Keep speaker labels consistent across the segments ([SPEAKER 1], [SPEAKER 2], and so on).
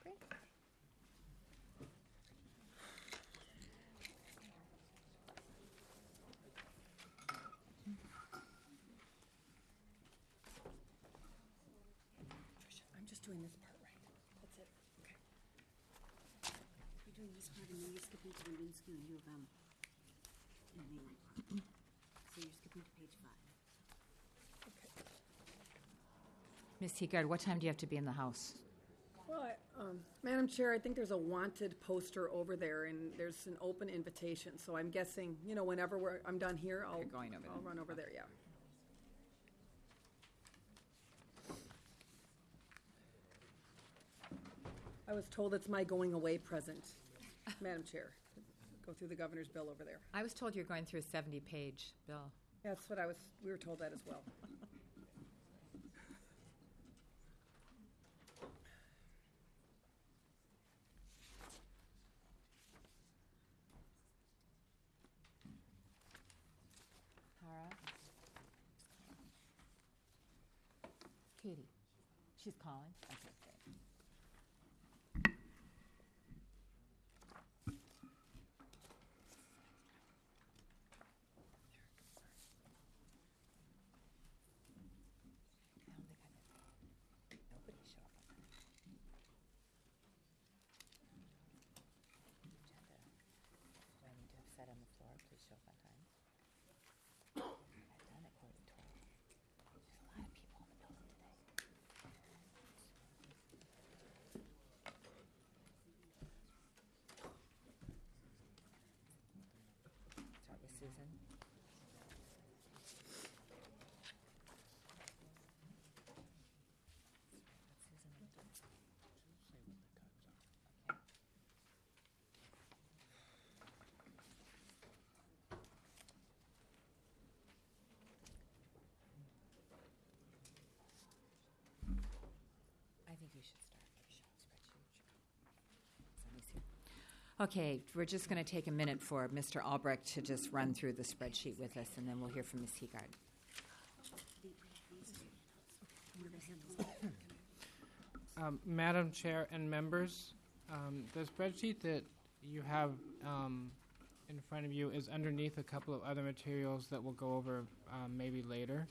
[SPEAKER 1] Okay. I'm just doing this part right. That's it. Okay.
[SPEAKER 2] You're doing this part and then you're skipping to Wendinsky and U of M. And the mainline part. So you're skipping to page 5.
[SPEAKER 1] Okay.
[SPEAKER 3] Ms. Heegard, what time do you have to be in the House?
[SPEAKER 1] Well, Madam Chair, I think there's a wanted poster over there, and there's an open invitation. So I'm guessing, whenever I'm done here, I'll
[SPEAKER 3] going over there.
[SPEAKER 1] I'll run over there. Yeah. I was told it's my going away present, Madam Chair. Go through the governor's bill over there.
[SPEAKER 3] I was told you're going through a 70-page bill.
[SPEAKER 1] That's what we were told that as well.
[SPEAKER 3] Tara? Katie? She's calling? Okay, great. I don't think I did. Nobody showed up on that. Agenda. Do I need to have set on the floor? Please show up on time. I've done it quarter to 12. There's a lot of people in the building today. Start with Susan. What's Susan gonna do? Okay. I think you should start. Somebody's here. Okay, we're just going to take a minute for Mr. Albrecht to just run through the spreadsheet with us, and then we'll hear from Ms. Heegard.
[SPEAKER 4] Madam Chair and members, the spreadsheet that you have in front of you is underneath a couple of other materials that we'll go over maybe later.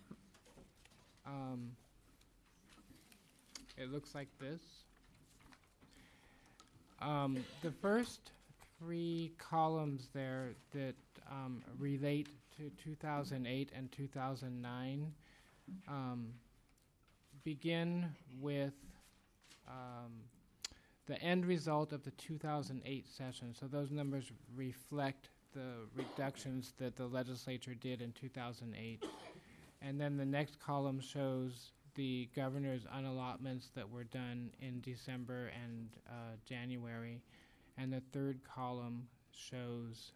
[SPEAKER 4] It looks like this. The first 3 columns there that relate to 2008 and 2009 begin with the end result of the 2008 session. So those numbers reflect the reductions that the legislature did in 2008. And then the next column shows the governor's unallotments that were done in December and January. And the third column shows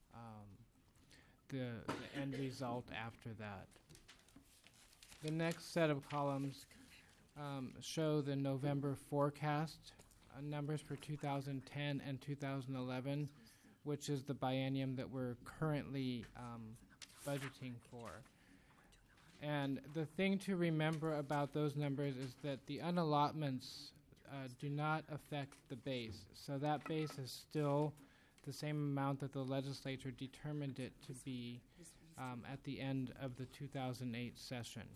[SPEAKER 4] the end result after that. The next set of columns show the November forecast numbers for 2010 and 2011, which is the biennium that we're currently budgeting for. And the thing to remember about those numbers is that the unallotments do not affect the base. So that base is still the same amount that the legislature determined it to be at the end of the 2008 session.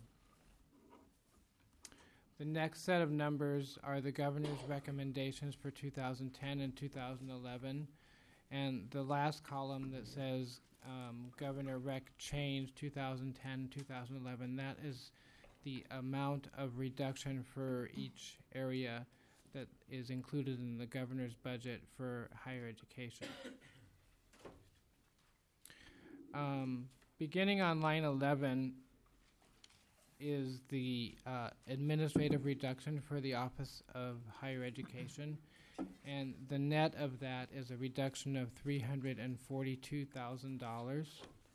[SPEAKER 4] The next set of numbers are the governor's recommendations for 2010 and 2011. And the last column that says Governor Rec change 2010, 2011, that is the amount of reduction for each area that is included in the governor's budget for higher education. Beginning on line 11 is the administrative reduction for the Office of Higher Education. And the net of that is a reduction of $342,000.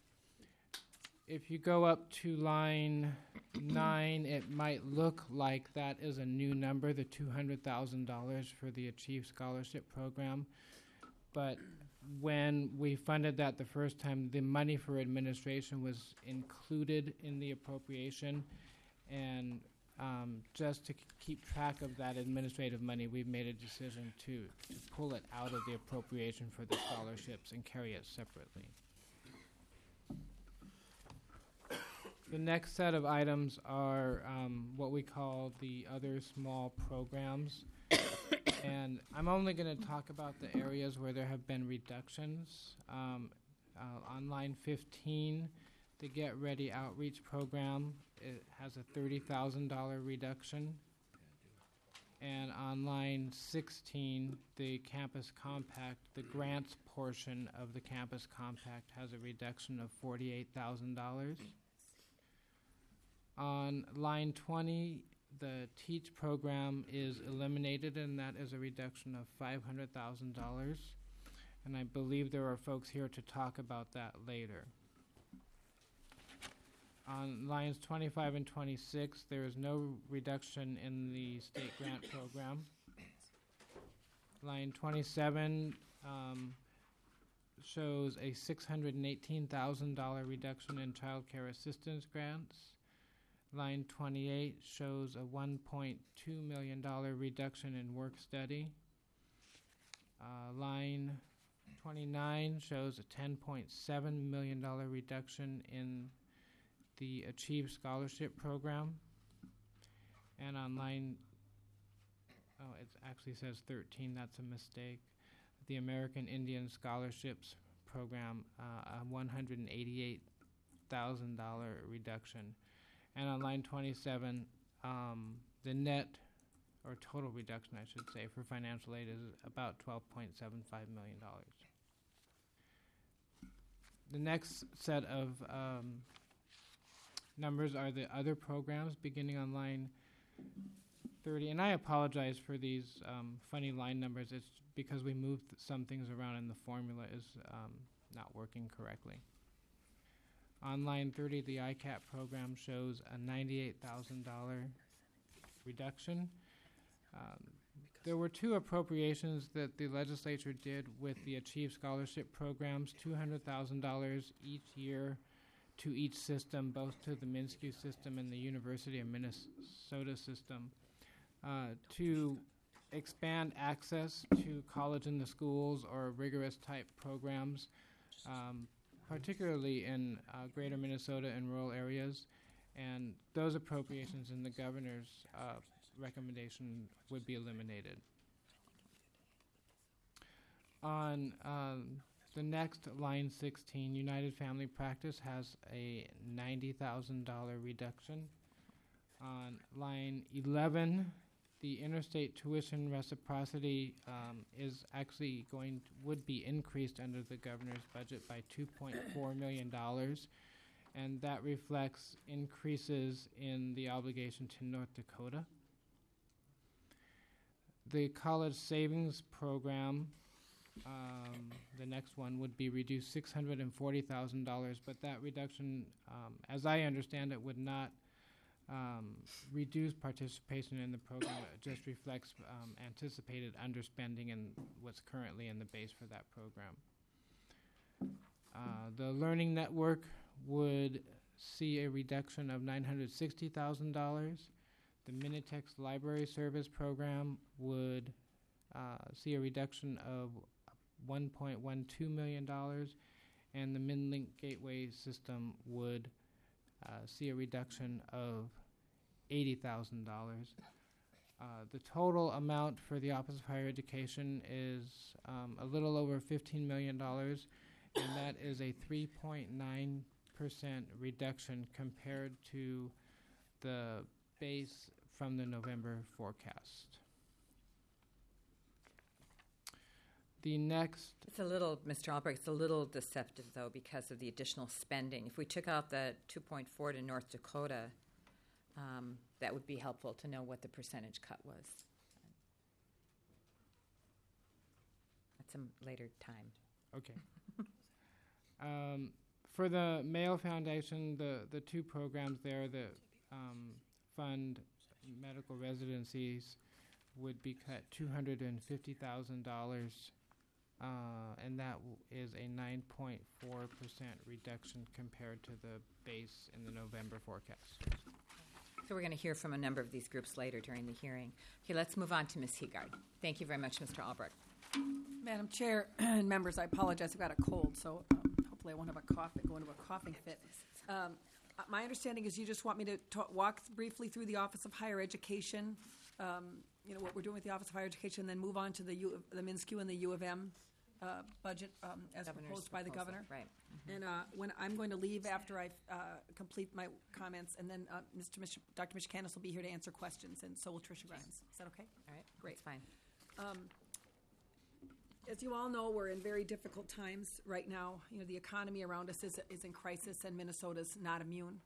[SPEAKER 4] If you go up to line 9, it might look like that is a new number, the $200,000 for the Achieve Scholarship Program. But when we funded that the first time, the money for administration was included in the appropriation, and just to keep track of that administrative money, we've made a decision to pull it out of the appropriation for the scholarships and carry it separately. The next set of items are what we call the other small programs. And I'm only going to talk about the areas where there have been reductions. On line 15, the Get Ready Outreach Program, it has a $30,000 reduction. And on line 16, the Campus Compact, the grants portion of the Campus Compact has a reduction of $48,000. On line 20, the TEACH program is eliminated, and that is a reduction of $500,000. And I believe there are folks here to talk about that later. On lines 25 and 26, there is no reduction in the state grant program. Line 27 shows a $618,000 reduction in child care assistance grants. Line 28 shows a $1.2 million reduction in work study. Line 29 shows a $10.7 million reduction in the Achieve Scholarship Program. And on line, it actually says 13, that's a mistake. The American Indian Scholarships Program, a $188,000 reduction. And on line 27, the net, or total reduction, I should say, for financial aid is about $12.75 million. The next set of numbers are the other programs beginning on line 30. And I apologize for these funny line numbers. It's because we moved some things around and the formula is not working correctly. On line 30, the ICAP program shows a $98,000 reduction. There were two appropriations that the legislature did with the Achieve Scholarship programs, $200,000 each year to each system, both to the MnSCU system and the University of Minnesota system, to expand access to college in the schools or rigorous type programs, particularly in greater Minnesota and rural areas. And those appropriations in the governor's recommendation would be eliminated. On the next line 16, United Family Practice has a $90,000 reduction. On line 11, the interstate tuition reciprocity is actually would be increased under the governor's budget by $2.4 million. And that reflects increases in the obligation to North Dakota. The college savings program, the next one, would be reduced $640,000, but that reduction, as I understand it, would not reduce participation in the program. It just reflects anticipated underspending and what's currently in the base for that program. The Learning Network would see a reduction of $960,000. The Minitex Library Service Program would see a reduction of $1.12 million, and the MnLink Gateway System would see a reduction of $80,000. The total amount for the Office of Higher Education is a little over $15 million, and that is a 3.9% reduction compared to the base from the November forecast. The next...
[SPEAKER 5] It's a little, Mr. Albrecht, it's a little deceptive, though, because of the additional spending. If we took out the 2.4 to North Dakota, that would be helpful to know what the percentage cut was. At some later time.
[SPEAKER 4] Okay. For the Mayo Foundation, the two programs there that fund medical residencies would be cut $250,000, and that is a 9.4% reduction compared to the base in the November forecast.
[SPEAKER 5] So we're going to hear from a number of these groups later during the hearing. Okay, let's move on to Ms. Heegard. Thank you very much, Mr. Albrecht.
[SPEAKER 1] Madam Chair and members, I apologize, I've got a cold, so hopefully I won't have a cough, go into a coughing fit. My understanding is you just want me to walk briefly through the Office of Higher Education, what we're doing with the Office of Higher Education, then move on to the MnSCU and the U of M budget as
[SPEAKER 5] Governor's
[SPEAKER 1] proposed by the
[SPEAKER 5] proposal,
[SPEAKER 1] governor.
[SPEAKER 5] right.
[SPEAKER 1] And when I'm going to leave after I complete my comments, and then Dr. Michikanis will be here to answer questions, and so will Tricia Grimes. Is that okay?
[SPEAKER 5] All right,
[SPEAKER 1] Great.
[SPEAKER 5] that's fine.
[SPEAKER 1] As you all know, we're in very difficult times right now. The economy around us is in crisis, and Minnesota's not immune.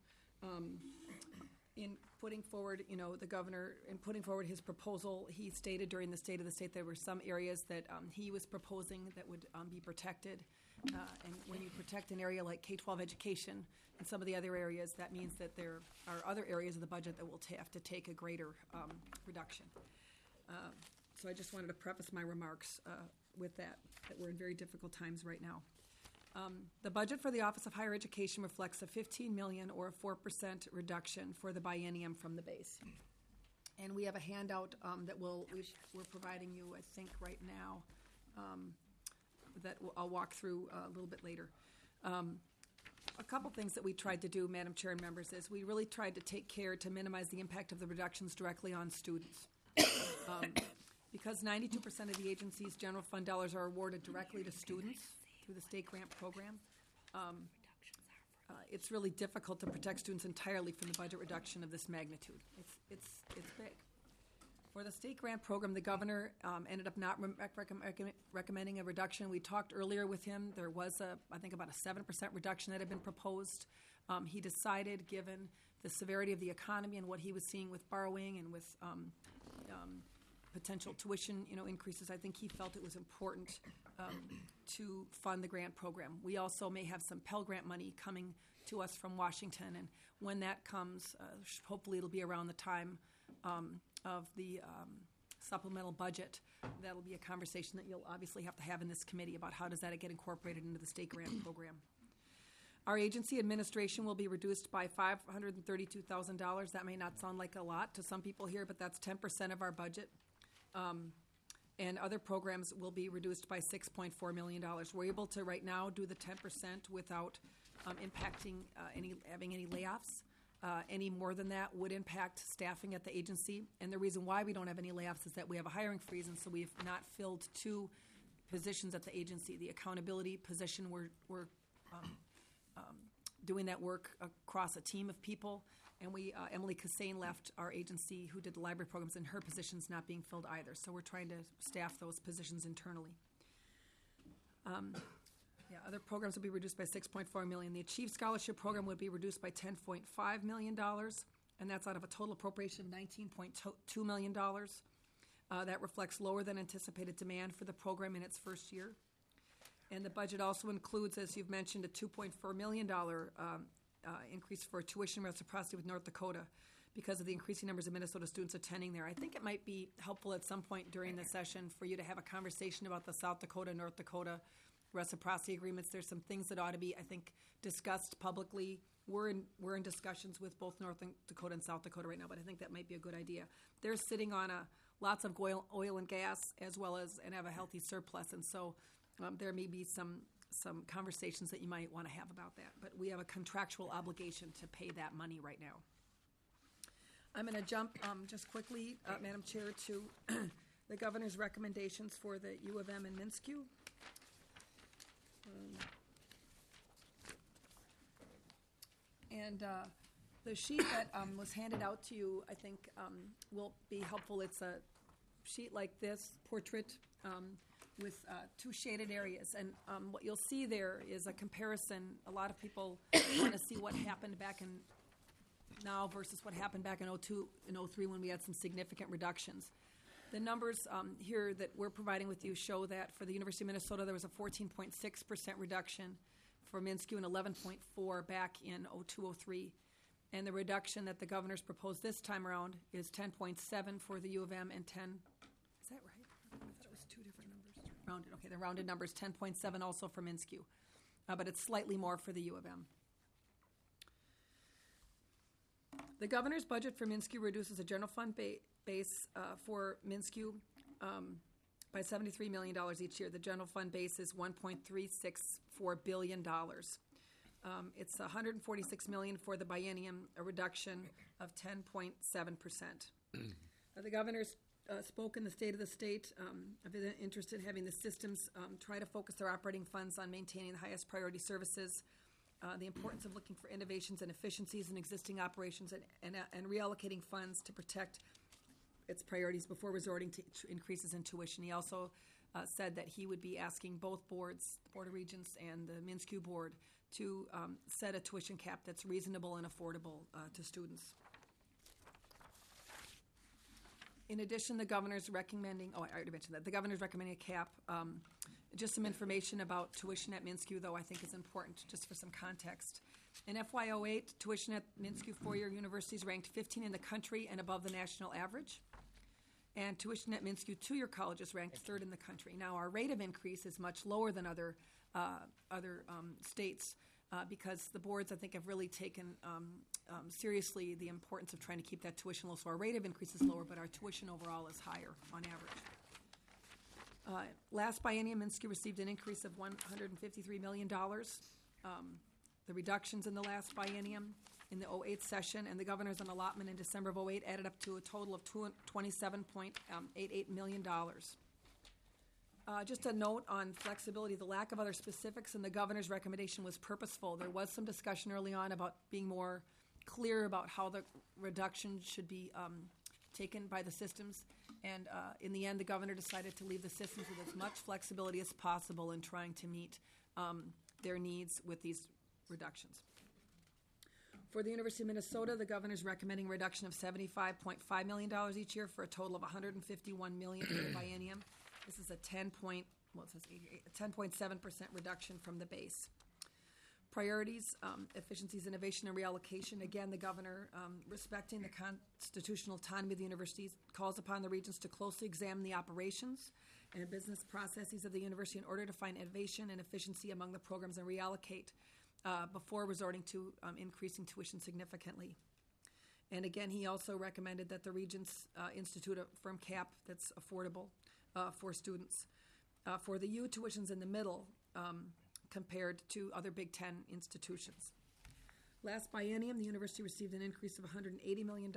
[SPEAKER 1] In putting forward, the governor, in putting forward his proposal, he stated during the State of the State there were some areas that he was proposing that would be protected. And when you protect an area like K-12 education and some of the other areas, that means that there are other areas of the budget that will have to take a greater reduction. So I just wanted to preface my remarks with that we're in very difficult times right now. The budget for the Office of Higher Education reflects a $15 million or a 4% reduction for the biennium from the base. And we have a handout that we're providing you, I think, right now, that I'll walk through a little bit later. A couple things that we tried to do, Madam Chair and members, is we really tried to take care to minimize the impact of the reductions directly on students. Because 92% of the agency's general fund dollars are awarded directly to students through the state grant program, it's really difficult to protect students entirely from the budget reduction of this magnitude. It's big. For the state grant program, the governor ended up not recommending a reduction. We talked earlier with him. There was, I think, about a 7% reduction that had been proposed. He decided, given the severity of the economy and what he was seeing with borrowing and with potential tuition, increases, I think he felt it was important to fund the grant program. We also may have some Pell Grant money coming to us from Washington, and when that comes, hopefully it'll be around the time of the supplemental budget. That'll be a conversation that you'll obviously have to have in this committee about how does that get incorporated into the state grant program. Our agency administration will be reduced by $532,000. That may not sound like a lot to some people here, but that's 10% of our budget. And other programs will be reduced by $6.4 million. We're able to right now do the 10% without impacting having any layoffs. Any more than that would impact staffing at the agency. And the reason why we don't have any layoffs is that we have a hiring freeze, and so we've not filled 2 positions at the agency. The accountability position, we're doing that work across a team of people. And Emily Cassane left our agency who did the library programs, and her position's not being filled either. So we're trying to staff those positions internally. Other programs will be reduced by $6.4 million. The Achieve Scholarship Program would be reduced by $10.5 million, and that's out of a total appropriation of $19.2 million. That reflects lower than anticipated demand for the program in its first year. And the budget also includes, as you've mentioned, a $2.4 million increase for tuition reciprocity with North Dakota because of the increasing numbers of Minnesota students attending there. I think it might be helpful at some point during the session for you to have a conversation about the South Dakota, North Dakota reciprocity agreements. There's some things that ought to be, I think, discussed publicly. We're in discussions with both North Dakota and South Dakota right now, but I think that might be a good idea. They're sitting on lots of oil and gas as well as and have a healthy surplus, and so there may be some conversations that you might want to have about that. But we have a contractual obligation to pay that money right now. I'm going to jump just quickly, Madam Chair, to the governor's recommendations for the U of M and MnSCU. And the sheet that was handed out to you, I think, will be helpful. It's a sheet like this, portrait, with 2 shaded areas. And what you'll see there is a comparison. A lot of people want to see what happened back in now versus what happened back in 2002 and 2003 when we had some significant reductions. The numbers here that we're providing with you show that for the University of Minnesota, there was a 14.6% reduction for MnSCU and 11.4% back in 2002-03. And the reduction that the governor's proposed this time around is 10.7% for the U of M and 10. Is that right? I thought it was 2 different numbers. Rounded. Okay, the rounded numbers, 10.7 also for MnSCU. But it's slightly more for the U of M. The governor's budget for MnSCU reduces the general fund base for MnSCU by $73 million each year. The general fund base is $1.364 billion. It's $146 million for the biennium, a reduction of 10.7%. The governor's spoke in the State of the State. I've been interested in having the systems try to focus their operating funds on maintaining the highest priority services, the importance of looking for innovations and efficiencies in existing operations, and reallocating funds to protect its priorities before resorting to increases in tuition. He also said that he would be asking both boards, the Board of Regents and the MnSCU board, to set a tuition cap that's reasonable and affordable to students. In addition, the governor's recommending, I already mentioned that, the governor's recommending a cap. Just some information about tuition at MnSCU, though, I think is important, just for some context. In FY08, tuition at MnSCU four-year universities ranked 15 in the country and above the national average. And tuition at MnSCU two-year colleges ranked third in the country. Now, our rate of increase is much lower than other states because the boards, I think, have really taken seriously the importance of trying to keep that tuition low. So our rate of increase is lower, but our tuition overall is higher on average. Last biennium, MnSCU received an increase of $153 million. The reductions in the last biennium in the 08 session and the governor's on allotment in December of 08 added up to a total of $27.88 million. Just a note on flexibility, the lack of other specifics in the governor's recommendation was purposeful. There was some discussion early on about being more clear about how the reduction should be taken by the systems. And in the end, the governor decided to leave the systems with as much flexibility as possible in trying to meet their needs with these reductions. For the University of Minnesota, the governor's recommending a reduction of $75.5 million each year for a total of $151 million for the biennium. This is a 10.7% reduction from the base. Priorities, efficiencies, innovation, and reallocation. Again, the governor, respecting the constitutional autonomy of the universities, calls upon the regents to closely examine the operations and business processes of the university in order to find innovation and efficiency among the programs and reallocate before resorting to increasing tuition significantly. And again, he also recommended that the regents institute a firm cap that's affordable for students. For the U, tuition's in the middle compared to other Big Ten institutions. Last biennium, the university received an increase of $180 million.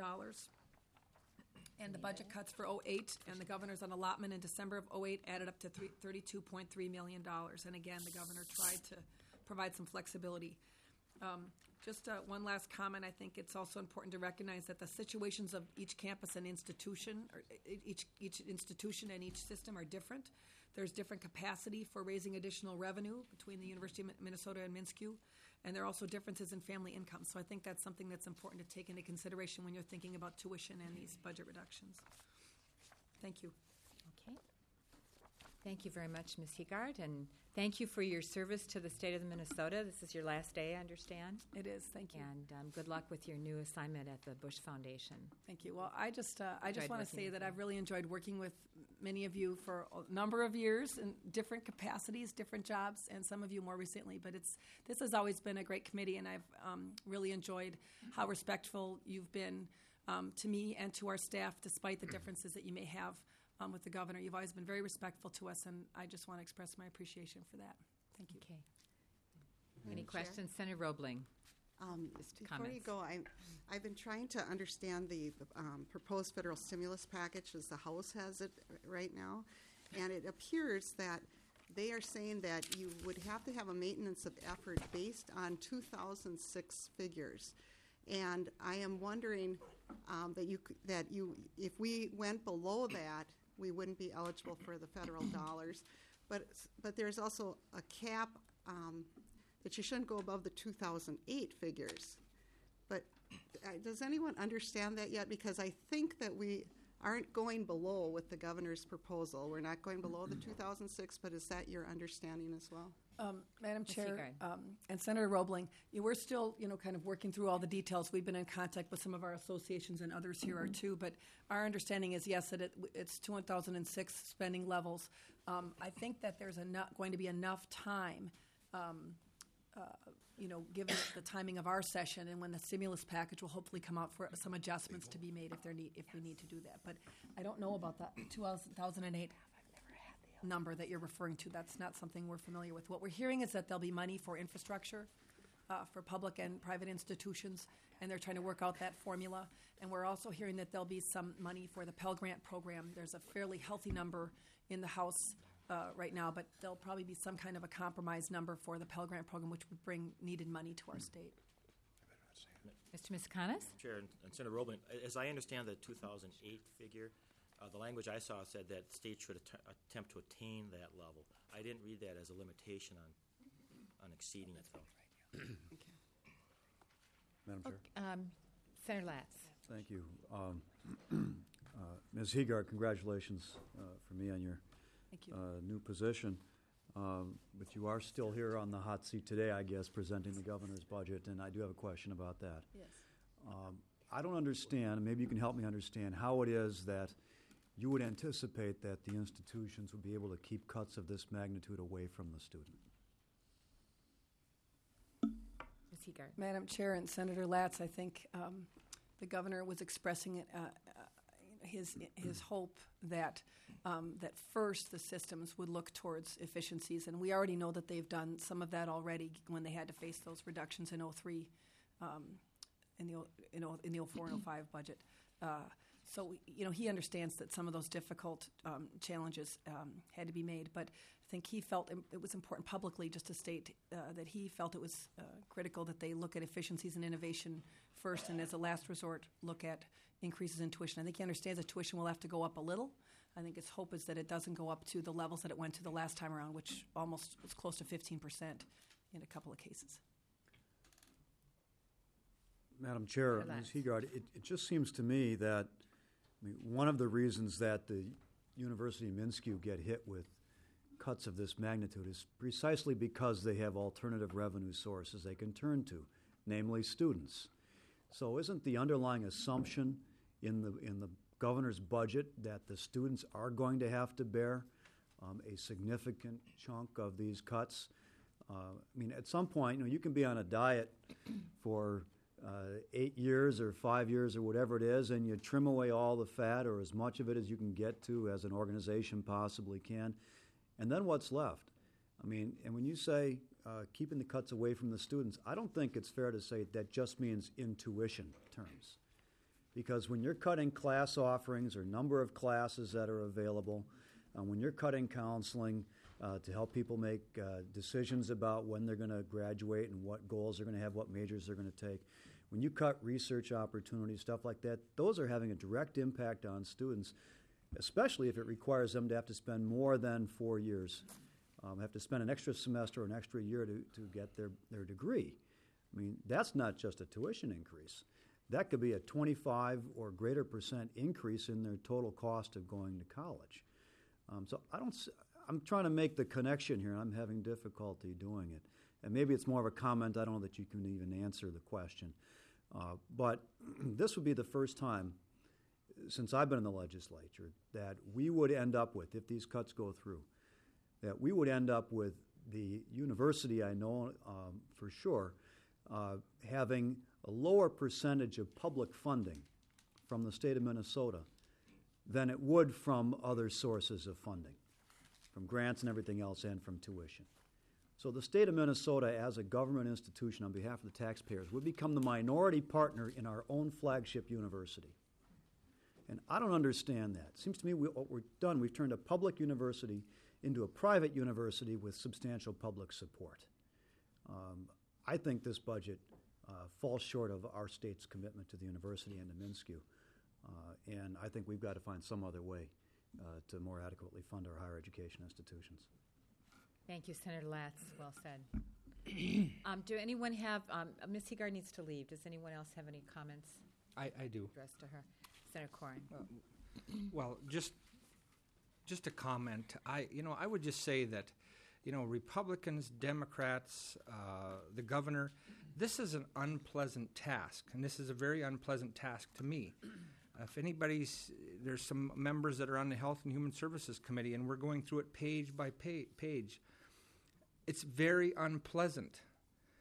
[SPEAKER 1] And the budget cuts for 08 and the governor's on allotment in December of 08 added up to $32.3 million. And again, the governor tried to provide some flexibility. Just one last comment. I think it's also important to recognize that the situations of each campus and institution, or each institution and each system are different. There's different capacity for raising additional revenue between the University of Minnesota and MnSCU, and there are also differences in family income. So I think that's something that's important to take into consideration when you're thinking about tuition and these budget reductions. Thank you.
[SPEAKER 5] Okay. Thank you very much, Ms. Heegard, and thank you for your service to the state of Minnesota. This is your last day, I understand.
[SPEAKER 1] It is. Thank you.
[SPEAKER 5] And good luck with your new assignment at the Bush Foundation.
[SPEAKER 1] Thank you. Well, I just want to say that
[SPEAKER 5] you.
[SPEAKER 1] I've really enjoyed working with many of you for a number of years in different capacities, different jobs, and some of you more recently. But this has always been a great committee, and I've really enjoyed how respectful you've been to me and to our staff, despite the differences that you may have with the governor. You've always been very respectful to us, and I just want to express my appreciation for that. Thank you.
[SPEAKER 5] Okay. Any questions? Senator Roebling.
[SPEAKER 6] Before you go, I've been trying to understand the proposed federal stimulus package as the House has it right now, and it appears that they are saying that you would have to have a maintenance of effort based on 2006 figures. And I am wondering if we went below that, we wouldn't be eligible for the federal dollars. But there's also a cap that you shouldn't go above the 2008 figures. But does anyone understand that yet? Because I think that we aren't going below with the governor's proposal. We're not going below the 2006, but is that your understanding as well?
[SPEAKER 1] Madam Chair and Senator Roebling, we're still, kind of working through all the details. We've been in contact with some of our associations, and others here are too. But our understanding is, yes, that it's 2006 spending levels. I think that there's going to be enough time given the timing of our session and when the stimulus package will hopefully come out for some adjustments to be made if we need to do that. But I don't know about that 2008 number that you're referring to. That's not something we're familiar with. What we're hearing is that there'll be money for infrastructure for public and private institutions, and they're trying to work out that formula. And we're also hearing that there'll be some money for the Pell Grant program. There's a fairly healthy number in the House right now, but there'll probably be some kind of a compromise number for the Pell Grant program, which would bring needed money to our state.
[SPEAKER 5] Mr. Miscanis?
[SPEAKER 7] Chair and Senator Roebling, as I understand the 2008 figure, the language I saw said that states should attempt to attain that level. I didn't read that as a limitation on exceeding it, though.
[SPEAKER 8] Madam Chair.
[SPEAKER 5] Senator Latz.
[SPEAKER 8] Thank you. Ms. Heegard, congratulations for me on your
[SPEAKER 1] Thank you.
[SPEAKER 8] new position. But you are still here on the hot seat today, I guess, presenting the governor's budget, and I do have a question about that.
[SPEAKER 1] Yes.
[SPEAKER 8] I don't understand, maybe you can help me understand, how it is that you would anticipate that the institutions would be able to keep cuts of this magnitude away from the student.
[SPEAKER 5] Ms. Heegard.
[SPEAKER 1] Madam Chair and Senator Latz, I think the governor was expressing his hope that that first the systems would look towards efficiencies, and we already know that they've done some of that already when they had to face those reductions in 03, in the 04 and 05 budget. So he understands that some of those difficult challenges had to be made, but I think he felt it was important publicly just to state that he felt it was critical that they look at efficiencies and innovation first, and as a last resort, look at increases in tuition. I think he understands that tuition will have to go up a little. I think his hope is that it doesn't go up to the levels that it went to the last time around, which almost was close to 15% in a couple of cases.
[SPEAKER 8] Madam Chair,
[SPEAKER 5] Relax.
[SPEAKER 8] Ms. Heegard, it just seems to me that one of the reasons that the University of Minsk get hit with cuts of this magnitude is precisely because they have alternative revenue sources they can turn to, namely students. So isn't the underlying assumption in the governor's budget that the students are going to have to bear a significant chunk of these cuts? At some point, you can be on a diet for 8 years or 5 years or whatever it is, and you trim away all the fat or as much of it as you can get to as an organization possibly can, and then what's left? And when you say keeping the cuts away from the students, I don't think it's fair to say that just means in tuition terms. Because when you're cutting class offerings or number of classes that are available, when you're cutting counseling to help people make decisions about when they're going to graduate and what goals they're going to have, what majors they're going to take, when you cut research opportunities, stuff like that, those are having a direct impact on students, especially if it requires them to have to spend more than 4 years, have to spend an extra semester or an extra year to get their degree. That's not just a tuition increase. That could be a 25 or greater % increase in their total cost of going to college. So I'm trying to make the connection here, and I'm having difficulty doing it. And maybe it's more of a comment. I don't know that you can even answer the question. But this would be the first time since I've been in the legislature that we would end up with, if these cuts go through, that we would end up with the university, I know for sure, having a lower percentage of public funding from the state of Minnesota than it would from other sources of funding, from grants and everything else and from tuition. So the state of Minnesota, as a government institution on behalf of the taxpayers, would become the minority partner in our own flagship university. And I don't understand that. It seems to me what we've done, we've turned a public university into a private university with substantial public support. I think this budget falls short of our state's commitment to the university and to MnSCU. And I think we've got to find some other way to more adequately fund our higher education institutions.
[SPEAKER 5] Thank you, Senator Latz. Well said. Do anyone have, Ms. Heegard needs to leave. Does anyone else have any comments
[SPEAKER 9] I do.
[SPEAKER 5] addressed to her? Senator Corrin.
[SPEAKER 9] Well, just a comment. I would just say that, Republicans, Democrats, the governor, this is an unpleasant task, and this is a very unpleasant task to me. If there's some members that are on the Health and Human Services Committee, and we're going through it page by page. It's very unpleasant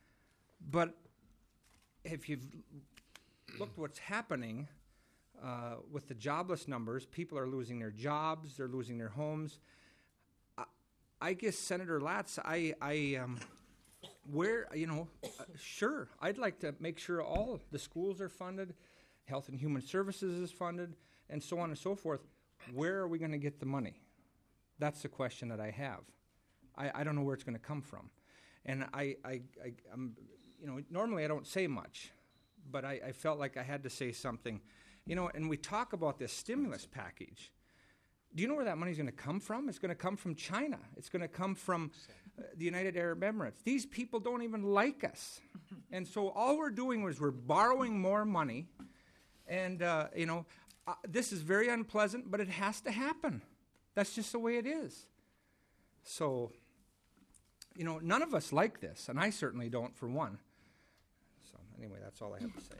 [SPEAKER 9] But if you've looked what's happening with the jobless numbers, people are losing their jobs, they're losing their homes. I guess, Senator Latz, sure, I'd like to make sure all the schools are funded, Health and Human Services is funded, and so on and so forth. Where are we going to get the money? That's the question that I have. I don't know where it's going to come from. And I'm, normally I don't say much, but I felt like I had to say something. And we talk about this stimulus package. Do you know where that money's going to come from? It's going to come from China. It's going to come from the United Arab Emirates. These people don't even like us. And so all we're doing is we're borrowing more money. And, this is very unpleasant, but it has to happen. That's just the way it is. So, none of us like this, and I certainly don't, for one. So anyway, that's all I have to say.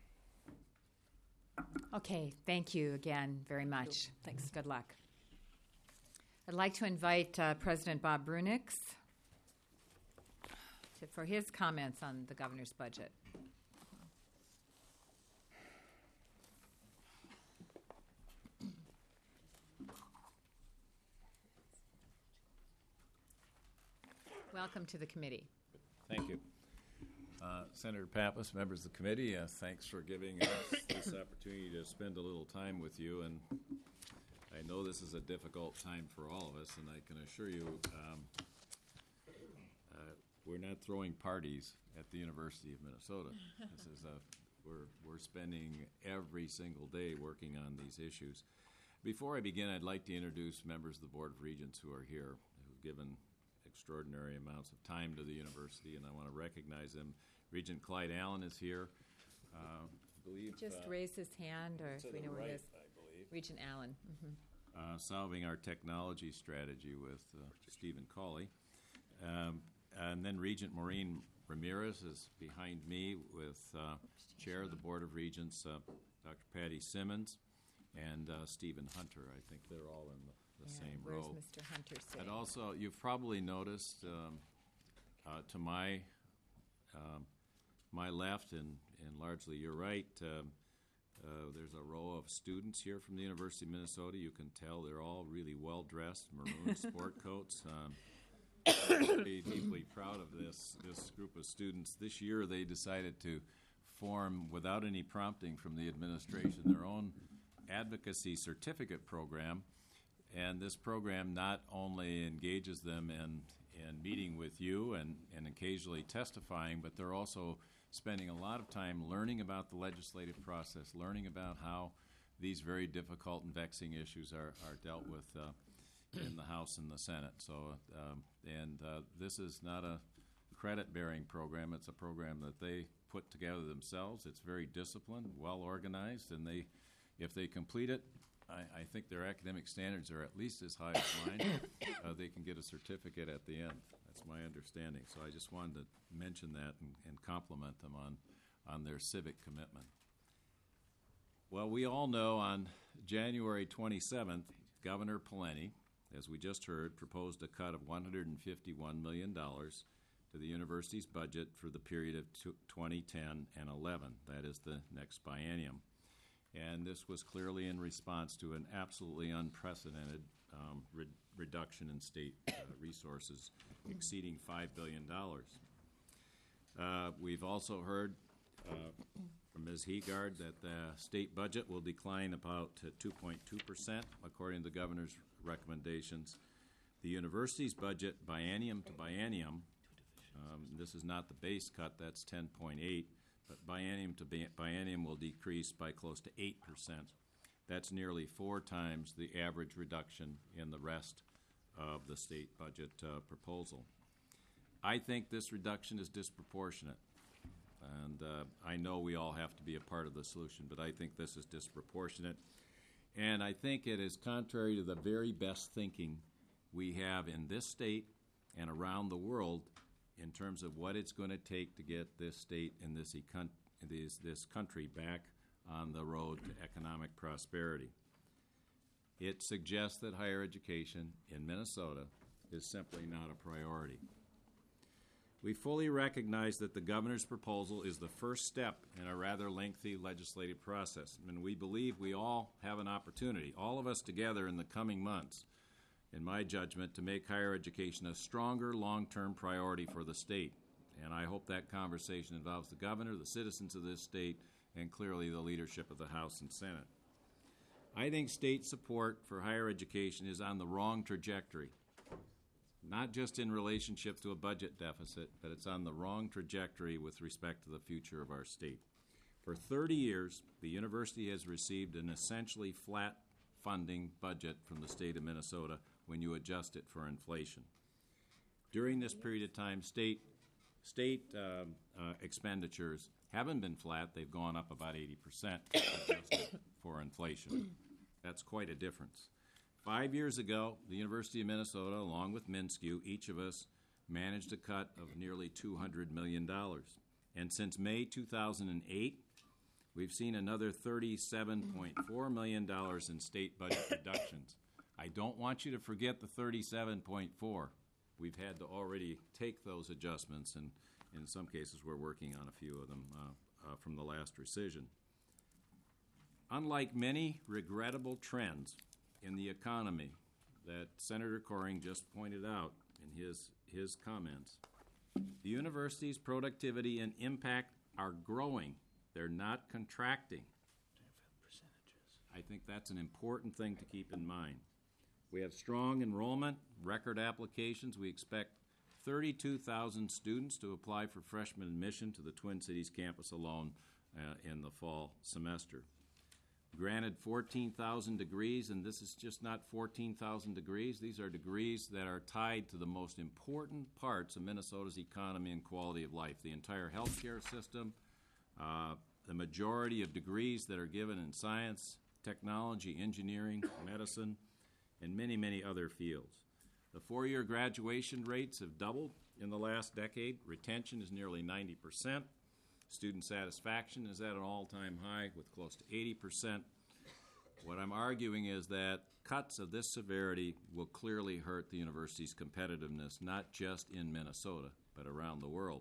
[SPEAKER 5] Okay, thank you again very much. Thanks. Good luck. I'd like to invite President Bob Brunix for his comments on the governor's budget. Welcome to the committee.
[SPEAKER 10] Thank you. Senator Pappas, members of the committee, thanks for giving us this opportunity to spend a little time with you. And I know this is a difficult time for all of us, and I can assure you we're not throwing parties at the University of Minnesota. This is we're spending every single day working on these issues. Before I begin, I'd like to introduce members of the Board of Regents who are here, who've given extraordinary amounts of time to the university, and I want to recognize them. Regent Clyde Allen is here. I believe
[SPEAKER 5] Just raise his hand, or if we know where he is.
[SPEAKER 10] I believe.
[SPEAKER 5] Regent Allen.
[SPEAKER 10] Solving our technology strategy with Stephen Cawley. And then Regent Maureen Ramirez is behind me with Chair of the Board of Regents, Dr. Patty Simmons, and Stephen Hunter. I think they're all in the same
[SPEAKER 5] where's
[SPEAKER 10] row.
[SPEAKER 5] Mr. Hunter sitting?
[SPEAKER 10] And also, you've probably noticed to my left and largely your right, there's a row of students here from the University of Minnesota. You can tell they're all really well-dressed, maroon sport coats. I'm deeply proud of this group of students. This year they decided to form, without any prompting from the administration, their own advocacy certificate program. And this program not only engages them in meeting with you and occasionally testifying, but they're also spending a lot of time learning about the legislative process, learning about how these very difficult and vexing issues are dealt with in the House and the Senate. So, this is not a credit-bearing program. It's a program that they put together themselves. It's very disciplined, well-organized, and if they complete it, I think their academic standards are at least as high as mine. They can get a certificate at the end. That's my understanding. So I just wanted to mention that and compliment them on their civic commitment. Well, we all know on January 27th, Governor Pawlenty, as we just heard, proposed a cut of $151 million to the university's budget for the period of 2010 and 11. That is the next biennium. And this was clearly in response to an absolutely unprecedented reduction in state resources exceeding $5 billion. We've also heard from Ms. Heegard that the state budget will decline about 2.2%, according to the governor's recommendations. The university's budget, biennium to biennium, this is not the base cut, that's 10.8%. But biennium to biennium will decrease by close to 8%. That's nearly 4 times the average reduction in the rest of the state budget proposal. I think this reduction is disproportionate. And I know we all have to be a part of the solution, but I think this is disproportionate. And I think it is contrary to the very best thinking we have in this state and around the world in terms of what it's going to take to get this state and this country back on the road to economic prosperity. It suggests that higher education in Minnesota is simply not a priority. We fully recognize that the governor's proposal is the first step in a rather lengthy legislative process, and we believe we all have an opportunity, all of us together in the coming months, in my judgment, to make higher education a stronger long-term priority for the state. And I hope that conversation involves the governor, the citizens of this state, and clearly the leadership of the House and Senate. I think state support for higher education is on the wrong trajectory, not just in relationship to a budget deficit, but it's on the wrong trajectory with respect to the future of our state. For 30 years, the university has received an essentially flat funding budget from the state of Minnesota when you adjust it for inflation. During this period of time, state expenditures haven't been flat. They've gone up about 80% adjusted for inflation. That's quite a difference. 5 years ago, the University of Minnesota, along with MnSCU, each of us managed a cut of nearly $200 million. And since May 2008, we've seen another $37.4 million in state budget reductions. I don't want you to forget the 37.4. We've had to already take those adjustments, and in some cases we're working on a few of them from the last rescission. Unlike many regrettable trends in the economy that Senator Coring just pointed out in his comments, the university's productivity and impact are growing. They're not contracting. I think that's an important thing to keep in mind. We have strong enrollment, record applications. We expect 32,000 students to apply for freshman admission to the Twin Cities campus alone in the fall semester. Granted 14,000 degrees, and this is just not 14,000 degrees. These are degrees that are tied to the most important parts of Minnesota's economy and quality of life. The entire healthcare system, the majority of degrees that are given in science, technology, engineering, medicine, and many, many other fields. The four-year graduation rates have doubled in the last decade. Retention is nearly 90%. Student satisfaction is at an all-time high with close to 80%. What I'm arguing is that cuts of this severity will clearly hurt the university's competitiveness, not just in Minnesota, but around the world.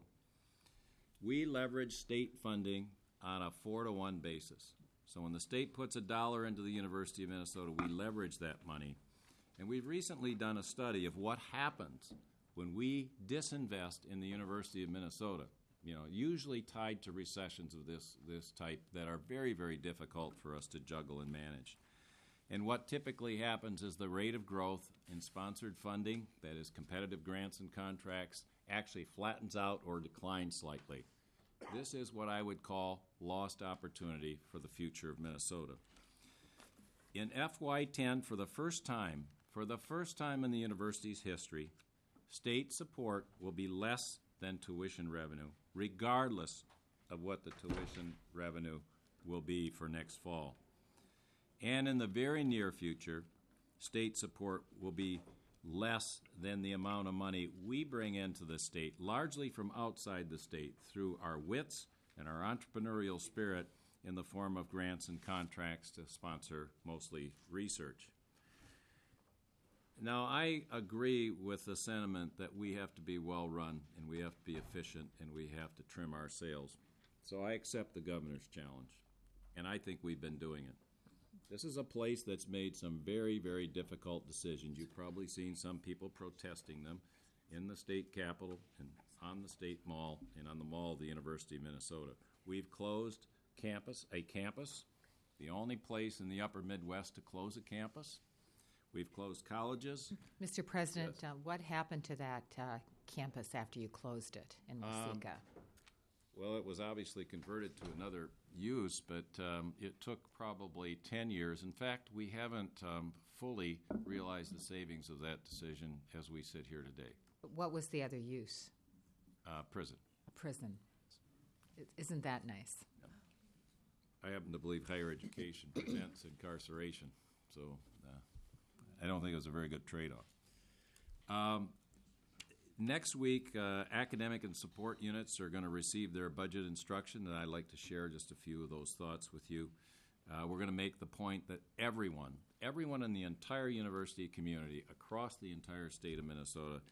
[SPEAKER 10] We leverage state funding on a 4-to-1 basis. So when the state puts $1 into the University of Minnesota, we leverage that money. And we've recently done a study of what happens when we disinvest in the University of Minnesota, usually tied to recessions of this type that are very, very difficult for us to juggle and manage. And what typically happens is the rate of growth in sponsored funding, that is competitive grants and contracts, actually flattens out or declines slightly. This is what I would call lost opportunity for the future of Minnesota. In FY10, for the first time in the university's history, state support will be less than tuition revenue, regardless of what the tuition revenue will be for next fall. And in the very near future, state support will be less than the amount of money we bring into the state, largely from outside the state, through our wits and our entrepreneurial spirit in the form of grants and contracts to sponsor mostly research. Now, I agree with the sentiment that we have to be well-run and we have to be efficient and we have to trim our sails. So I accept the governor's challenge, and I think we've been doing it. This is a place that's made some very, very difficult decisions. You've probably seen some people protesting them in the state capitol and on the state mall and on the mall of the University of Minnesota. We've closed a campus, the only place in the upper Midwest to close a campus. We've closed colleges.
[SPEAKER 5] Mr. President,
[SPEAKER 10] Yes.
[SPEAKER 5] what happened to that campus after you closed it in Waseca?
[SPEAKER 10] Well, it was obviously converted to another use, but it took probably 10 years. In fact, we haven't fully realized the savings of that decision as we sit here today.
[SPEAKER 5] What was the other use?
[SPEAKER 10] Prison.
[SPEAKER 5] A prison. Isn't that nice?
[SPEAKER 10] I happen to believe higher education prevents incarceration, so I don't think it was a very good trade-off. Next week, academic and support units are going to receive their budget instruction, and I'd like to share just a few of those thoughts with you. We're going to make the point that everyone in the entire university community across the entire state of Minnesota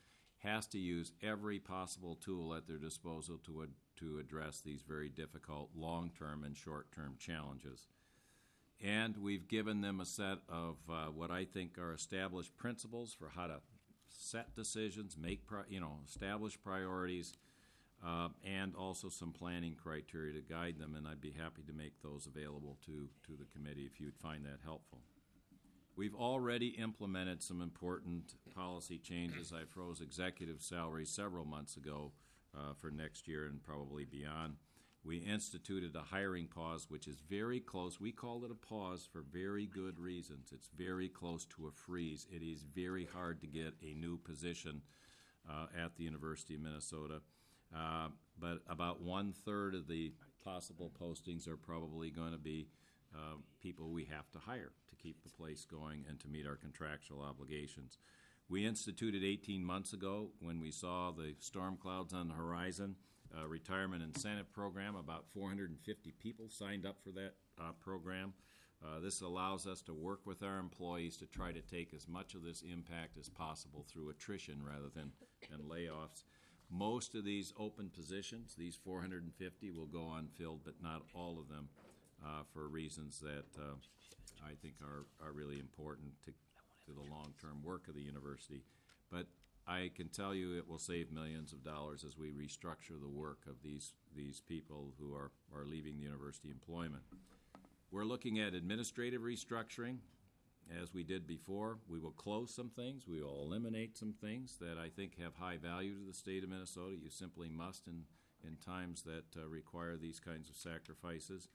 [SPEAKER 10] has to use every possible tool at their disposal to address these very difficult long-term and short-term challenges. And we've given them a set of what I think are established principles for how to set decisions, establish priorities, and also some planning criteria to guide them, and I'd be happy to make those available to the committee if you'd find that helpful. We've already implemented some important policy changes. I froze executive salaries several months ago for next year and probably beyond. We instituted a hiring pause, which is very close. We called it a pause for very good reasons. It's very close to a freeze. It is very hard to get a new position at the University of Minnesota. But about 1/3 of the possible postings are probably going to be people we have to hire to keep the place going and to meet our contractual obligations. We instituted 18 months ago, when we saw the storm clouds on the horizon, a retirement incentive program. About 450 people signed up for that program. This allows us to work with our employees to try to take as much of this impact as possible through attrition rather than layoffs. Most of these open positions, these 450, will go unfilled, but not all of them, for reasons that I think are really important to the long-term work of the university. But I can tell you it will save millions of dollars as we restructure the work of these people who are leaving the university employment. We're looking at administrative restructuring. As we did before, we will close some things. We will eliminate some things that I think have high value to the state of Minnesota. You simply must in times that require these kinds of sacrifices.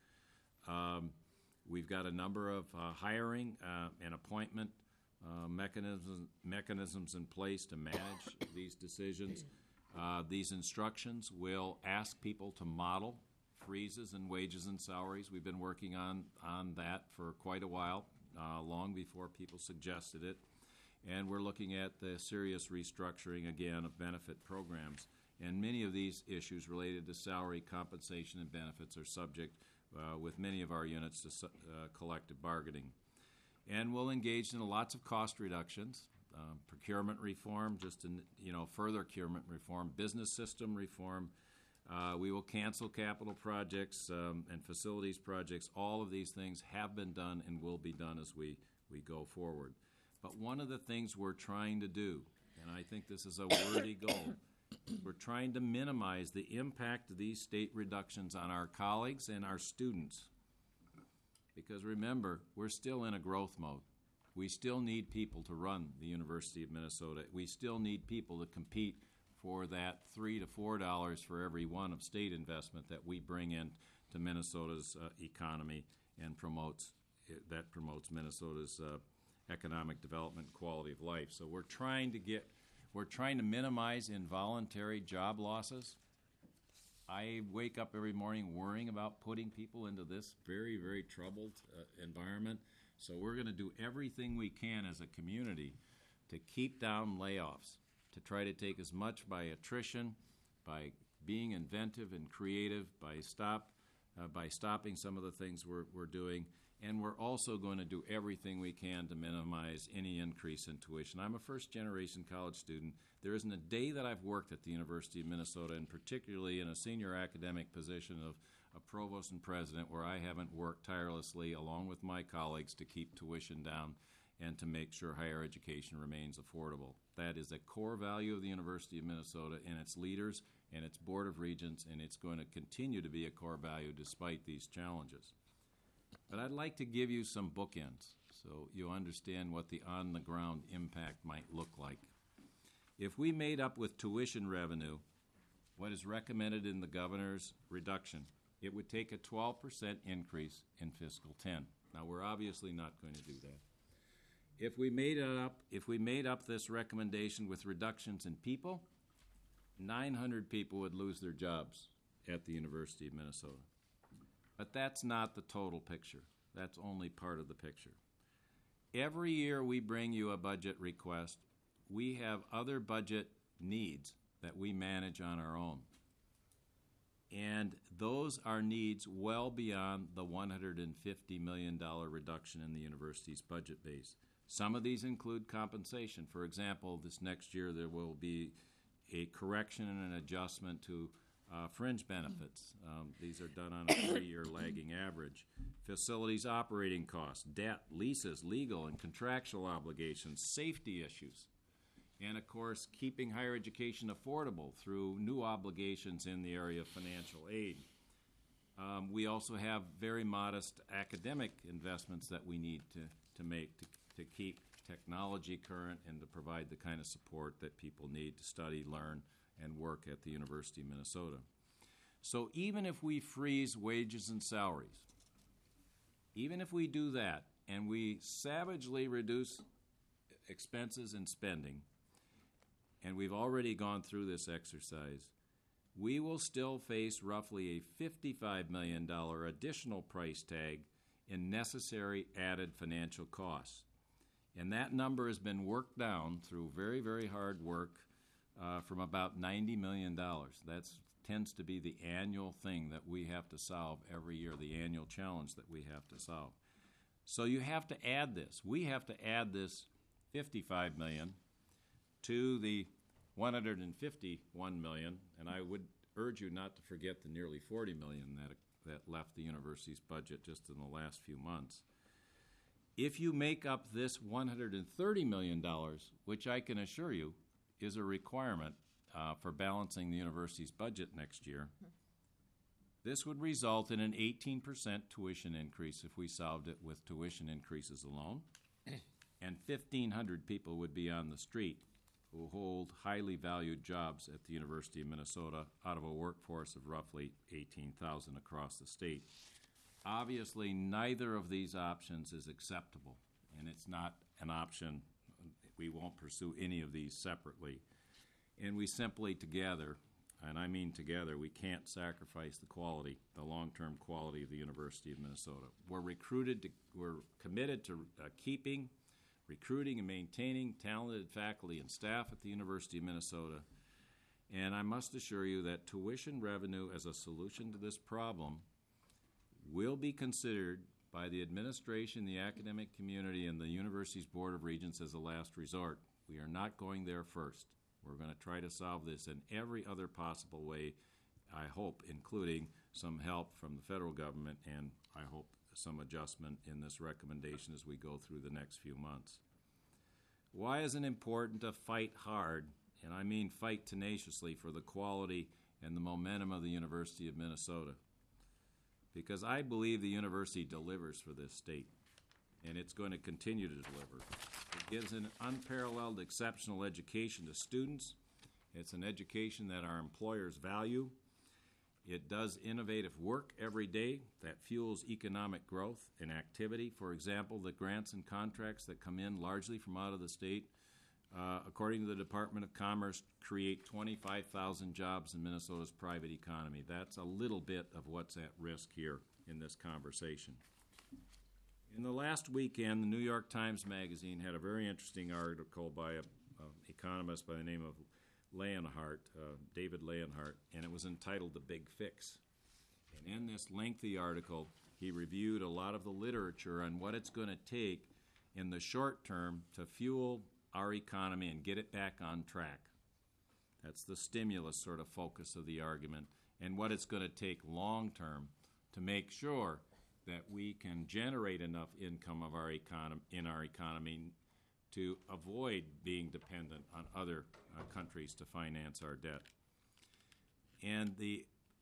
[SPEAKER 10] We've got a number of hiring and appointment mechanisms in place to manage these decisions. These instructions will ask people to model freezes in wages and salaries. We've been working on that for quite a while, long before people suggested it. And we're looking at the serious restructuring, again, of benefit programs. And many of these issues related to salary, compensation, and benefits are subject with many of our units to collective bargaining. And we'll engage in lots of cost reductions, procurement reform, further procurement reform, business system reform. We will cancel capital projects and facilities projects. All of these things have been done and will be done as we go forward. But one of the things we're trying to do, and I think this is a worthy goal, we're trying to minimize the impact of these state reductions on our colleagues and our students. Because remember, we're still in a growth mode. We still need people to run the University of Minnesota. We still need people to compete for that $3 to $4 for every one of state investment that we bring in to Minnesota's economy and promotes Minnesota's economic development and quality of life. So we're trying to minimize involuntary job losses. I wake up every morning worrying about putting people into this very, very troubled environment. So we're going to do everything we can as a community to keep down layoffs, to try to take as much by attrition, by being inventive and creative, by stopping some of the things we're doing. And we're also going to do everything we can to minimize any increase in tuition. I'm a first-generation college student. There isn't a day that I've worked at the University of Minnesota, and particularly in a senior academic position of a provost and president, where I haven't worked tirelessly along with my colleagues to keep tuition down and to make sure higher education remains affordable. That is a core value of the University of Minnesota and its leaders and its Board of Regents, and it's going to continue to be a core value despite these challenges. But I'd like to give you some bookends so you understand what the on-the-ground impact might look like. If we made up with tuition revenue what is recommended in the governor's reduction, it would take a 12% increase in fiscal 10. Now, we're obviously not going to do that. If we made up this recommendation with reductions in people, 900 people would lose their jobs at the University of Minnesota. But that's not the total picture. That's only part of the picture. Every year we bring you a budget request, we have other budget needs that we manage on our own. And those are needs well beyond the $150 million reduction in the university's budget base. Some of these include compensation. For example, this next year there will be a correction and an adjustment to fringe benefits. These are done on a 3-year lagging average. Facilities operating costs, debt, leases, legal and contractual obligations, safety issues, and of course, keeping higher education affordable through new obligations in the area of financial aid. We also have very modest academic investments that we need to make to keep technology current and to provide the kind of support that people need to study, learn, and work at the University of Minnesota. So even if we freeze wages and salaries, even if we do that and we savagely reduce expenses and spending, and we've already gone through this exercise, we will still face roughly a $55 million additional price tag in necessary added financial costs. And that number has been worked down through very, very hard work from about $90 million. That tends to be the annual thing that we have to solve every year, the annual challenge that we have to solve. So you have to add this. We have to add this $55 million to the $151 million, and I would urge you not to forget the nearly $40 million that left the university's budget just in the last few months. If you make up this $130 million, which I can assure you is a requirement for balancing the university's budget next year, this would result in an 18% tuition increase if we solved it with tuition increases alone, and 1,500 people would be on the street who hold highly valued jobs at the University of Minnesota out of a workforce of roughly 18,000 across the state. Obviously, neither of these options is acceptable, and it's not an option. We won't pursue any of these separately. And we simply together, and I mean together, we can't sacrifice the quality, the long-term quality of the University of Minnesota. We're committed to recruiting and maintaining talented faculty and staff at the University of Minnesota. And I must assure you that tuition revenue as a solution to this problem will be considered by the administration, the academic community, and the university's Board of Regents as a last resort. We are not going there first. We're going to try to solve this in every other possible way, I hope, including some help from the federal government and I hope some adjustment in this recommendation as we go through the next few months. Why is it important to fight hard, and I mean fight tenaciously, for the quality and the momentum of the University of Minnesota? Because I believe the university delivers for this state, and it's going to continue to deliver. It gives an unparalleled, exceptional education to students. It's an education that our employers value. It does innovative work every day that fuels economic growth and activity. For example, the grants and contracts that come in largely from out of the state, according to the Department of Commerce, create 25,000 jobs in Minnesota's private economy. That's a little bit of what's at risk here in this conversation. In the last weekend, the New York Times Magazine had a very interesting article by an economist by the name of Leonhardt, David Leonhardt, and it was entitled The Big Fix. And in this lengthy article, he reviewed a lot of the literature on what it's going to take in the short term to fuel our economy and get it back on track. That's the stimulus sort of focus of the argument, and what it's going to take long term to make sure that we can generate enough income of our in our economy to avoid being dependent on other countries to finance our debt. And the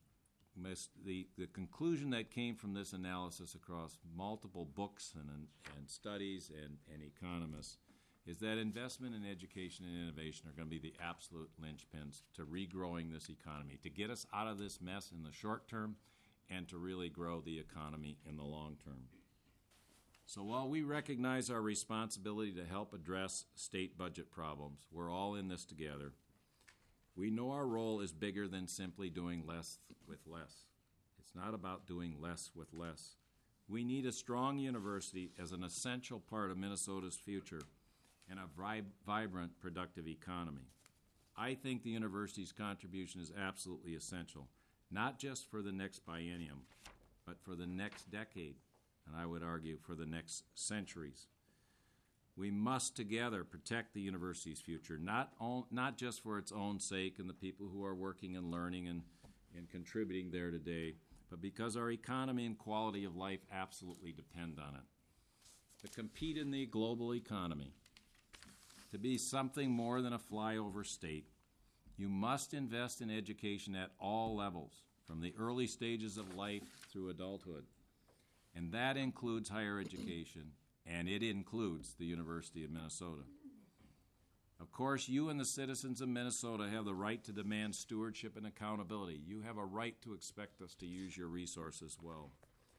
[SPEAKER 10] conclusion that came from this analysis across multiple books and studies and economists is that investment in education and innovation are going to be the absolute linchpins to regrowing this economy, to get us out of this mess in the short term and to really grow the economy in the long term. So while we recognize our responsibility to help address state budget problems, we're all in this together. We know our role is bigger than simply doing less with less. It's not about doing less with less. We need a strong university as an essential part of Minnesota's future and a vibrant, productive economy. I think the university's contribution is absolutely essential, not just for the next biennium, but for the next decade, and I would argue for the next centuries. We must together protect the university's future, not just for its own sake and the people who are working and learning and contributing there today, but because our economy and quality of life absolutely depend on it. To compete in the global economy, to be something more than a flyover state, you must invest in education at all levels, from the early stages of life through adulthood. And that includes higher education, and it includes the University of Minnesota. Of course, you and the citizens of Minnesota have the right to demand stewardship and accountability. You have a right to expect us to use your resources well.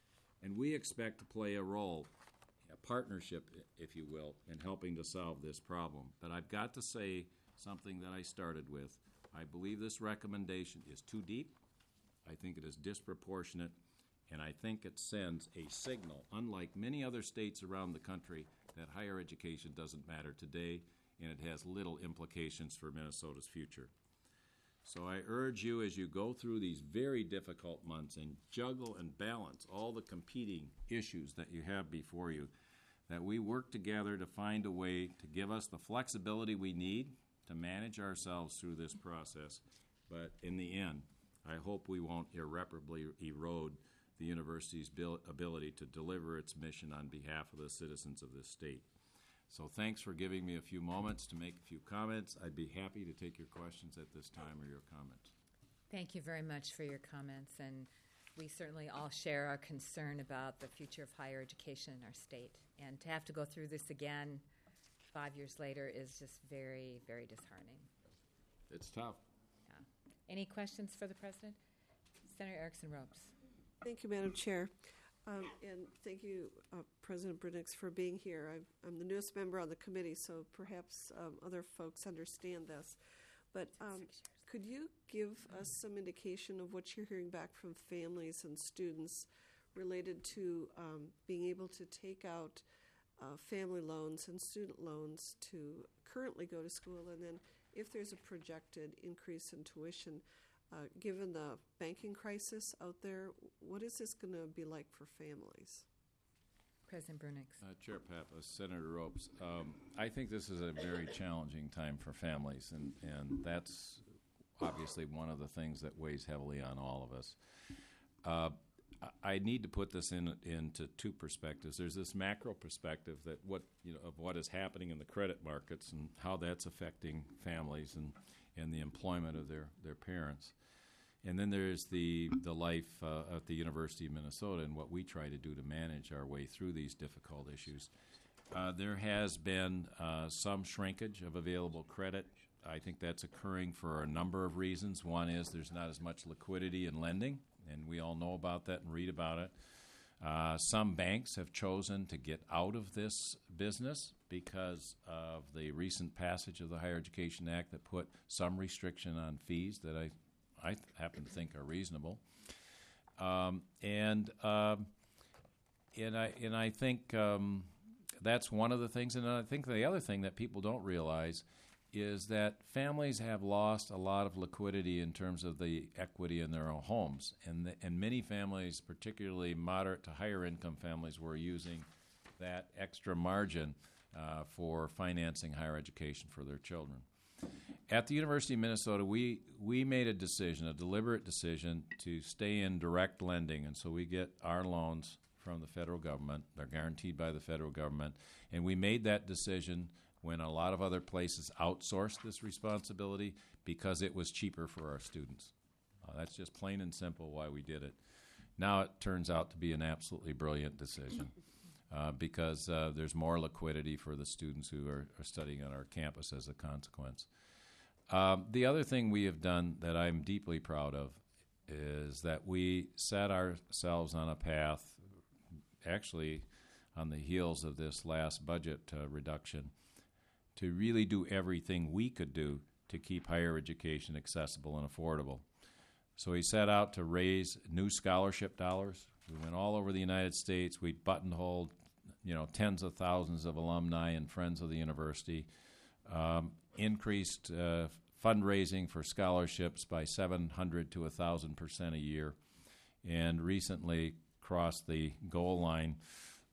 [SPEAKER 10] And we expect to play a role, a partnership, if you will, in helping to solve this problem. But I've got to say something that I started with. I believe this recommendation is too deep. I think it is disproportionate, and I think it sends a signal, unlike many other states around the country, that higher education doesn't matter today, and it has little implications for Minnesota's future. So I urge you, as you go through these very difficult months and juggle and balance all the competing issues that you have before you, that we work together to find a way to give us the flexibility we need to manage ourselves through this process. But in the end, I hope we won't irreparably erode the university's ability to deliver its mission on behalf of the citizens of this state. So thanks for giving me a few moments to make a few comments. I'd be happy to take your questions at this time or your comments.
[SPEAKER 5] Thank you very much for your comments, and we certainly all share our concern about the future of higher education in our state. And to have to go through this again 5 years later is just very, very disheartening.
[SPEAKER 10] It's tough.
[SPEAKER 5] Yeah. Any questions for the President? Senator Erickson Ropes.
[SPEAKER 11] Thank you, Madam Chair. And thank you, President Brunix, for being here. I'm the newest member on the committee, so perhaps other folks understand this. But could you give us some indication of what you're hearing back from families and students related to being able to take out family loans and student loans to currently go to school, and then if there's a projected increase in tuition, given the banking crisis out there, what is this going to be like for families?
[SPEAKER 5] President Brunix.
[SPEAKER 10] Chair Pappas, Senator Ropes, I think this is a very challenging time for families, and that's obviously one of the things that weighs heavily on all of us. I need to put this into two perspectives. There's this macro perspective that of what is happening in the credit markets and how that's affecting families and the employment of their parents. And then there's the life at the University of Minnesota and what we try to do to manage our way through these difficult issues. There has been some shrinkage of available credit. I think that's occurring for a number of reasons. One is there's not as much liquidity in lending, and we all know about that and read about it. Some banks have chosen to get out of this business because of the recent passage of the Higher Education Act that put some restriction on fees that I happen to think are reasonable. And I think that's one of the things. And I think the other thing that people don't realize is that families have lost a lot of liquidity in terms of the equity in their own homes. And many families, particularly moderate to higher income families, were using that extra margin for financing higher education for their children. At the University of Minnesota, we made a deliberate decision, to stay in direct lending. And so we get our loans from the federal government. They're guaranteed by the federal government. And we made that decision when a lot of other places outsourced this responsibility because it was cheaper for our students. That's just plain and simple why we did it. Now it turns out to be an absolutely brilliant decision because there's more liquidity for the students who are studying on our campus as a consequence. The other thing we have done that I'm deeply proud of is that we set ourselves on a path, actually on the heels of this last budget reduction, to really do everything we could do to keep higher education accessible and affordable. So we set out to raise new scholarship dollars. We went all over the United States. We buttonholed, tens of thousands of alumni and friends of the university, increased fundraising for scholarships by 700 to 1,000% a year, and recently crossed the goal line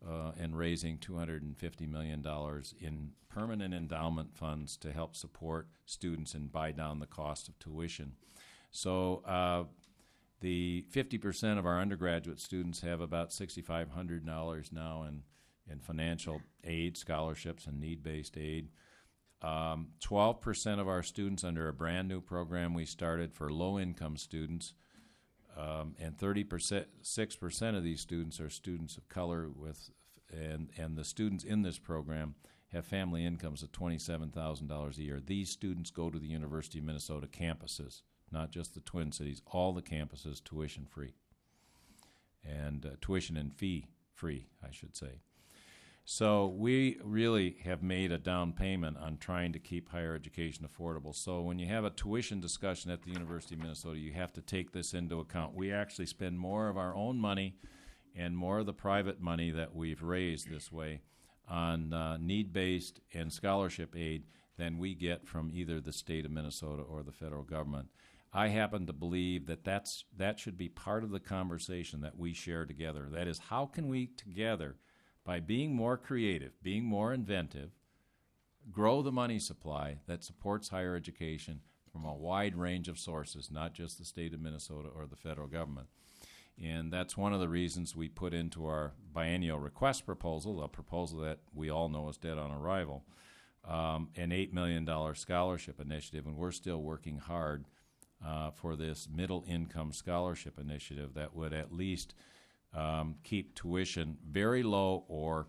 [SPEAKER 10] and raising $250 million in permanent endowment funds to help support students and buy down the cost of tuition. So the 50% of our undergraduate students have about $6,500 now in financial aid, scholarships, and need-based aid. 12% of our students under a brand new program we started for low-income students, and 6% of these students are students of color and the students in this program have family incomes of $27,000 a year. These students go to the University of Minnesota campuses, not just the Twin Cities, all the campuses tuition-free, and tuition and fee-free, I should say. So we really have made a down payment on trying to keep higher education affordable. So when you have a tuition discussion at the University of Minnesota, you have to take this into account. We actually spend more of our own money and more of the private money that we've raised this way on need-based and scholarship aid than we get from either the state of Minnesota or the federal government. I happen to believe that should be part of the conversation that we share together. That is, how can we together, by being more creative, being more inventive, grow the money supply that supports higher education from a wide range of sources, not just the state of Minnesota or the federal government. And that's one of the reasons we put into our biennial request proposal, a proposal that we all know is dead on arrival, an $8 million scholarship initiative, and we're still working hard for this middle-income scholarship initiative that would at least keep tuition very low or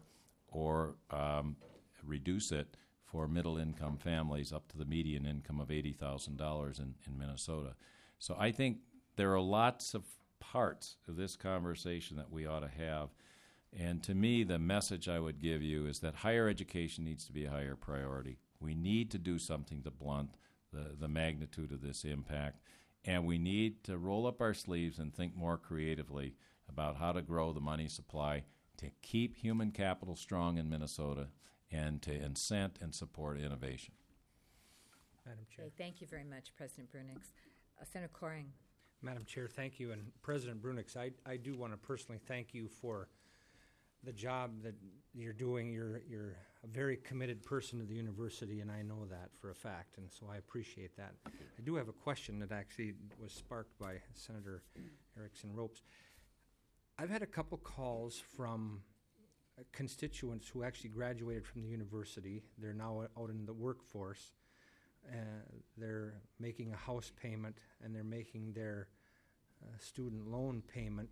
[SPEAKER 10] reduce it for middle-income families up to the median income of $80,000 in Minnesota. So I think there are lots of parts of this conversation that we ought to have. And to me, the message I would give you is that higher education needs to be a higher priority. We need to do something to blunt the magnitude of this impact. And we need to roll up our sleeves and think more creatively about how to grow the money supply to keep human capital strong in Minnesota and to incent and support innovation.
[SPEAKER 9] Madam Chair.
[SPEAKER 5] Okay, thank you very much, President Brunix. Senator Coring.
[SPEAKER 9] Madam Chair, thank you. And President Brunix, I do want to personally thank you for the job that you're doing. You're a very committed person to the university, and I know that for a fact, and so I appreciate that. I do have a question that actually was sparked by Senator Erickson-Ropes. I've had a couple calls from constituents who actually graduated from the university. They're now out in the workforce. They're making a house payment, and they're making their student loan payment.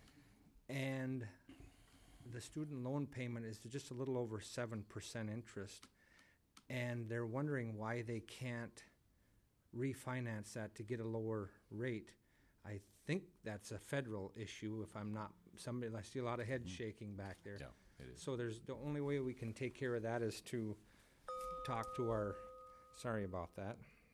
[SPEAKER 9] And the student loan payment is just a little over 7% interest. And they're wondering why they can't refinance that to get a lower rate. I think that's a federal issue. If I'm not somebody, I see a lot of head shaking back there.
[SPEAKER 10] Yeah, it is.
[SPEAKER 9] So there's the only way we can take care of that is to talk to our, sorry about that,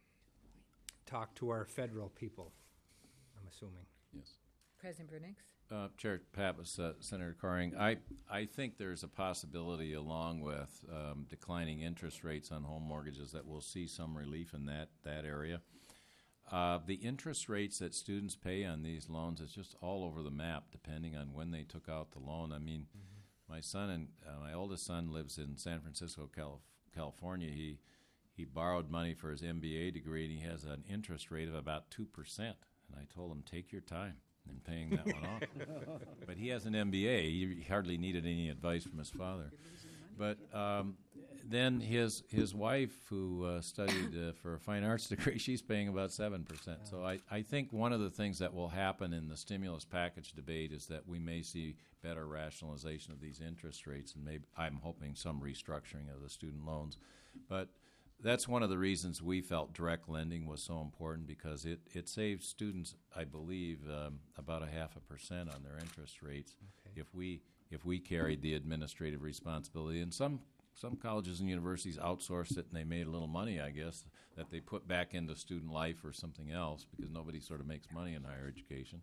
[SPEAKER 9] talk to our federal people, I'm assuming.
[SPEAKER 10] Yes.
[SPEAKER 5] President Brunix.
[SPEAKER 10] Chair Pappas, Senator Coring, I think there's a possibility, along with declining interest rates on home mortgages, that we'll see some relief in that area. The interest rates that students pay on these loans is just all over the map, depending on when they took out the loan. I mean, my son and my oldest son lives in San Francisco, California. He borrowed money for his MBA degree, and he has an interest rate of about 2%. And I told him, take your time in paying that one off. But he has an MBA. He hardly needed any advice from his father. But then his wife, who studied for a fine arts degree, she's paying about 7%. So I think one of the things that will happen in the stimulus package debate is that we may see better rationalization of these interest rates, and maybe I'm hoping some restructuring of the student loans. But that's one of the reasons we felt direct lending was so important, because it saves students, I believe, about 0.5% on their interest rates if we carried the administrative responsibility. And some colleges and universities outsourced it, and they made a little money, I guess, that they put back into student life or something else, because nobody sort of makes money in higher education.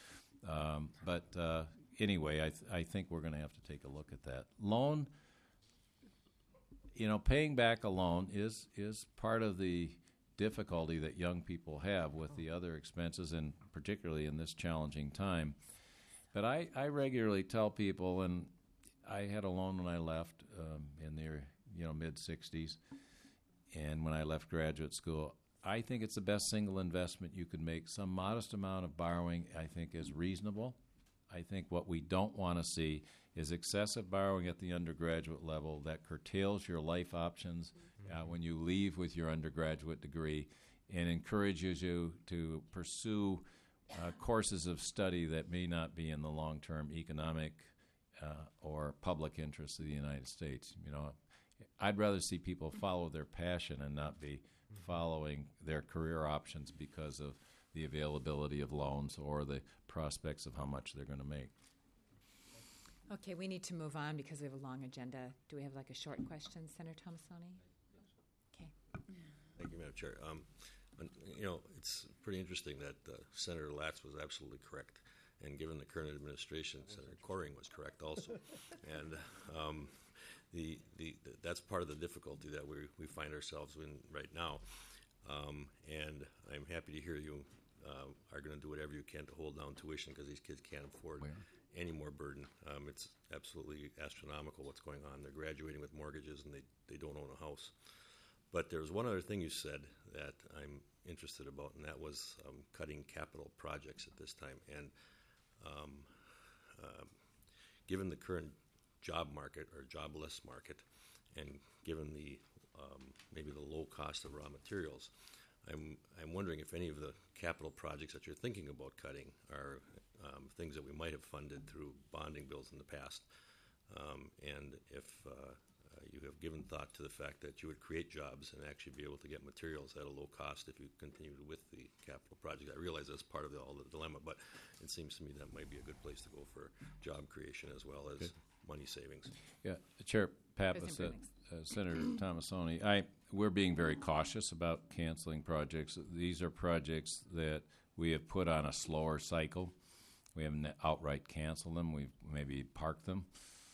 [SPEAKER 10] But anyway, I think we're going to have to take a look at that. Loan, paying back a loan is part of the difficulty that young people have with the other expenses, and particularly in this challenging time. But I regularly tell people, and I had a loan when I left in the mid-60s, and when I left graduate school. I think it's the best single investment you could make. Some modest amount of borrowing, I think, is reasonable. I think what we don't want to see is excessive borrowing at the undergraduate level that curtails your life options when you leave with your undergraduate degree and encourages you to pursue courses of study that may not be in the long-term economic or public interest of the United States. I'd rather see people follow their passion and not be following their career options because of the availability of loans or the prospects of how much they're going to make.
[SPEAKER 5] Okay, we need to move on because we have a long agenda. Do we have like a short question, Senator Tomassoni? Okay.
[SPEAKER 12] Thank you, Madam Chair. It's pretty interesting that Senator Latz was absolutely correct, and given the current administration, Senator Coring was correct also. And that's part of the difficulty that we find ourselves in right now. And I'm happy to hear you are going to do whatever you can to hold down tuition because these kids can't afford any more burden. It's absolutely astronomical what's going on. They're graduating with mortgages and they don't own a house. But there's one other thing you said that I'm interested about, and that was cutting capital projects at this time. And given the current job market or jobless market, and given the maybe the low cost of raw materials, I'm wondering if any of the capital projects that you're thinking about cutting are things that we might have funded through bonding bills in the past, and if you have given thought to the fact that you would create jobs and actually be able to get materials at a low cost if you continued with the capital project. I realize that's part of all the dilemma, but it seems to me that might be a good place to go for job creation as well as money savings.
[SPEAKER 10] Yeah, Chair Pappas, Senator Tomassoni, we're being very cautious about canceling projects. These are projects that we have put on a slower cycle. We haven't outright canceled them. We've maybe parked them.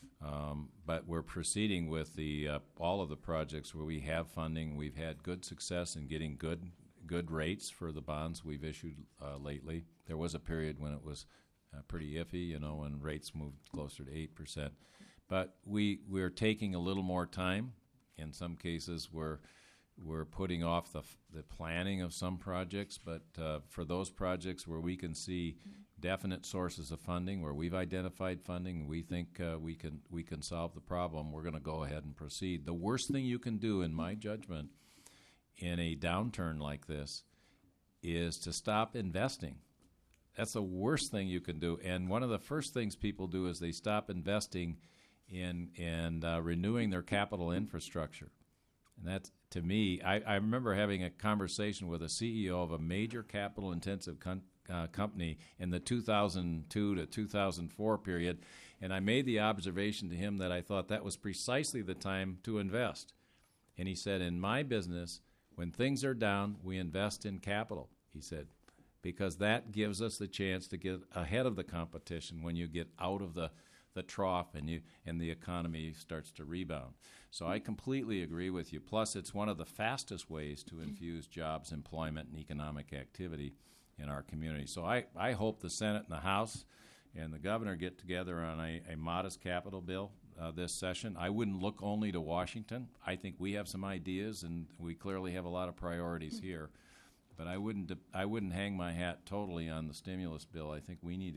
[SPEAKER 10] But we're proceeding with all of the projects where we have funding. We've had good success in getting good rates for the bonds we've issued lately. There was a period when it was pretty iffy, when rates moved closer to 8%. But we're taking a little more time. In some cases, we're putting off the planning of some projects. But for those projects where we can see definite sources of funding, where we've identified funding, we think we can solve the problem, we're going to go ahead and proceed. The worst thing you can do, in my judgment, in a downturn like this, is to stop investing. That's the worst thing you can do. And one of the first things people do is they stop investing in renewing their capital infrastructure. And that's, to me, I remember having a conversation with a CEO of a major capital-intensive company in the 2002 to 2004 period, and I made the observation to him that I thought that was precisely the time to invest. And he said, in my business, when things are down, we invest in capital, he said, because that gives us the chance to get ahead of the competition when you get out of the trough and the economy starts to rebound. So I completely agree with you. Plus, it's one of the fastest ways to infuse jobs, employment, and economic activity in our community. So I hope the Senate and the House and the governor get together on a modest capital bill this session. I wouldn't look only to Washington. I think we have some ideas, and we clearly have a lot of priorities here. But I wouldn't hang my hat totally on the stimulus bill. I think we need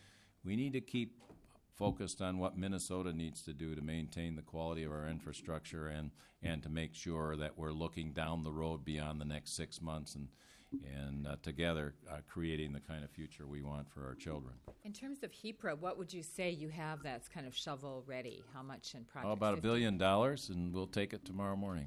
[SPEAKER 10] to keep focused on what Minnesota needs to do to maintain the quality of our infrastructure and to make sure that we're looking down the road beyond the next 6 months and together creating the kind of future we want for our children.
[SPEAKER 5] In terms of HEPRA, what would you say you have that's kind of shovel ready? How much in projects?
[SPEAKER 10] About $1 billion, and we'll take it tomorrow morning.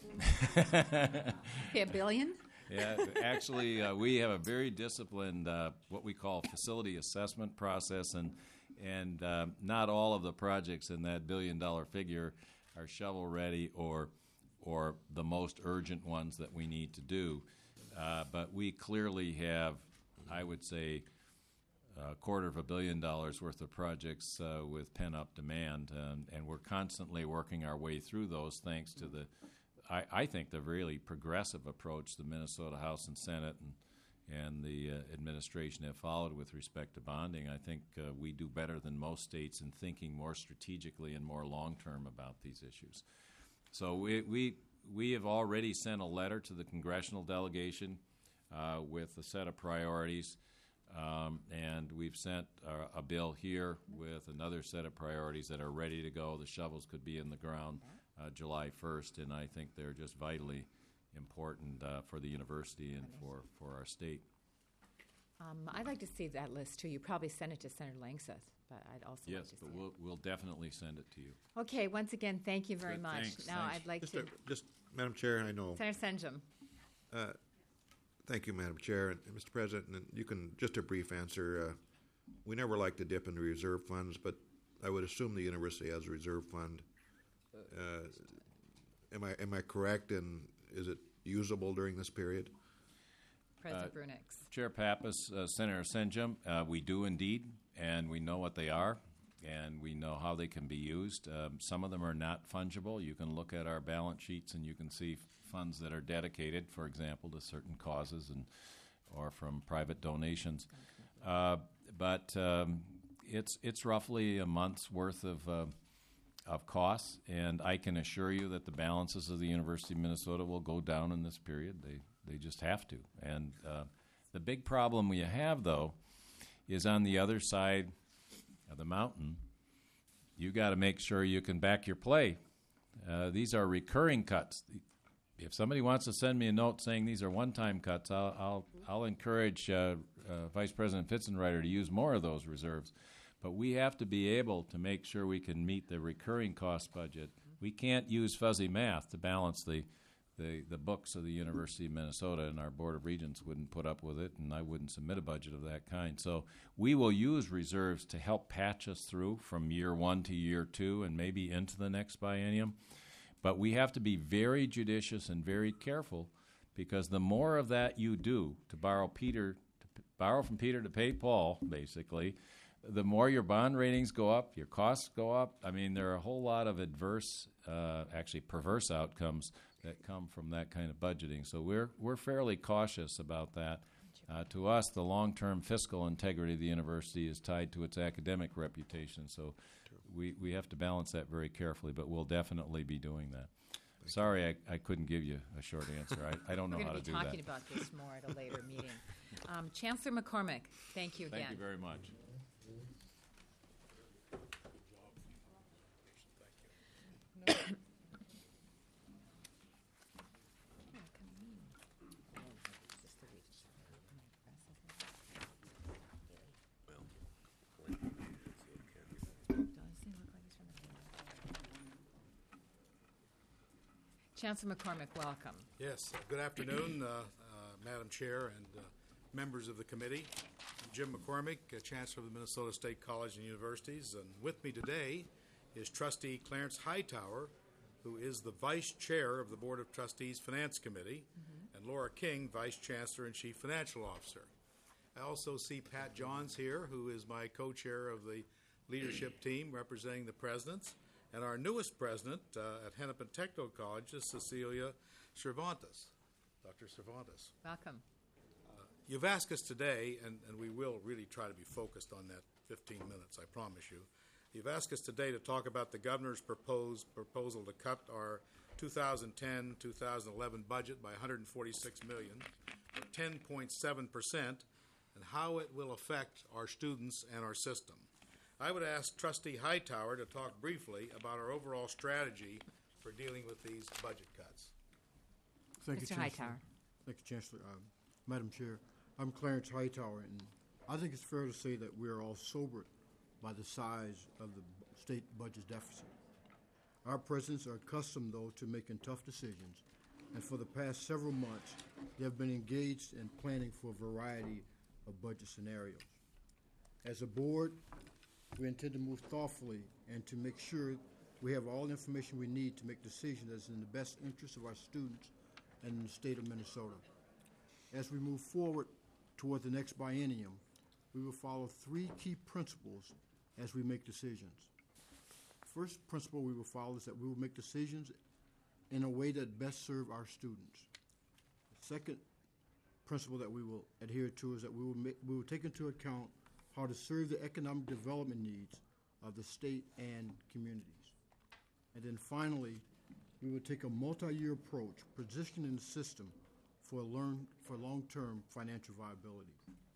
[SPEAKER 5] Okay, $1 billion?
[SPEAKER 10] Yeah, actually, we have a very disciplined what we call facility assessment process, and not all of the projects in that $1 billion figure are shovel ready or the most urgent ones that we need to do. But we clearly have, I would say, $250 million worth of projects with pent-up demand, and we're constantly working our way through those thanks to I think the really progressive approach the Minnesota House and Senate and the administration have followed with respect to bonding, I think we do better than most states in thinking more strategically and more long-term about these issues. So we have already sent a letter to the congressional delegation with a set of priorities, and we've sent a bill here with another set of priorities that are ready to go. The shovels could be in the ground July 1st, and I think they're just vitally important for the university and for our state.
[SPEAKER 5] I'd like to see that list too. You probably sent it to Senator Langseth, but I'd also like
[SPEAKER 10] Yes,
[SPEAKER 5] to see
[SPEAKER 10] but
[SPEAKER 5] it.
[SPEAKER 10] we'll definitely send it to you.
[SPEAKER 5] Okay, once again, thank you very
[SPEAKER 10] Good,
[SPEAKER 5] much.
[SPEAKER 10] thanks.
[SPEAKER 5] Now
[SPEAKER 10] Thanks.
[SPEAKER 5] I'd like to
[SPEAKER 13] Just, Madam Chair, I know.
[SPEAKER 5] Senator Senjum.
[SPEAKER 13] Thank you, Madam Chair and Mr. President. And you can just a brief answer. We never like to dip into reserve funds, but I would assume the university has a reserve fund. Am I correct? And is it usable during this period?
[SPEAKER 5] President Brunix.
[SPEAKER 10] Chair Pappas, Senator Senjum, we do indeed, and we know what they are, and we know how they can be used. Some of them are not fungible. You can look at our balance sheets and you can see funds that are dedicated, for example, to certain causes or from private donations. But it's roughly a month's worth of costs, and I can assure you that the balances of the University of Minnesota will go down in this period. They just have to. And the big problem we have, though, is on the other side of the mountain. You got to make sure you can back your play. These are recurring cuts. If somebody wants to send me a note saying these are one-time cuts, I'll encourage Vice President Fitzenreiter to use more of those reserves. But we have to be able to make sure we can meet the recurring cost budget. We can't use fuzzy math to balance the books of the University of Minnesota, and our Board of Regents wouldn't put up with it, and I wouldn't submit a budget of that kind. So we will use reserves to help patch us through from year one to year two and maybe into the next biennium. But we have to be very judicious and very careful, because the more of that you do, to borrow from Peter to pay Paul, basically, the more your bond ratings go up, your costs go up. I mean, there are a whole lot of actually perverse outcomes that come from that kind of budgeting. So we're fairly cautious about that. To us, the long-term fiscal integrity of the university is tied to its academic reputation. So we have to balance that very carefully, but we'll definitely be doing that. Sorry, I couldn't give you a short answer. I don't know how to do that.
[SPEAKER 5] We're going to be talking about this more at a later meeting. Chancellor McCormick, thank you again.
[SPEAKER 10] Thank you very much.
[SPEAKER 5] Chancellor McCormick, welcome.
[SPEAKER 14] Yes, good afternoon, Madam Chair and members of the committee. I'm Jim McCormick, Chancellor of the Minnesota State College and Universities, and with me today is Trustee Clarence Hightower, who is the Vice Chair of the Board of Trustees Finance Committee, and Laura King, Vice Chancellor and Chief Financial Officer. I also see Pat Johns here, who is my co-chair of the leadership team representing the presidents. And our newest president at Hennepin Technical College is Cecilia Cervantes, Dr. Cervantes.
[SPEAKER 5] Welcome.
[SPEAKER 14] You've asked us today, and we will really try to be focused on that 15 minutes, I promise you. You've asked us today to talk about the governor's proposal to cut our 2010-2011 budget by $146 million, or 10.7%, and how it will affect our students and our system. I would ask Trustee Hightower to talk briefly about our overall strategy for dealing with these budget cuts.
[SPEAKER 15] Thank you,
[SPEAKER 5] Mr.
[SPEAKER 15] Chancellor.
[SPEAKER 5] Hightower.
[SPEAKER 15] Thank you, Chancellor. Madam Chair, I'm Clarence Hightower, and I think it's fair to say that we are all sobered by the size of the state budget deficit. Our presidents are accustomed, though, to making tough decisions, and for the past several months, they have been engaged in planning for a variety of budget scenarios. As a board, we intend to move thoughtfully and to make sure we have all the information we need to make decisions that is in the best interest of our students and in the state of Minnesota. As we move forward toward the next biennium, we will follow three key principles as we make decisions. First principle we will follow is that we will make decisions in a way that best serve our students. The second principle that we will adhere to is that we will take into account how to serve the economic development needs of the state and communities. And then finally, we will take a multi-year approach, positioning the system for long-term financial viability.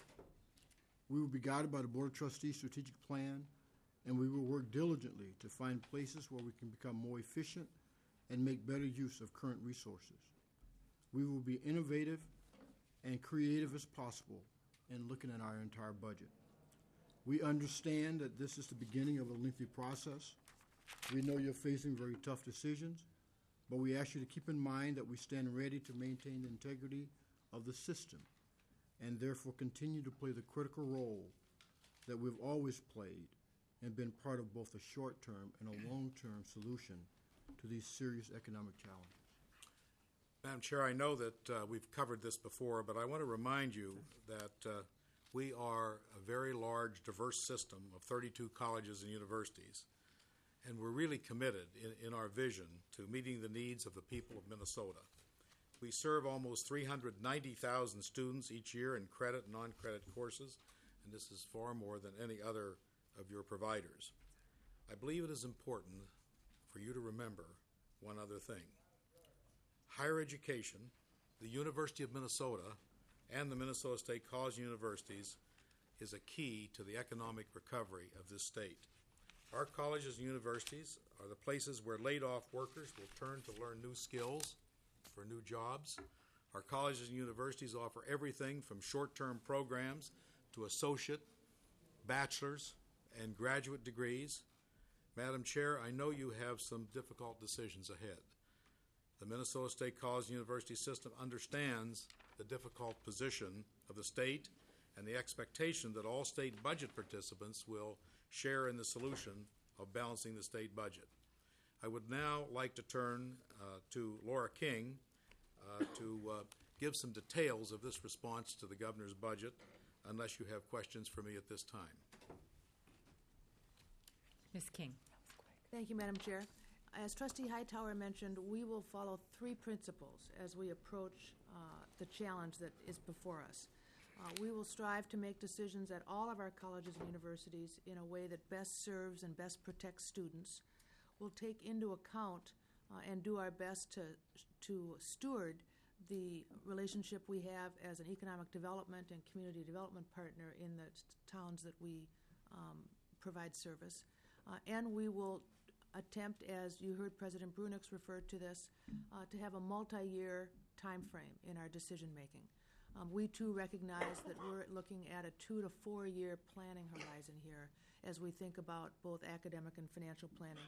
[SPEAKER 15] We will be guided by the Board of Trustees' strategic plan, and we will work diligently to find places where we can become more efficient and make better use of current resources. We will be innovative and creative as possible in looking at our entire budget. We understand that this is the beginning of a lengthy process. We know you're facing very tough decisions, but we ask you to keep in mind that we stand ready to maintain the integrity of the system and therefore continue to play the critical role that we've always played and been part of both a short-term and a long-term solution to these serious economic challenges.
[SPEAKER 14] Madam Chair, I know that we've covered this before, but I want to remind you that we are a very large, diverse system of 32 colleges and universities, and we're really committed in our vision to meeting the needs of the people of Minnesota. We serve almost 390,000 students each year in credit and non-credit courses, and this is far more than any other of your providers. I believe it is important for you to remember one other thing. Higher education, the University of Minnesota, and the Minnesota State College and Universities is a key to the economic recovery of this state. Our colleges and universities are the places where laid-off workers will turn to learn new skills for new jobs. Our colleges and universities offer everything from short-term programs to associate, bachelor's, and graduate degrees. Madam Chair, I know you have some difficult decisions ahead. The Minnesota State College and University system understands the difficult position of the state and the expectation that all state budget participants will share in the solution of balancing the state budget. I would now like to turn to Laura King to give some details of this response to the governor's budget, unless you have questions for me at this time.
[SPEAKER 5] Ms. King.
[SPEAKER 16] Thank you, Madam Chair. As Trustee Hightower mentioned, we will follow three principles as we approach the challenge that is before us. We will strive to make decisions at all of our colleges and universities in a way that best serves and best protects students. We'll take into account and do our best to steward the relationship we have as an economic development and community development partner in the towns that we provide service. And we will attempt, as you heard President Brunix refer to this, to have a multi-year time frame in our decision making. We too recognize that we're looking at a 2 to 4 year planning horizon here as we think about both academic and financial planning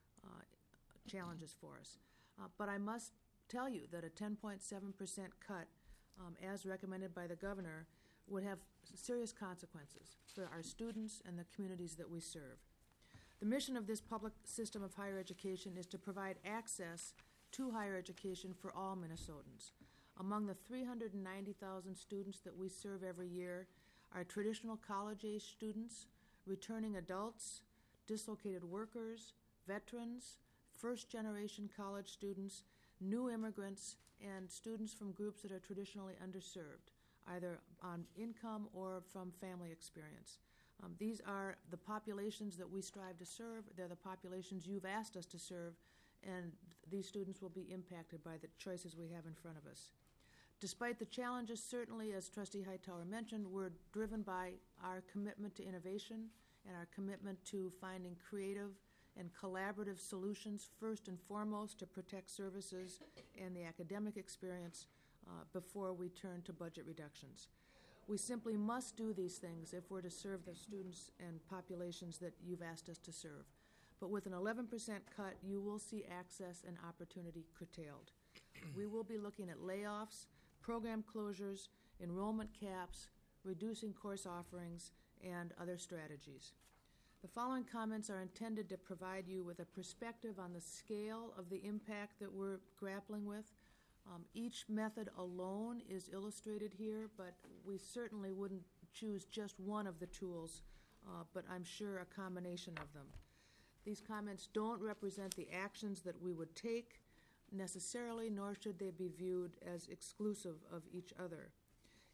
[SPEAKER 16] challenges for us. But I must tell you that a 10.7% cut, as recommended by the governor, would have serious consequences for our students and the communities that we serve. The mission of this public system of higher education is to provide access to higher education for all Minnesotans. Among the 390,000 students that we serve every year are traditional college-age students, returning adults, dislocated workers, veterans, first-generation college students, new immigrants, and students from groups that are traditionally underserved, either on income or from family experience. These are the populations that we strive to serve. They're the populations you've asked us to serve, and these students will be impacted by the choices we have in front of us. Despite the challenges, certainly, as Trustee Hightower mentioned, we're driven by our commitment to innovation and our commitment to finding creative and collaborative solutions, first and foremost, to protect services and the academic experience before we turn to budget reductions. We simply must do these things if we're to serve the students and populations that you've asked us to serve. But with an 11% cut, you will see access and opportunity curtailed. We will be looking at layoffs, program closures, enrollment caps, reducing course offerings, and other strategies. The following comments are intended to provide you with a perspective on the scale of the impact that we're grappling with. Each method alone is illustrated here, but we certainly wouldn't choose just one of the tools, but I'm sure a combination of them. These comments don't represent the actions that we would take necessarily, nor should they be viewed as exclusive of each other.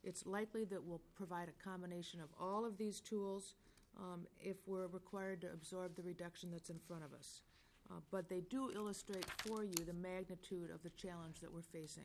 [SPEAKER 16] It's likely that we'll provide a combination of all of these tools if we're required to absorb the reduction that's in front of us. But they do illustrate for you the magnitude of the challenge that we're facing.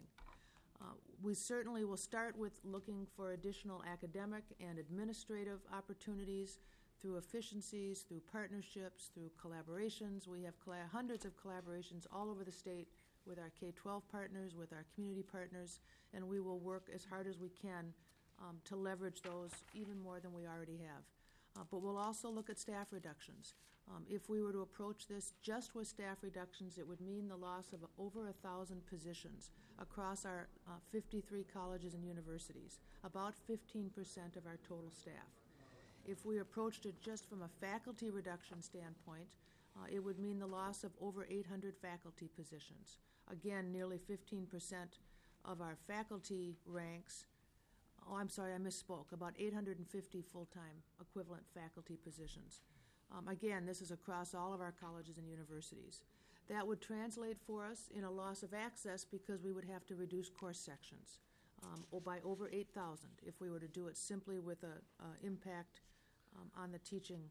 [SPEAKER 16] We certainly will start with looking for additional academic and administrative opportunities through efficiencies, through partnerships, through collaborations. We have hundreds of collaborations all over the state with our K-12 partners, with our community partners, and we will work as hard as we can to leverage those even more than we already have. But we'll also look at staff reductions. If we were to approach this just with staff reductions, it would mean the loss of over 1,000 positions across our 53 colleges and universities, about 15% of our total staff. If we approached it just from a faculty reduction standpoint, it would mean the loss of over 800 faculty positions. Again, nearly 15% of our faculty ranks. Oh, I'm sorry, I misspoke. About 850 full-time equivalent faculty positions. Again, this is across all of our colleges and universities. That would translate for us in a loss of access because we would have to reduce course sections by over 8,000 if we were to do it simply with an impact on the teaching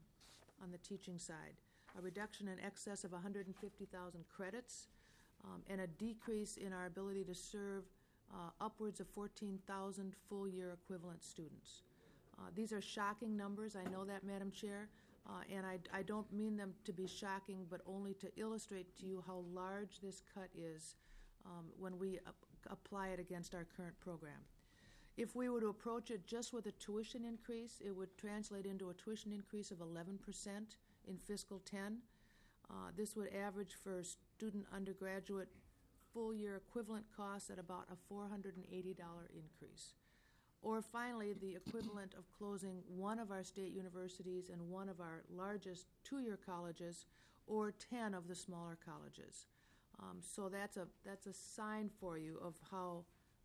[SPEAKER 16] side. A reduction in excess of 150,000 credits and a decrease in our ability to serve upwards of 14,000 full-year equivalent students. These are shocking numbers. I know that, Madam Chair. And I don't mean them to be shocking, but only to illustrate to you how large this cut is when we apply it against our current program. If we were to approach it just with a tuition increase, it would translate into a tuition increase of 11% in fiscal 10. This would average for student undergraduate full-year equivalent costs at about a $480 increase. Or finally, the equivalent of closing one of our state universities and one of our largest two-year colleges, or 10 of the smaller colleges. So that's a sign for you of how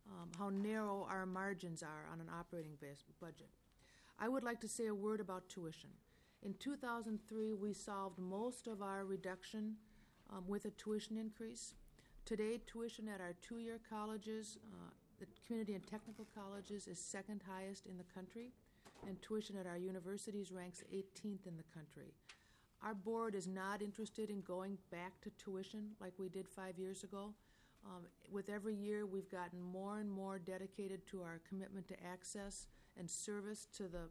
[SPEAKER 16] narrow our margins are on an operating budget. I would like to say a word about tuition. In 2003, we solved most of our reduction with a tuition increase. Today, tuition at our two-year colleges, the community and technical colleges, is second highest in the country, and tuition at our universities ranks 18th in the country. Our board is not interested in going back to tuition like we did 5 years ago. With every year, we've gotten more and more dedicated to our commitment to access and service to the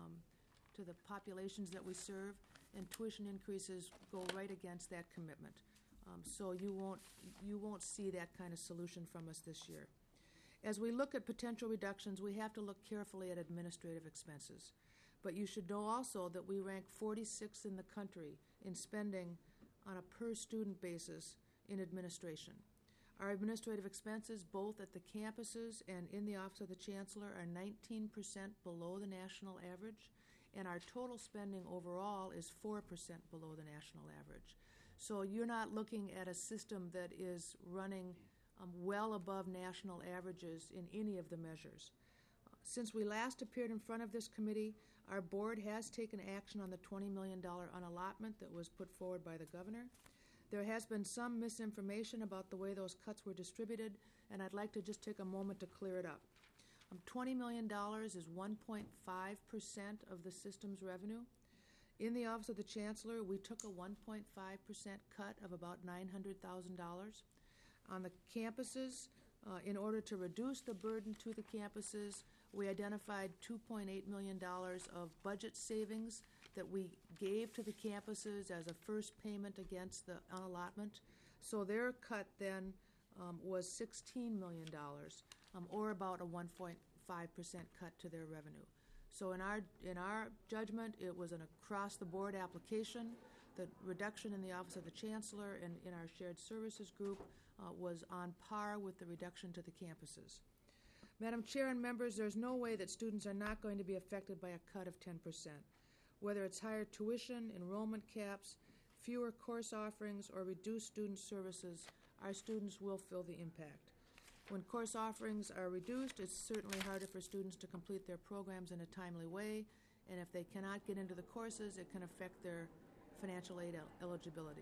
[SPEAKER 16] populations that we serve, and tuition increases go right against that commitment. So you won't see that kind of solution from us this year. As we look at potential reductions, we have to look carefully at administrative expenses. But you should know also that we rank 46th in the country in spending on a per-student basis in administration. Our administrative expenses, both at the campuses and in the Office of the Chancellor, are 19% below the national average, and our total spending overall is 4% below the national average. So you're not looking at a system that is running well above national averages in any of the measures. Since we last appeared in front of this committee, our board has taken action on the $20 million unallotment that was put forward by the governor. There has been some misinformation about the way those cuts were distributed, and I'd like to just take a moment to clear it up. $20 million is 1.5% of the system's revenue. In the Office of the Chancellor, we took a 1.5% cut of about $900,000. On the campuses, in order to reduce the burden to the campuses, we identified $2.8 million of budget savings that we gave to the campuses as a first payment against the unallotment. So their cut then was $16 million, or about a 1.5% cut to their revenue. So in our judgment, it was an across-the-board application. The reduction in the Office of the Chancellor and in our shared services group was on par with the reduction to the campuses. Madam Chair and members, there's no way that students are not going to be affected by a cut of 10%. Whether it's higher tuition, enrollment caps, fewer course offerings, or reduced student services, our students will feel the impact. When course offerings are reduced, it's certainly harder for students to complete their programs in a timely way, and if they cannot get into the courses, it can affect their financial aid eligibility.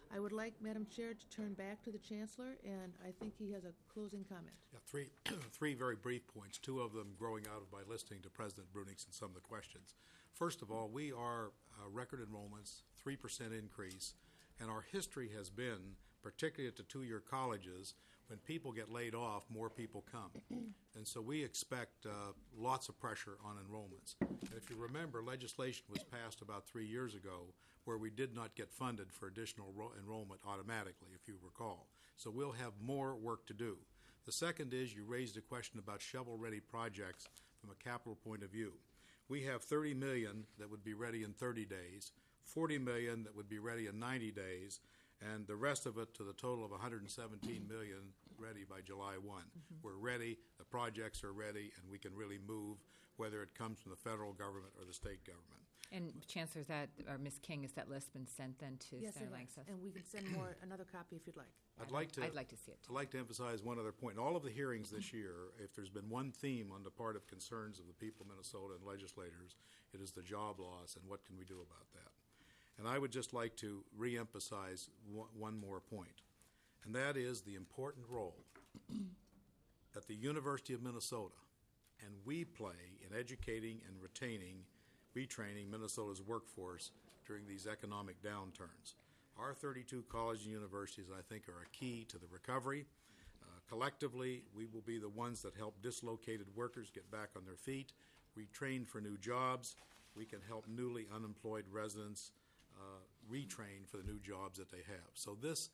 [SPEAKER 16] I would like, Madam Chair, to turn back to the Chancellor, and I think he has a closing comment.
[SPEAKER 14] Yeah, three very brief points, two of them growing out of my listening to President Brunix and some of the questions. First of all, we are record enrollments, 3% increase, and our history has been, particularly at the two-year colleges, when people get laid off, more people come. And so we expect lots of pressure on enrollments. And if you remember, legislation was passed about 3 years ago where we did not get funded for additional enrollment automatically, if you recall. So we'll have more work to do. The second is you raised a question about shovel-ready projects from a capital point of view. We have $30 million that would be ready in 30 days, $40 million that would be ready in 90 days, and the rest of it to the total of $117 million ready by July 1. We're ready, the projects are ready, and we can really move, whether it comes from the federal government or the state government.
[SPEAKER 5] And Chancellor, Ms. King, has that list been sent then to
[SPEAKER 16] Yes,
[SPEAKER 5] Senator
[SPEAKER 16] it
[SPEAKER 5] Langseth?
[SPEAKER 16] has, and we can send another copy if you'd like.
[SPEAKER 14] I'd like to
[SPEAKER 5] see it.
[SPEAKER 14] I'd like to emphasize one other point. In all of the hearings this year, if there's been one theme on the part of concerns of the people of Minnesota and legislators, it is the job loss and what can we do about that. And I would just like to reemphasize one more point, and that is the important role that the University of Minnesota and we play in educating and retraining Minnesota's workforce during these economic downturns. Our 32 colleges and universities, I think, are a key to the recovery. Collectively, we will be the ones that help dislocated workers get back on their feet. We train for new jobs. We can help newly unemployed residents retrain for the new jobs that they have. So this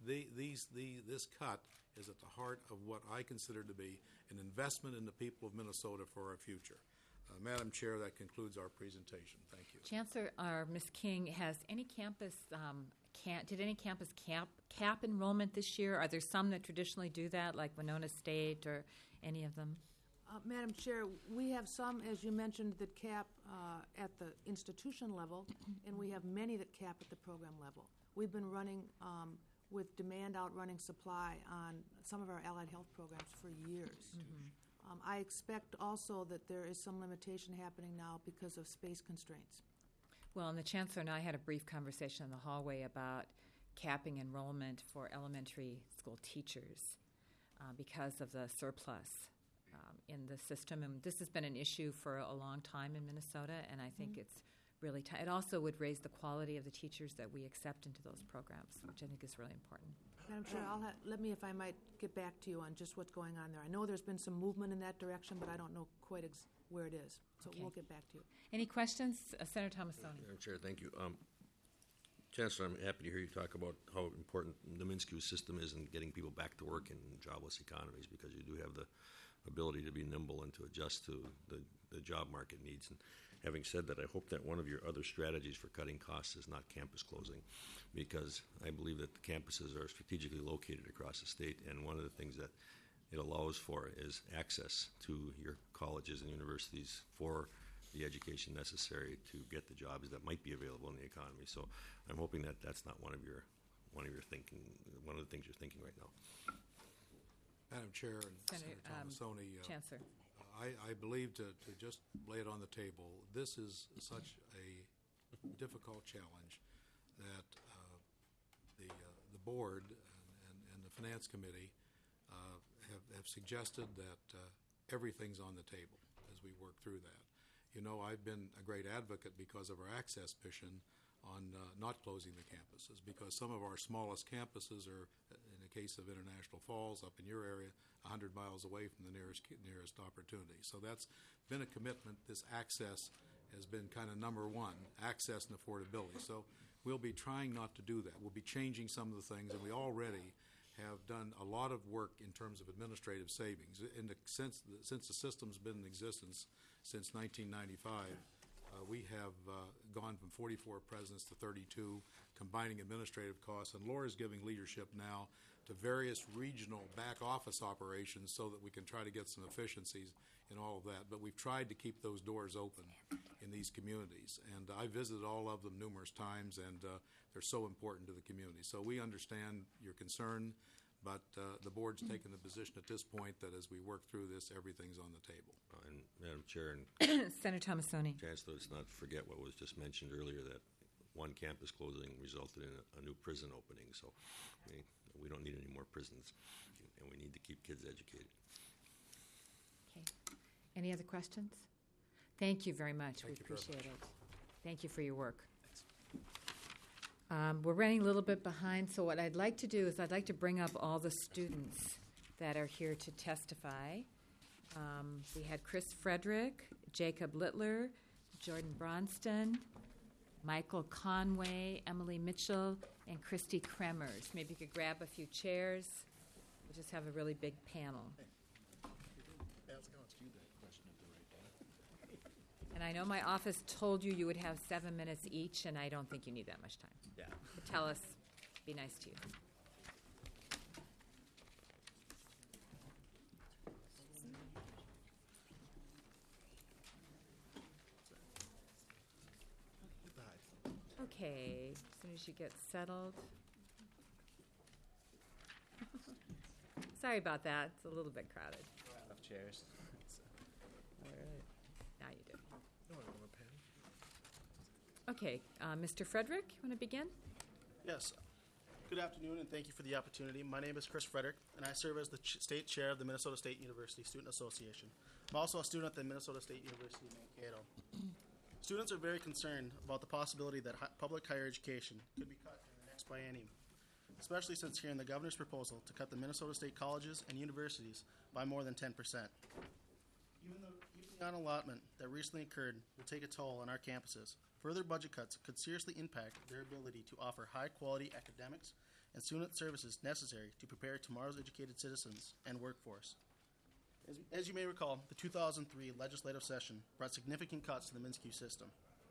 [SPEAKER 14] cut is at the heart of what I consider to be an investment in the people of Minnesota for our future. Madam Chair, that concludes our presentation. Thank you.
[SPEAKER 5] Chancellor, Ms. King, has any campus did any campus cap enrollment this year? Are there some that traditionally do that, like Winona State or any of them?
[SPEAKER 16] Madam Chair, we have some, as you mentioned, that cap at the institution level, and we have many that cap at the program level. We've been running with demand outrunning supply on some of our allied health programs for years. I expect also that there is some limitation happening now because of space constraints.
[SPEAKER 5] Well, and the Chancellor and I had a brief conversation in the hallway about capping enrollment for elementary school teachers because of the surplus in the system. And this has been an issue for a long time in Minnesota, and I think it's really it also would raise the quality of the teachers that we accept into those programs, which I think is really important.
[SPEAKER 16] Madam Chair, let me, if I might, get back to you on just what's going on there. I know there's been some movement in that direction, but I don't know quite where it is. So we'll get back to you.
[SPEAKER 5] Any questions? Senator Tomassoni.
[SPEAKER 12] Madam Chair, thank you. Chancellor, I'm happy to hear you talk about how important the MnSCU system is in getting people back to work in jobless economies, because you do have the ability to be nimble and to adjust to the job market needs. And having said that, I hope that one of your other strategies for cutting costs is not campus closing, because I believe that the campuses are strategically located across the state, and one of the things that it allows for is access to your colleges and universities for the education necessary to get the jobs that might be available in the economy. So I'm hoping that that's not one of the things you're thinking right now.
[SPEAKER 14] Madam Chair and Senator Tomassoni,
[SPEAKER 5] Chancellor.
[SPEAKER 14] I believe to just lay it on the table, this is such a difficult challenge that the board and the finance committee have suggested that everything's on the table as we work through that. You know, I've been a great advocate because of our access mission on not closing the campuses, because some of our smallest campuses are, in the case of International Falls up in your area, 100 miles away from the nearest opportunity. So that's been a commitment. This access has been kind of number one, access and affordability. So we'll be trying not to do that. We'll be changing some of the things, and we already have done a lot of work in terms of administrative savings. Since the system's been in existence since 1995, we have gone from 44 presidents to 32, combining administrative costs, and Laura's giving leadership now to various regional back office operations so that we can try to get some efficiencies in all of that. But we've tried to keep those doors open in these communities, and I visited all of them numerous times, and they're so important to the community. So we understand your concern, but the board's taken the position at this point that as we work through this, everything's on the table.
[SPEAKER 12] And Madam Chair and
[SPEAKER 5] Senator Tomassoni.
[SPEAKER 12] Chancellor, let's not forget what was just mentioned earlier, that one campus closing resulted in a new prison opening. So we don't need any more prisons, and we need to keep kids educated.
[SPEAKER 5] Okay. Any other questions? Thank you very much. We
[SPEAKER 14] Thank you very
[SPEAKER 5] appreciate it. Thank you for your work. We're running a little bit behind, so what I'd like to do is I'd like to bring up all the students that are here to testify. We had Chris Frederick, Jacob Littler, Jordan Bronston, Michael Conway, Emily Mitchell, and Christy Kremers. Maybe you could grab a few chairs. We'll just have a really big panel. And I know my office told you would have 7 minutes each, and I don't think you need that much time.
[SPEAKER 7] Yeah.
[SPEAKER 5] But tell us, be nice to you. Okay, as soon as you get settled. Sorry about that. It's a little bit crowded.
[SPEAKER 17] Enough chairs.
[SPEAKER 5] All right. Now you do. Okay, Mr. Frederick, you want to begin?
[SPEAKER 18] Yes. Good afternoon, and thank you for the opportunity. My name is Chris Frederick, and I serve as the state chair of the Minnesota State University Student Association. I'm also a student at the Minnesota State University in Mankato. Students are very concerned about the possibility that public higher education could be cut in the next biennium, especially since hearing the governor's proposal to cut the Minnesota State colleges and universities by more than 10%. Even the allotment that recently occurred will take a toll on our campuses. Further budget cuts could seriously impact their ability to offer high-quality academics and student services necessary to prepare tomorrow's educated citizens and workforce. As you may recall, the 2003 legislative session brought significant cuts to the MnSCU system.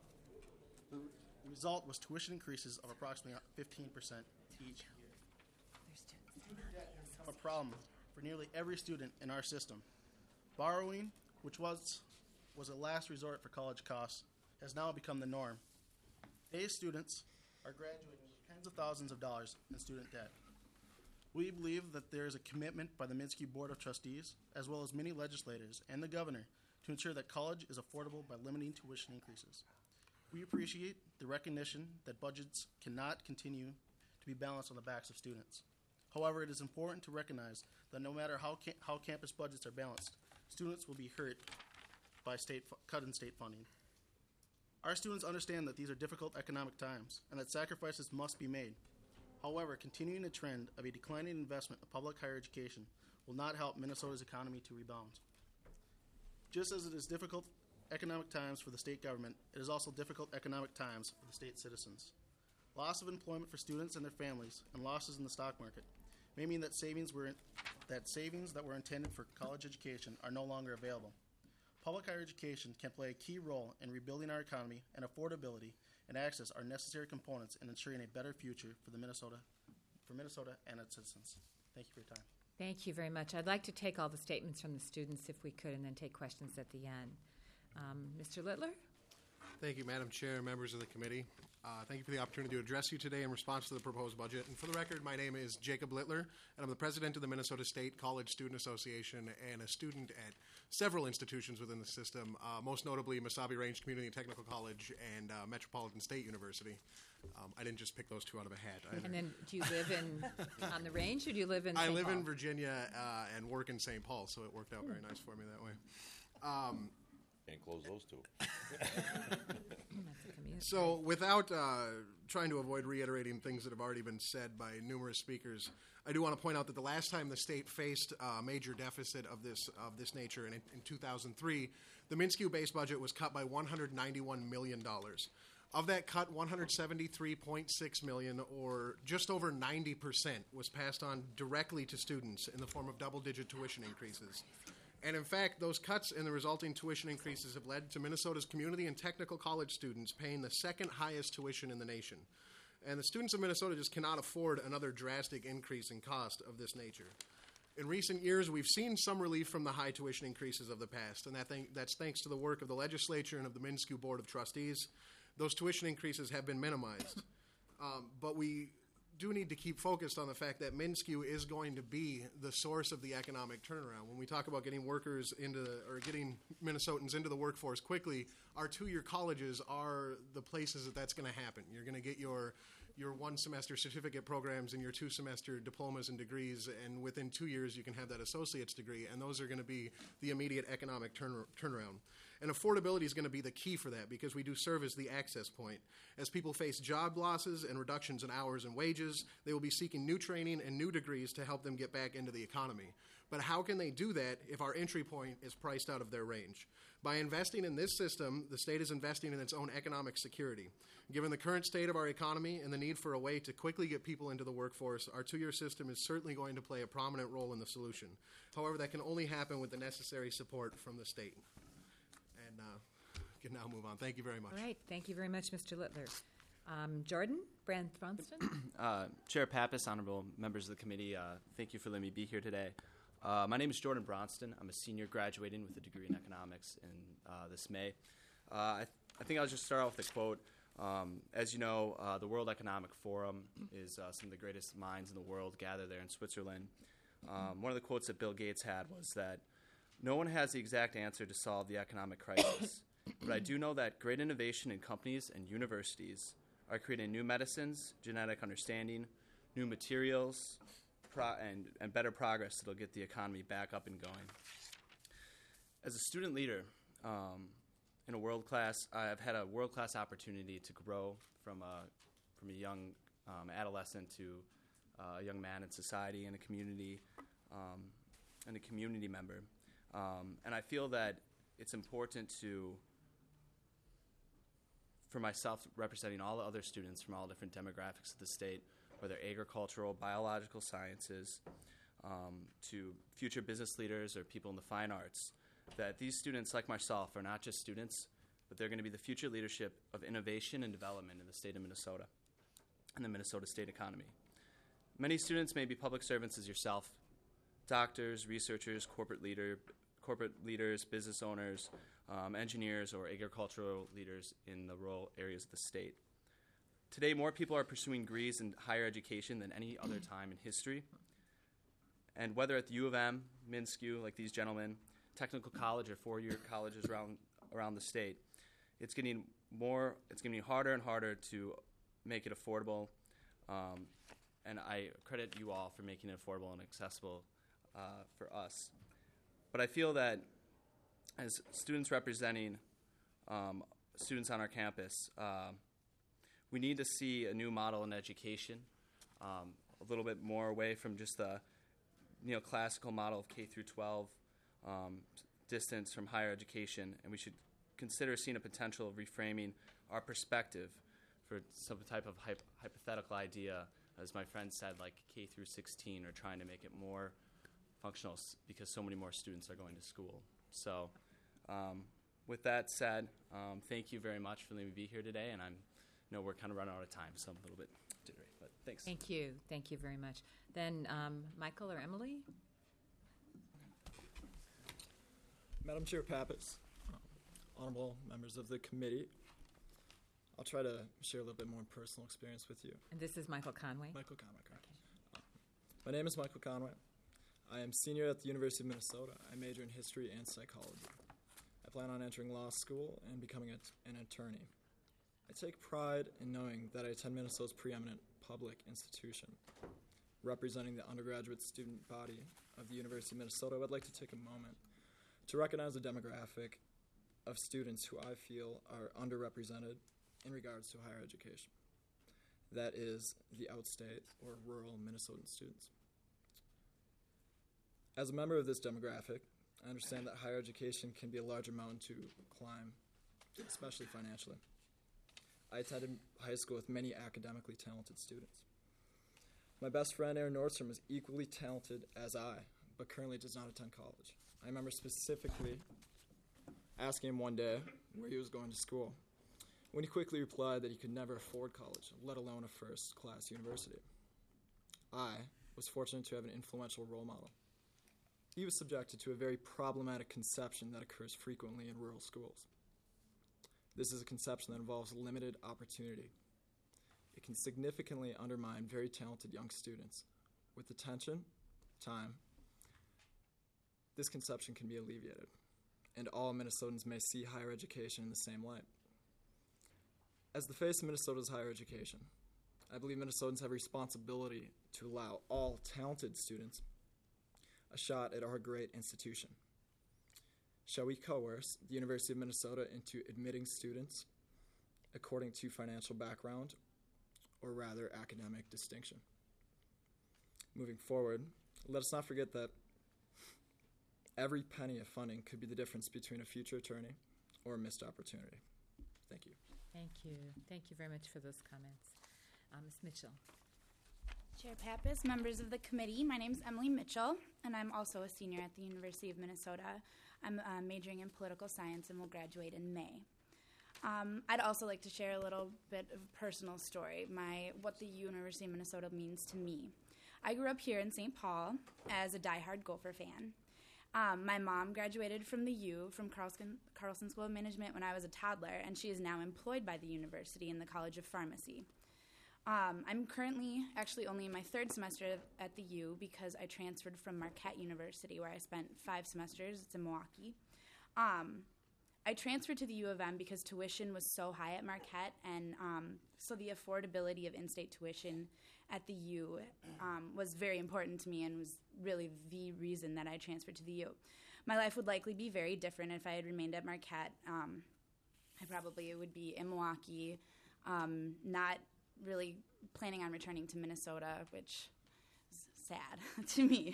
[SPEAKER 18] The result was tuition increases of approximately 15% each year. Student debt has become a problem for nearly every student in our system. Borrowing, which was a last resort for college costs, has now become the norm. Today's students are graduating with tens of thousands of dollars in student debt. We believe that there is a commitment by the MnSCU Board of Trustees, as well as many legislators and the governor, to ensure that college is affordable by limiting tuition increases. We appreciate the recognition that budgets cannot continue to be balanced on the backs of students. However, it is important to recognize that no matter how campus budgets are balanced, students will be hurt by cut in state funding. Our students understand that these are difficult economic times and that sacrifices must be made. However, continuing a trend of a declining investment in public higher education will not help Minnesota's economy to rebound. Just as it is difficult economic times for the state government, it is also difficult economic times for the state citizens. Loss of employment for students and their families and losses in the stock market may mean that savings that were intended for college education are no longer available. Public higher education can play a key role in rebuilding our economy, and affordability and access are necessary components in ensuring a better future for Minnesota and its citizens. Thank you for your time.
[SPEAKER 5] Thank you very much. I'd like to take all the statements from the students if we could, and then take questions at the end. Mr. Littler?
[SPEAKER 19] Thank you, Madam Chair and members of the committee. Thank you for the opportunity to address you today in response to the proposed budget. And for the record, my name is Jacob Littler, and I'm the president of the Minnesota State College Student Association and a student at several institutions within the system, most notably Mesabi Range Community and Technical College and Metropolitan State University. I didn't just pick those two out of a hat either.
[SPEAKER 5] And then do you live on the range, or do you live in St.
[SPEAKER 19] I live
[SPEAKER 5] Paul?
[SPEAKER 19] in Virginia and work in St. Paul, so it worked out very nice for me that way.
[SPEAKER 12] Can't close those two.
[SPEAKER 19] So without trying to avoid reiterating things that have already been said by numerous speakers, I do want to point out that the last time the state faced a major deficit of this nature, in 2003, the MnSCU base budget was cut by $191 million. Of that cut, $173.6 million, or just over 90%, was passed on directly to students in the form of double-digit tuition increases. And in fact, those cuts and the resulting tuition increases have led to Minnesota's community and technical college students paying the second highest tuition in the nation. And the students of Minnesota just cannot afford another drastic increase in cost of this nature. In recent years, we've seen some relief from the high tuition increases of the past, and that's thanks to the work of the legislature and of the MnSCU Board of Trustees. Those tuition increases have been minimized. But do need to keep focused on the fact that MnSCU is going to be the source of the economic turnaround. When we talk about getting workers into, or getting Minnesotans into the workforce quickly, our two-year colleges are the places that that's going to happen. You're going to get your one-semester certificate programs and your two-semester diplomas and degrees, and within 2 years you can have that associate's degree, and those are going to be the immediate economic turnaround. And affordability is going to be the key for that, because we do serve as the access point. As people face job losses and reductions in hours and wages, they will be seeking new training and new degrees to help them get back into the economy. But how can they do that if our entry point is priced out of their range? By investing in this system, the state is investing in its own economic security. Given the current state of our economy and the need for a way to quickly get people into the workforce, our two-year system is certainly going to play a prominent role in the solution. However, that can only happen with the necessary support from the state. And can now move on. Thank you very much.
[SPEAKER 5] All right. Thank you very much, Mr. Littler. Jordan Bronston.
[SPEAKER 17] Chair Pappas, honorable members of the committee, thank you for letting me be here today. My name is Jordan Bronston. I'm a senior graduating with a degree in economics in this May. I think I'll just start off with a quote. As you know, the World Economic Forum is some of the greatest minds in the world gathered there in Switzerland. One of the quotes that Bill Gates had was that no one has the exact answer to solve the economic crisis, but I do know that great innovation in companies and universities are creating new medicines, genetic understanding, new materials, and better progress that will get the economy back up and going. As a student leader in I've had a world-class opportunity to grow from a young adolescent to a young man in society and a community member. And I feel that it's important for myself, representing all the other students from all different demographics of the state, whether agricultural, biological sciences, to future business leaders or people in the fine arts, that these students, like myself, are not just students, but they're going to be the future leadership of innovation and development in the state of Minnesota and the Minnesota state economy. Many students may be public servants as yourself, doctors, researchers, corporate leaders, business owners, engineers, or agricultural leaders in the rural areas of the state. Today, more people are pursuing degrees in higher education than any other time in history. And whether at the U of M, MnSCU, like these gentlemen, technical college or four-year colleges around the state, it's getting harder and harder to make it affordable. And I credit you all for making it affordable and accessible for us. But I feel that as students representing students on our campus, we need to see a new model in education, a little bit more away from just the neoclassical model of K through 12, distance from higher education, and we should consider seeing a potential of reframing our perspective for some type of hypothetical idea, as my friend said, like K through 16, or trying to make it more functional because so many more students are going to school. So with that said, thank you very much for letting me be here today, and I know we're kind of running out of time, so I'm a little bit jittery, but thanks.
[SPEAKER 5] Thank you. Thank you very much. Then Michael or Emily?
[SPEAKER 20] Madam Chair Pappas, honorable members of the committee, I'll try to share a little bit more personal experience with you.
[SPEAKER 5] And this is Michael Conway?
[SPEAKER 20] Michael Conway, correct. My name is Michael Conway. I am senior at the University of Minnesota. I major in history and psychology. I plan on entering law school and becoming an attorney. I take pride in knowing that I attend Minnesota's preeminent public institution. Representing the undergraduate student body of the University of Minnesota, I would like to take a moment to recognize the demographic of students who I feel are underrepresented in regards to higher education. That is the outstate or rural Minnesotan students. As a member of this demographic, I understand that higher education can be a larger mountain to climb, especially financially. I attended high school with many academically talented students. My best friend, Aaron Nordstrom, is equally talented as I, but currently does not attend college. I remember specifically asking him one day where he was going to school, when he quickly replied that he could never afford college, let alone a first-class university. I was fortunate to have an influential role model. He was subjected to a very problematic conception that occurs frequently in rural schools. This is a conception that involves limited opportunity. it can significantly undermine very talented young students. With attention, time, this conception can be alleviated, and all Minnesotans may see higher education in the same light. As the face of Minnesota's higher education, I believe Minnesotans have a responsibility to allow all talented students a shot at our great institution. Shall we coerce the University of Minnesota into admitting students according to financial background, or rather academic distinction? Moving forward, let us not forget that every penny of funding could be the difference between a future attorney or a missed opportunity. Thank you.
[SPEAKER 5] Thank you. Thank you very much for those comments. Ms. Mitchell.
[SPEAKER 21] Chair Pappas, members of the committee, my name is Emily Mitchell, and I'm also a senior at the University of Minnesota. I'm majoring in political science and will graduate in May. I'd also like to share a little bit of a personal story, what the University of Minnesota means to me. I grew up here in St. Paul as a diehard Gopher fan. My mom graduated from the U, from Carlson School of Management, when I was a toddler, and she is now employed by the university in the College of Pharmacy. I'm currently actually only in my third semester at the U because I transferred from Marquette University, where I spent 5 semesters. It's in Milwaukee. I transferred to the U of M because tuition was so high at Marquette, and so the affordability of in-state tuition at the U was very important to me and was really the reason that I transferred to the U. My life would likely be very different if I had remained at Marquette. I probably would be in Milwaukee, not really planning on returning to Minnesota, which is sad to me.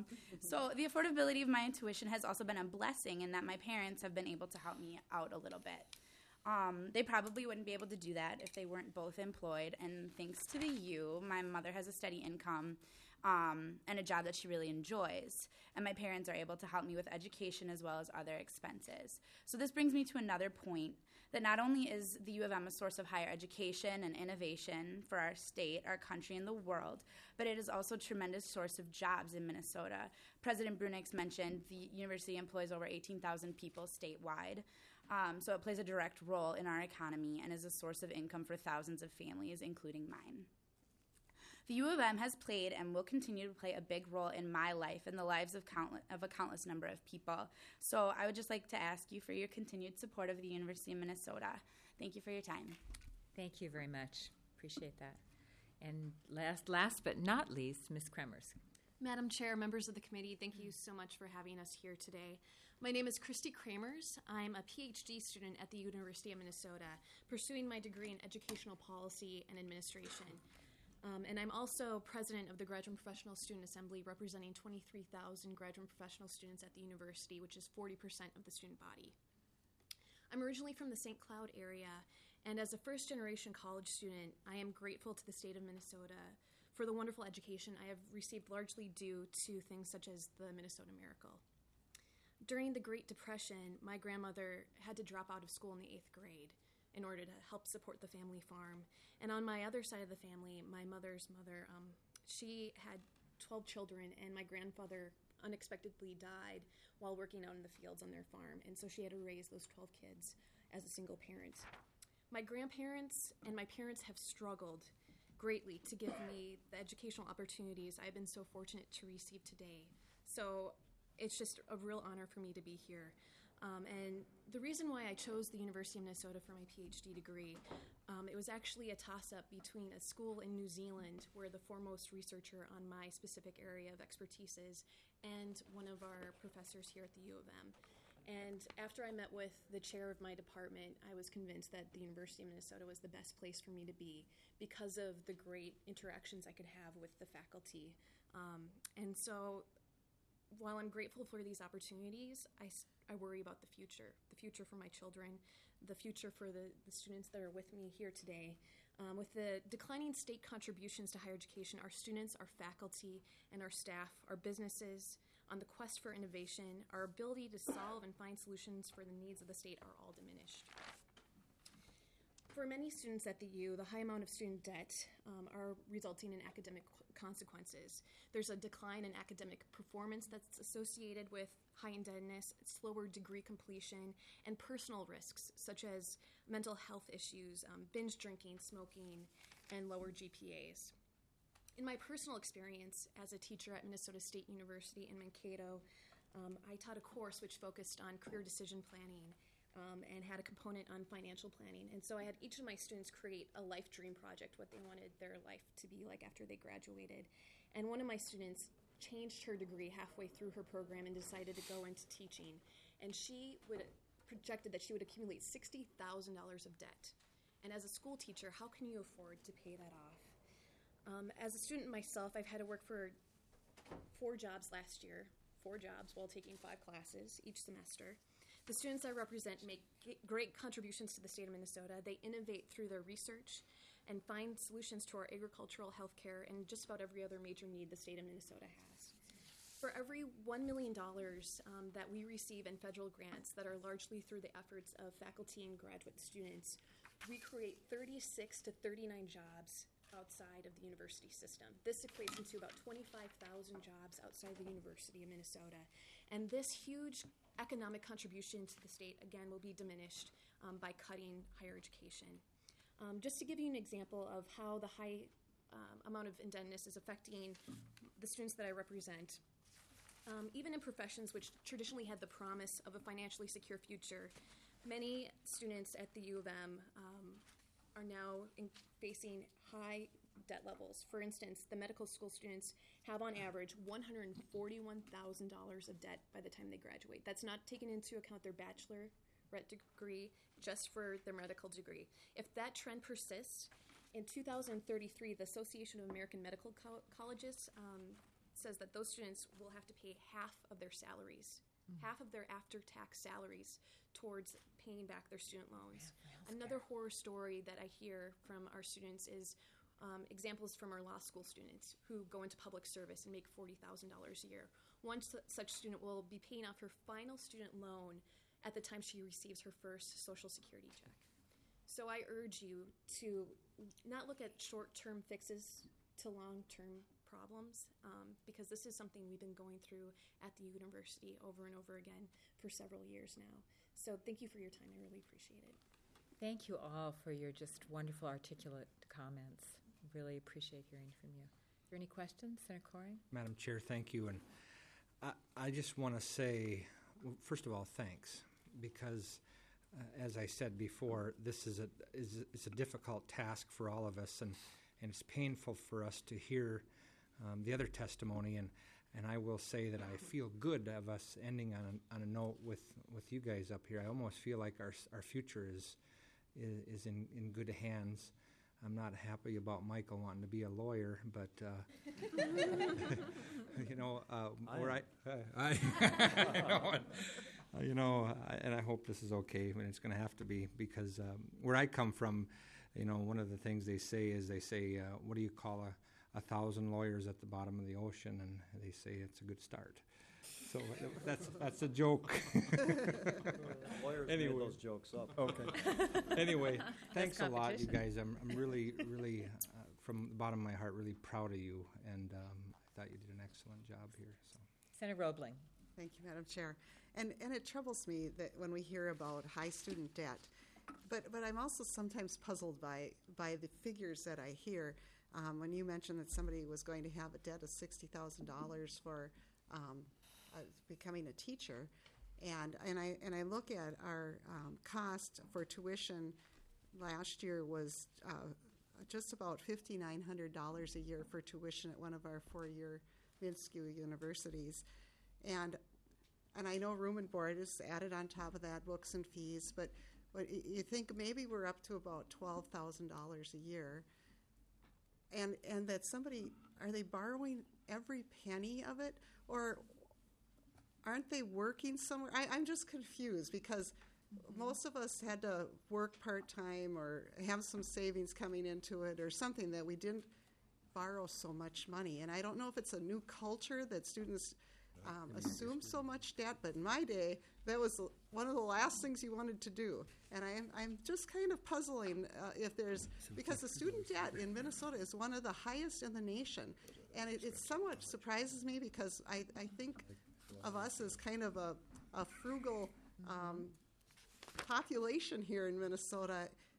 [SPEAKER 21] So the affordability of my tuition has also been a blessing in that my parents have been able to help me out a little bit. They probably wouldn't be able to do that if they weren't both employed, and thanks to the U, my mother has a steady income and a job that she really enjoys, and my parents are able to help me with education as well as other expenses. So this brings me to another point, that not only is the U of M a source of higher education and innovation for our state, our country, and the world, but it is also a tremendous source of jobs in Minnesota. President Brunix mentioned the university employs over 18,000 people statewide, so it plays a direct role in our economy and is a source of income for thousands of families, including mine. The U of M has played and will continue to play a big role in my life and the lives of a countless number of people. So I would just like to ask you for your continued support of the University of Minnesota. Thank you for your time.
[SPEAKER 5] Thank you very much. Appreciate that. And last but not least, Ms. Kremers.
[SPEAKER 22] Madam Chair, members of the committee, thank you so much for having us here today. My name is Christy Kramers. I'm a PhD student at the University of Minnesota, pursuing my degree in educational policy and administration. And I'm also president of the Graduate Professional Student Assembly, representing 23,000 graduate professional students at the university, which is 40% of the student body. I'm originally from the St. Cloud area, and as a first-generation college student, I am grateful to the state of Minnesota for the wonderful education I have received, largely due to things such as the Minnesota Miracle. During the Great Depression, my grandmother had to drop out of school in the 8th grade in order to help support the family farm. And on my other side of the family, my mother's mother, she had 12 children, and my grandfather unexpectedly died while working out in the fields on their farm, and so she had to raise those 12 kids as a single parent. My grandparents and my parents have struggled greatly to give me the educational opportunities I've been so fortunate to receive today. So it's just a real honor for me to be here. And the reason why I chose the University of Minnesota for my PhD degree, it was actually a toss-up between a school in New Zealand, where the foremost researcher on my specific area of expertise is, and one of our professors here at the U of M. And after I met with the chair of my department, I was convinced that the University of Minnesota was the best place for me to be because of the great interactions I could have with the faculty. And so while I'm grateful for these opportunities, I worry about the future for my children, the future for the students that are with me here today. With the declining state contributions to higher education, our students, our faculty, and our staff, our businesses, on the quest for innovation, our ability to solve and find solutions for the needs of the state are all diminished. For many students at the U, the high amount of student debt are resulting in academic consequences. There's a decline in academic performance that's associated with high indebtedness, slower degree completion, and personal risks such as mental health issues, binge drinking, smoking, and lower GPAs. In my personal experience as a teacher at Minnesota State University in Mankato, I taught a course which focused on career decision planning and had a component on financial planning. And so I had each of my students create a life dream project, what they wanted their life to be like after they graduated. And one of my students changed her degree halfway through her program and decided to go into teaching. And she projected that she would accumulate $60,000 of debt. And as a school teacher, how can you afford to pay that off? As a student myself, I've had to work for 4 jobs last year, 4 jobs while taking 5 classes each semester. The students I represent make great contributions to the state of Minnesota. They innovate through their research and find solutions to our agricultural, healthcare, and just about every other major need the state of Minnesota has. For every $1 million that we receive in federal grants that are largely through the efforts of faculty and graduate students, we create 36 to 39 jobs outside of the university system. This equates into about 25,000 jobs outside the University of Minnesota. And this huge economic contribution to the state, again, will be diminished by cutting higher education. Just to give you an example of how the high amount of indebtedness is affecting the students that I represent, even in professions which traditionally had the promise of a financially secure future, many students at the U of M are now facing high debt levels. For instance, the medical school students have on average $141,000 of debt by the time they graduate. That's not taking into account their bachelorette degree, just for their medical degree. If that trend persists, in 2033, the Association of American Medical Colleges says that those students will have to pay half of their salaries, half of their after-tax salaries towards paying back their student loans. Another horror story that I hear from our students is examples from our law school students who go into public service and make $40,000 a year. One such student will be paying off her final student loan at the time she receives her first Social Security check. So I urge you to not look at short-term fixes to long-term problems, because this is something we've been going through at the university over and over again for several years now. So thank you for your time. I really appreciate it.
[SPEAKER 5] Thank you all for your just wonderful, articulate comments. Really appreciate hearing from you. Are there any questions, Senator Coring?
[SPEAKER 9] Madam Chair, thank you. And I just want to say, well, first of all, thanks, because as I said before, this is a difficult task for all of us, and it's painful for us to hear the other testimony. And I will say that I feel good of us ending on a note with you guys up here. I almost feel like our future is in good hands. I'm not happy about Michael wanting to be a lawyer, but and I hope this is okay, and it's going to have to be, because where I come from, one of the things they say, what do you call 1,000 lawyers at the bottom of the ocean? And they say it's a good start. So that's a joke.
[SPEAKER 8] Lawyers
[SPEAKER 9] anyway.
[SPEAKER 8] made those jokes up.
[SPEAKER 9] Okay. Anyway, thanks a lot, you guys. I'm really, really, from the bottom of my heart, really proud of you, and I thought you did an excellent job here. So,
[SPEAKER 5] Senator Roebling.
[SPEAKER 6] Thank you, Madam Chair. And it troubles me that when we hear about high student debt, but I'm also sometimes puzzled by the figures that I hear. When you mentioned that somebody was going to have a debt of $60,000 for becoming a teacher, and I look at our cost for tuition last year was just about $5,900 a year for tuition at one of our 4-year mid-SKU universities, and I know room and board is added on top of that, books and fees, but you think maybe we're up to about $12,000 a year, and that somebody, are they borrowing every penny of it, or aren't they working somewhere? I'm just confused, because most of us had to work part-time or have some savings coming into it or something that we didn't borrow so much money. And I don't know if it's a new culture that students assume so much debt, but in my day, that was one of the last things you wanted to do. And I'm just kind of puzzling if there's, because the student debt in Minnesota is one of the highest in the nation. And it somewhat surprises me, because I think of us as kind of a frugal population here in Minnesota,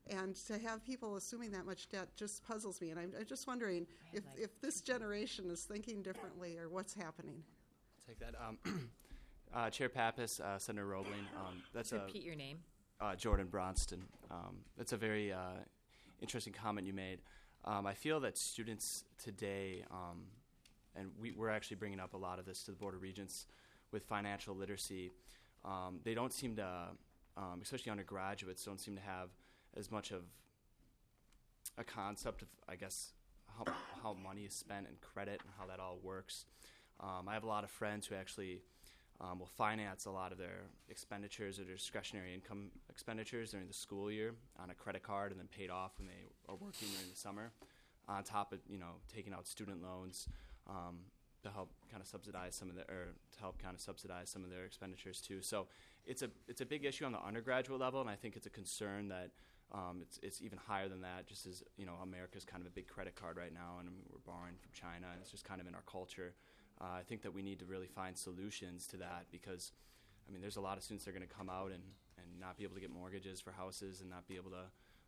[SPEAKER 6] And to have people assuming that much debt just puzzles me. And I'm just wondering if this generation is thinking differently or what's happening.
[SPEAKER 17] Take that. Chair Pappas, Senator Roebling. That's
[SPEAKER 5] Repeat your name.
[SPEAKER 17] Jordan Bronston. That's a very interesting comment you made. I feel that students today, and we're actually bringing up a lot of this to the Board of Regents with financial literacy, they don't seem to, especially undergraduates, don't seem to have as much of a concept of, I guess, how money is spent and credit and how that all works. I have a lot of friends who actually will finance a lot of their expenditures or their discretionary income expenditures during the school year on a credit card and then paid off when they are working during the summer, on top of taking out student loans to help kind of subsidize some of their expenditures too. So it's a big issue on the undergraduate level, and I think it's a concern that it's even higher than that. Just as America's kind of a big credit card right now, and we're borrowing from China, and it's just kind of in our culture. I think that we need to really find solutions to that because, there's a lot of students that are going to come out and not be able to get mortgages for houses and not be able to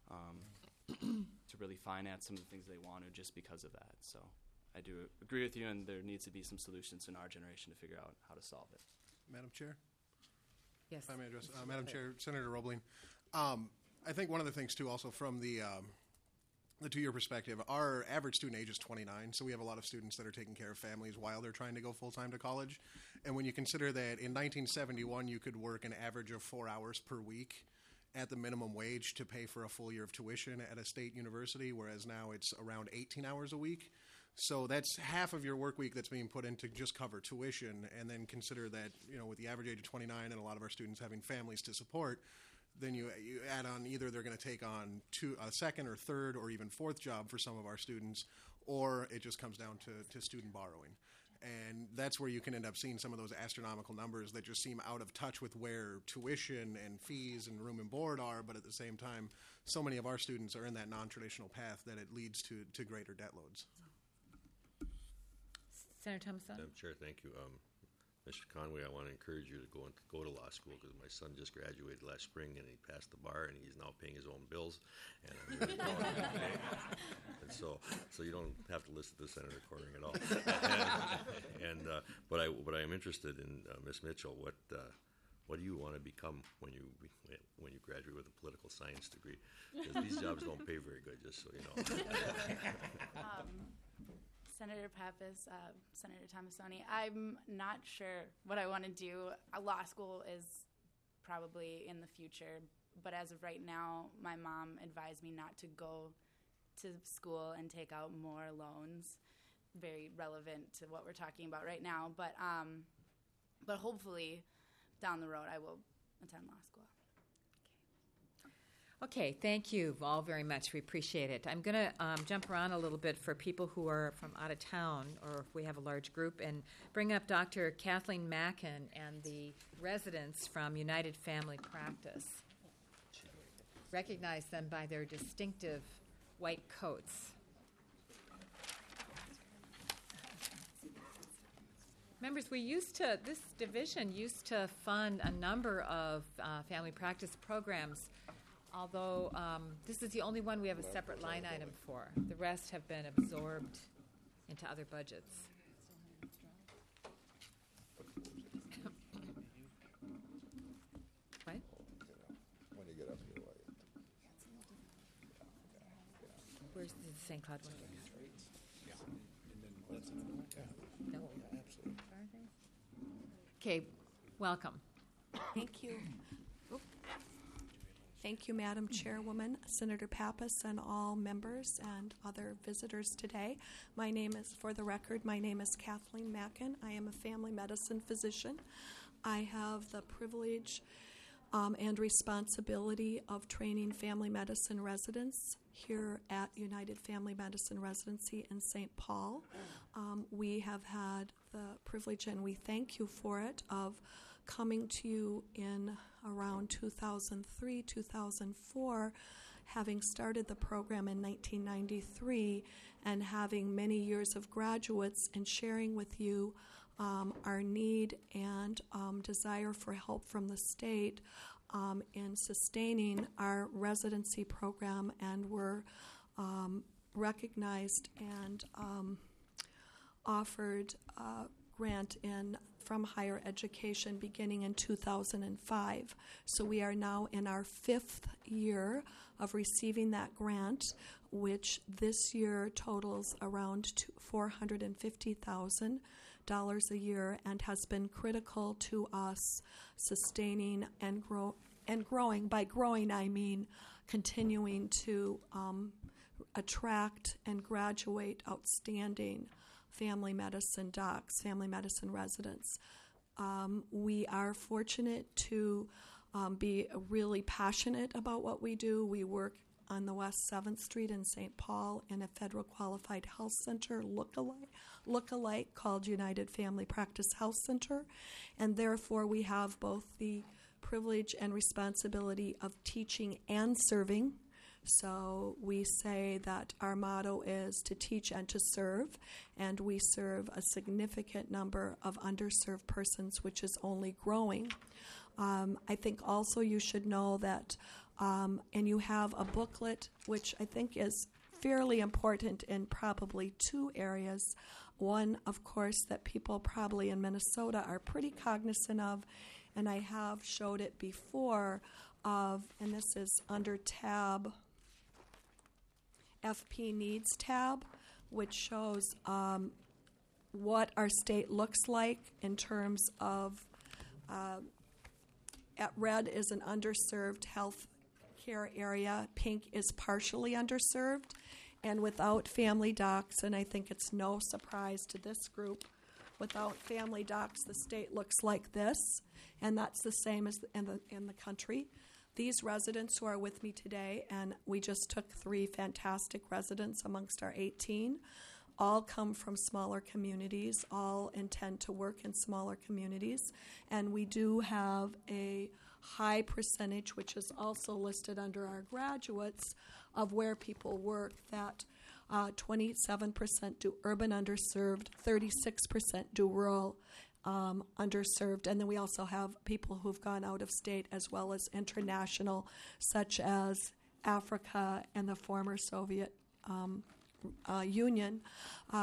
[SPEAKER 17] to really finance some of the things they want to just because of that. So I do agree with you, and there needs to be some solutions in our generation to figure out how to solve it.
[SPEAKER 19] Madam Chair?
[SPEAKER 5] Yes.
[SPEAKER 19] If I may address, Madam Chair, Senator Roebling. I think one of the things, too, also from the 2-year perspective, our average student age is 29, so we have a lot of students that are taking care of families while they're trying to go full-time to college. And when you consider that in 1971 you could work an average of 4 hours per week at the minimum wage to pay for a full year of tuition at a state university, whereas now it's around 18 hours a week. So that's half of your work week that's being put in to just cover tuition, and then consider that, with the average age of 29 and a lot of our students having families to support, then you add on either they're going to take on a second or third or even fourth job for some of our students, or it just comes down to student borrowing. And that's where you can end up seeing some of those astronomical numbers that just seem out of touch with where tuition and fees and room and board are, but at the same time, so many of our students are in that non-traditional path that it leads to greater debt loads.
[SPEAKER 5] Senator Thompson?
[SPEAKER 12] Madam Chair, thank you. Mr. Conway, I want to encourage you to go to law school because my son just graduated last spring and he passed the bar and he's now paying his own bills. And I'm really proud of him. And so you don't have to listen to Senator Corning at all. But I am interested in Ms. Mitchell. What do you want to become when you graduate with a political science degree? Because these jobs don't pay very good, just so you know.
[SPEAKER 21] Senator Pappas, Senator Tomasoni, I'm not sure what I want to do. Law school is probably in the future, but as of right now, my mom advised me not to go to school and take out more loans. Very relevant to what we're talking about right now, but hopefully down the road I will attend law school.
[SPEAKER 5] Okay, thank you all very much. We appreciate it. I'm going to jump around a little bit for people who are from out of town, or if we have a large group, and bring up Dr. Kathleen Mackin and the residents from United Family Practice. Recognize them by their distinctive white coats. Members, this division used to fund a number of family practice programs, although this is the only one we have a separate line item for. The rest have been absorbed into other budgets. What?
[SPEAKER 2] When you get up here,
[SPEAKER 5] Where's the St. Cloud one? No. Okay, welcome.
[SPEAKER 3] Thank you. Thank you, Madam Chairwoman, Senator Pappas, and all members and other visitors today. My name is Kathleen Mackin. I am a family medicine physician. I have the privilege and responsibility of training family medicine residents here at United Family Medicine Residency in St. Paul. We have had the privilege, and we thank you for it, of coming to you in around 2003, 2004, having started the program in 1993 and having many years of graduates and sharing with you our need and desire for help from the state in sustaining our residency program, and were recognized and offered a grant from higher education beginning in 2005. So we are now in our 5th year of receiving that grant, which this year totals around $450,000 a year, and has been critical to us sustaining and growing. By growing, I mean continuing to attract and graduate outstanding family medicine docs, family medicine residents. We are fortunate to be really passionate about what we do. We work on the West 7th Street in St. Paul in a federal qualified health center look-alike called United Family Practice Health Center, and therefore we have both the privilege and responsibility of teaching and serving. So we say that our motto is to teach and to serve, and we serve a significant number of underserved persons, which is only growing. I think also you should know that, and you have a booklet, which I think is fairly important in probably 2 areas. One, of course, that people probably in Minnesota are pretty cognizant of, and I have showed it before, and this is under tab FP Needs tab, which shows what our state looks like in terms of, at red is an underserved health care area, pink is partially underserved, and without family docs, and I think it's no surprise to this group, without family docs, the state looks like this, and that's the same as in the country. These residents who are with me today, and we just took 3 fantastic residents amongst our 18, all come from smaller communities, all intend to work in smaller communities, and we do have a high percentage, which is also listed under our graduates, of where people work, that 27% do urban underserved, 36% do rural underserved, and then we also have people who've gone out of state as well as international, such as Africa and the former Soviet Union.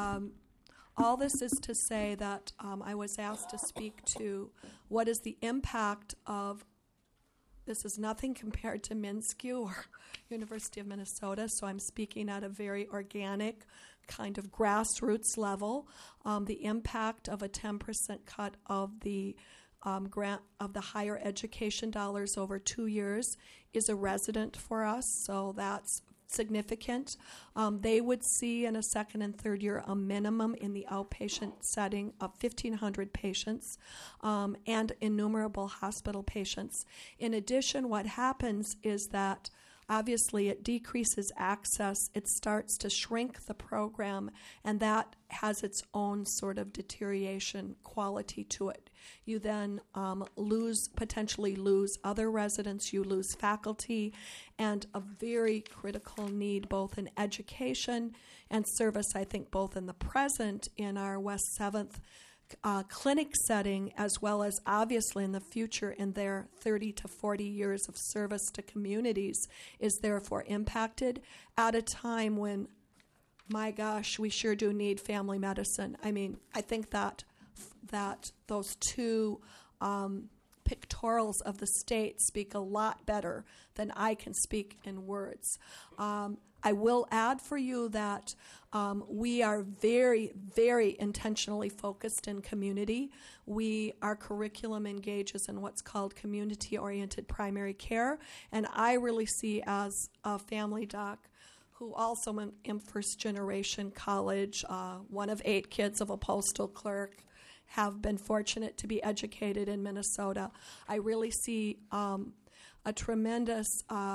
[SPEAKER 3] All this is to say that I was asked to speak to what is the impact of, this is nothing compared to MnSCU or University of Minnesota, so I'm speaking at a very organic kind of grassroots level. The impact of a 10% cut of the grant of the higher education dollars over 2 years is a resident for us, so that's significant. They would see in a 2nd and 3rd year a minimum in the outpatient setting of 1,500 patients and innumerable hospital patients. In addition, what happens is that obviously it decreases access, it starts to shrink the program, and that has its own sort of deterioration quality to it. You then potentially lose other residents, you lose faculty, and a very critical need both in education and service, I think both in the present in our West 7th clinic setting, as well as obviously in the future in their 30 to 40 years of service to communities, is therefore impacted at a time when, my gosh, we sure do need family medicine. I mean, I think that those 2 pictorials of the state speak a lot better than I can speak in words. I will add for you that we are very, very intentionally focused in community. Our curriculum engages in what's called community-oriented primary care, and I really see as a family doc who also am in first-generation college, one of 8 kids of a postal clerk, have been fortunate to be educated in Minnesota. I really see a tremendous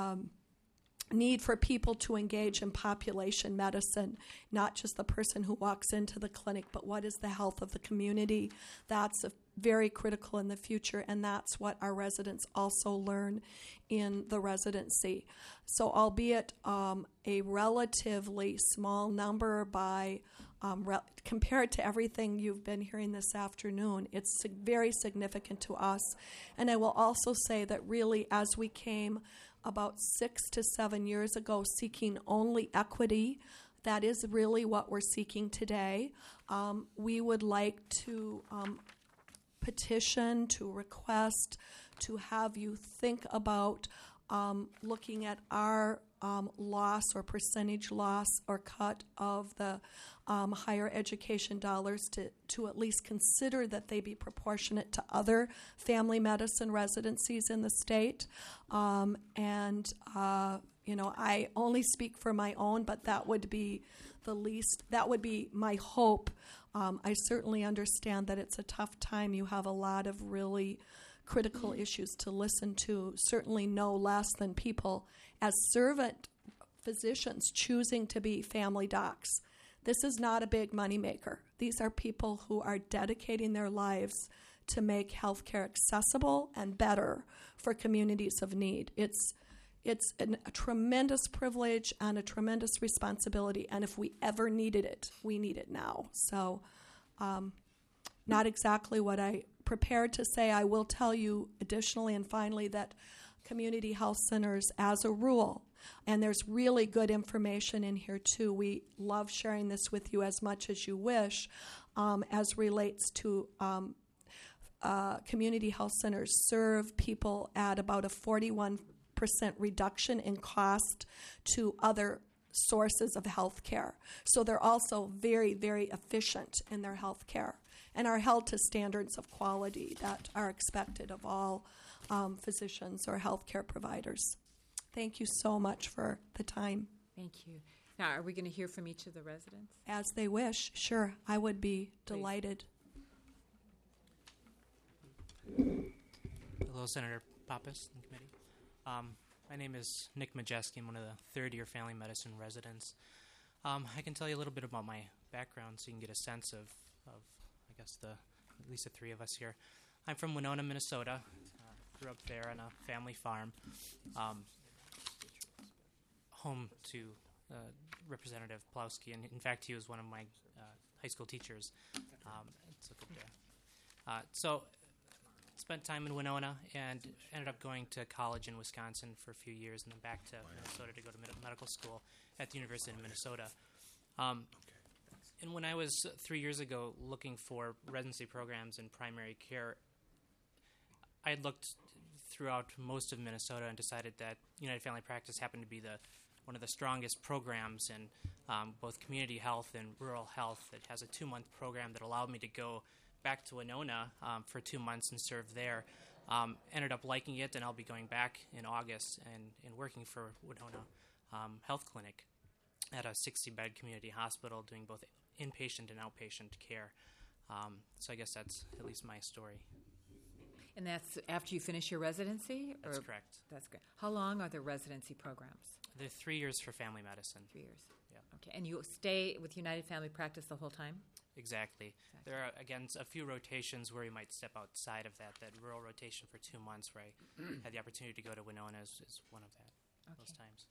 [SPEAKER 3] need for people to engage in population medicine, not just the person who walks into the clinic, but what is the health of the community. That's very critical in the future, and that's what our residents also learn in the residency. So albeit a relatively small number by compared to everything you've been hearing this afternoon, it's very significant to us. And I will also say that really, as we came about 6 to 7 years ago seeking only equity, that is really what we're seeking today. We would like to petition, to request, to have you think about looking at our loss or percentage loss or cut of the higher education dollars to at least consider that they be proportionate to other family medicine residencies in the state. I only speak for my own, but that would be that would be my hope. I certainly understand that it's a tough time. You have a lot of really critical issues to listen to, certainly no less than people as servant physicians choosing to be family docs. This is not a big moneymaker. These are people who are dedicating their lives to make healthcare accessible and better for communities of need. It's a tremendous privilege and a tremendous responsibility, and if we ever needed it, we need it now. So not exactly what I prepared to say. I will tell you additionally and finally that community health centers, as a rule, and there's really good information in here too. We love sharing this with you as much as you wish, as relates to community health centers serve people at about a 41% reduction in cost to other sources of health care. So they're also very, very efficient in their health care and are held to standards of quality that are expected of all physicians or healthcare providers. Thank you so much for the time.
[SPEAKER 5] Thank you. Now, are we going to hear from each of the residents?
[SPEAKER 3] As they wish, sure. I would be delighted.
[SPEAKER 1] Hello, Senator Pappas and committee. My name is Nick Majeski. I'm one of the third-year family medicine residents. I can tell you a little bit about my background so you can get a sense of I guess, at least the three of us here. I'm from Winona, Minnesota. Grew up there on a family farm, home to Representative Plowski, and in fact, he was one of my high school teachers. So spent time in Winona and ended up going to college in Wisconsin for a few years and then back to Minnesota to go to medical school at the University of Minnesota. And when I was 3 years ago looking for residency programs in primary care, I had looked throughout most of Minnesota and decided that United Family Practice happened to be one of the strongest programs in both community health and rural health. It has a 2-month program that allowed me to go back to Winona for 2 months and serve there. Ended up liking it, and I'll be going back in August and working for Winona Health Clinic at a 60-bed community hospital doing both inpatient and outpatient care. So I guess that's at least my story.
[SPEAKER 5] And that's after you finish your residency?
[SPEAKER 1] That's correct.
[SPEAKER 5] That's great. How long are the residency programs?
[SPEAKER 1] They're 3 years for family medicine.
[SPEAKER 5] 3 years.
[SPEAKER 1] Yeah.
[SPEAKER 5] Okay. And you stay with United Family Practice the whole time?
[SPEAKER 1] Exactly. There are, again, a few rotations where you might step outside of that. That rural rotation for 2 months where I had the opportunity to go to Winona is one of those times.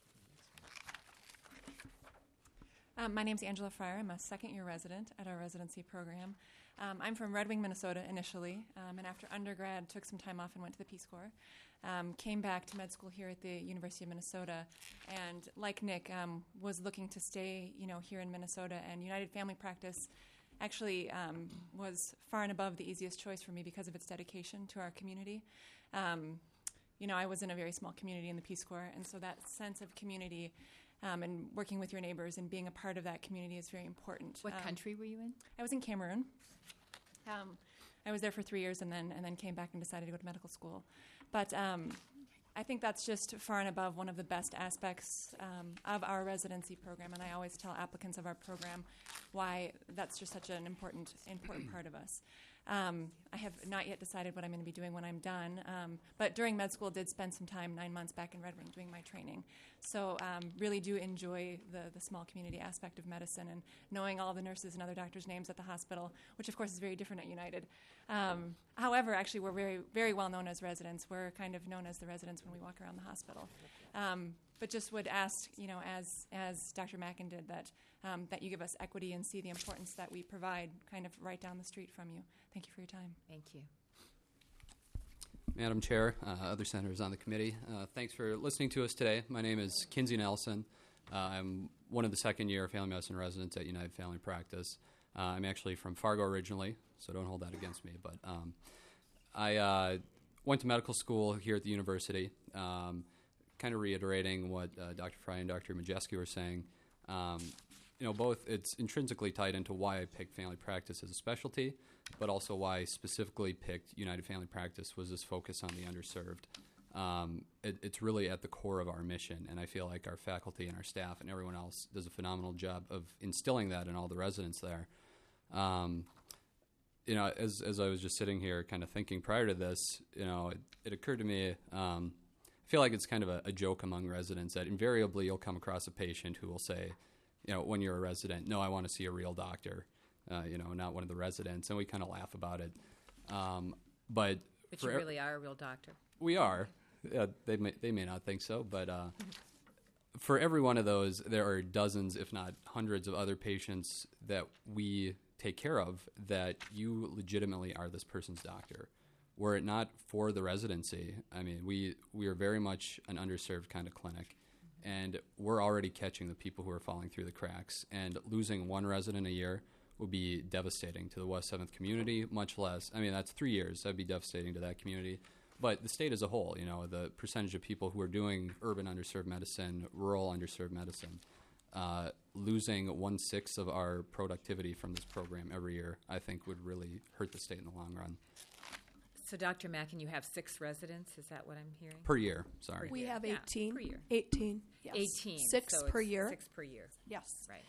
[SPEAKER 4] My name's Angela Fryer. I'm a second-year resident at our residency program. I'm from Red Wing, Minnesota initially, and after undergrad took some time off and went to the Peace Corps. Came back to med school here at the University of Minnesota, and like Nick, was looking to stay, here in Minnesota. And United Family Practice actually was far and above the easiest choice for me because of its dedication to our community. I was in a very small community in the Peace Corps, and so that sense of community and working with your neighbors and being a part of that community is very important.
[SPEAKER 5] What country were you in?
[SPEAKER 4] I was in Cameroon. I was there for 3 years and then came back and decided to go to medical school. But I think that's just far and above one of the best aspects of our residency program, and I always tell applicants of our program why that's just such an important part of us. I have not yet decided what I'm going to be doing when I'm done, but during med school did spend some time, 9 months back in Red Wing doing my training. So really do enjoy the small community aspect of medicine and knowing all the nurses and other doctors' names at the hospital, which of course is very different at United. However, actually, we're very, very well known as residents. We're kind of known as the residents when we walk around the hospital. But just would ask, as Dr. Mackin did, that you give us equity and see the importance that we provide kind of right down the street from you. Thank you for your time.
[SPEAKER 5] Thank you.
[SPEAKER 11] Madam Chair, other senators on the committee, thanks for listening to us today. My name is Kinsey Nelson. I'm one of the second-year family medicine residents at United Family Practice. I'm actually from Fargo originally, so don't hold that against me. But I went to medical school here at the university, kind of reiterating what Dr. Fry and Dr. Majeski were saying. Both it's intrinsically tied into why I picked family practice as a specialty, but also why I specifically picked United Family Practice was this focus on the underserved. It's really at the core of our mission, and I feel like our faculty and our staff and everyone else does a phenomenal job of instilling that in all the residents there. As I was just sitting here kind of thinking prior to this, it occurred to me, I feel like it's kind of a joke among residents that invariably you'll come across a patient who will say, when you're a resident, no, I want to see a real doctor, not one of the residents, and we kind of laugh about it. But
[SPEAKER 5] you really are a real doctor.
[SPEAKER 11] We are. They may not think so, but for every one of those, there are dozens, if not hundreds, of other patients that we take care of that you legitimately are this person's doctor. Were it not for the residency, I mean, we are very much an underserved kind of clinic, and we're already catching the people who are falling through the cracks. And losing one resident a year would be devastating to the West 7th community, much less, that's 3 years. That'd be devastating to that community. But the state as a whole, the percentage of people who are doing urban underserved medicine, rural underserved medicine, losing 1/6 of our productivity from this program every year, I think would really hurt the state in the long run.
[SPEAKER 5] So, Dr. Mackin, you have 6 residents. Is that what I'm hearing?
[SPEAKER 11] Per year, sorry.
[SPEAKER 3] We have 18.
[SPEAKER 5] Per year.
[SPEAKER 3] 18, yes.
[SPEAKER 5] 18.
[SPEAKER 3] 6
[SPEAKER 5] so
[SPEAKER 3] per
[SPEAKER 5] it's
[SPEAKER 3] year.
[SPEAKER 5] 6 per year.
[SPEAKER 3] Yes.
[SPEAKER 5] Right.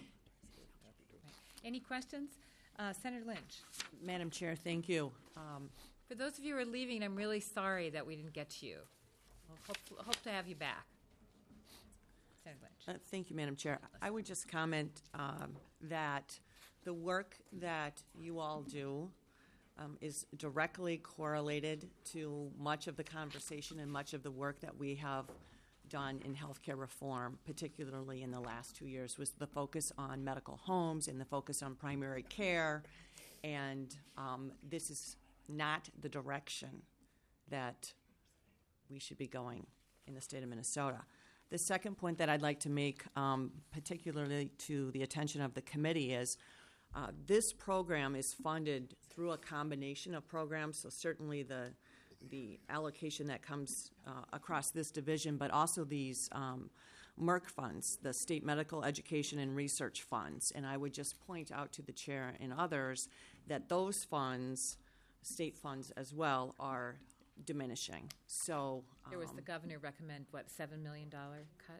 [SPEAKER 5] Any questions? Senator Lynch.
[SPEAKER 13] Madam Chair, thank you.
[SPEAKER 5] For those of you who are leaving, I'm really sorry that we didn't get to you. We'll hope to have you back. Senator Lynch.
[SPEAKER 13] Thank you, Madam Chair. I would just comment that the work that you all do is directly correlated to much of the conversation and much of the work that we have done in healthcare reform, particularly in the last 2 years, was the focus on medical homes and the focus on primary care. And this is not the direction that we should be going in the state of Minnesota. The second point that I'd like to make, particularly to the attention of the committee, is this program is funded through a combination of programs, so certainly the allocation that comes across this division, but also these MERC funds, the State Medical Education and Research Funds. And I would just point out to the chair and others that those funds, state funds as well, are diminishing. So
[SPEAKER 5] there was the governor recommend, $7 million cut?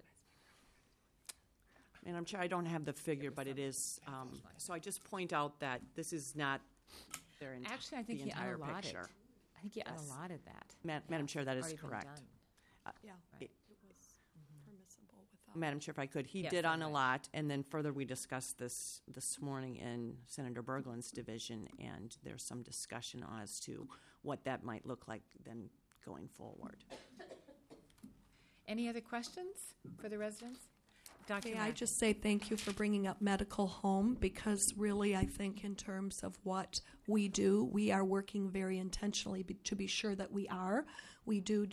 [SPEAKER 13] Madam Chair, I don't have the figure, but it is. So I just point out that this is not their
[SPEAKER 5] Actually, I think
[SPEAKER 13] the
[SPEAKER 5] he
[SPEAKER 13] entire
[SPEAKER 5] unallotted.
[SPEAKER 13] picture.
[SPEAKER 5] I think he unallotted that.
[SPEAKER 13] Madam Chair, that is
[SPEAKER 5] Already been
[SPEAKER 13] correct.
[SPEAKER 5] done.
[SPEAKER 3] Yeah,
[SPEAKER 13] It-
[SPEAKER 3] it was permissible without.
[SPEAKER 13] Madam Chair, if I could, he
[SPEAKER 5] Yes,
[SPEAKER 13] did
[SPEAKER 5] that's
[SPEAKER 13] on a lot, and then further we discussed this morning in Senator Berglund's division, and there's some discussion as to what that might look like then going forward.
[SPEAKER 5] Any other questions for the residents? Dr.
[SPEAKER 3] May I
[SPEAKER 5] Mackin.
[SPEAKER 3] just say thank you for bringing up medical home, because really I think in terms of what we do, we are working very intentionally to be sure that we are. We do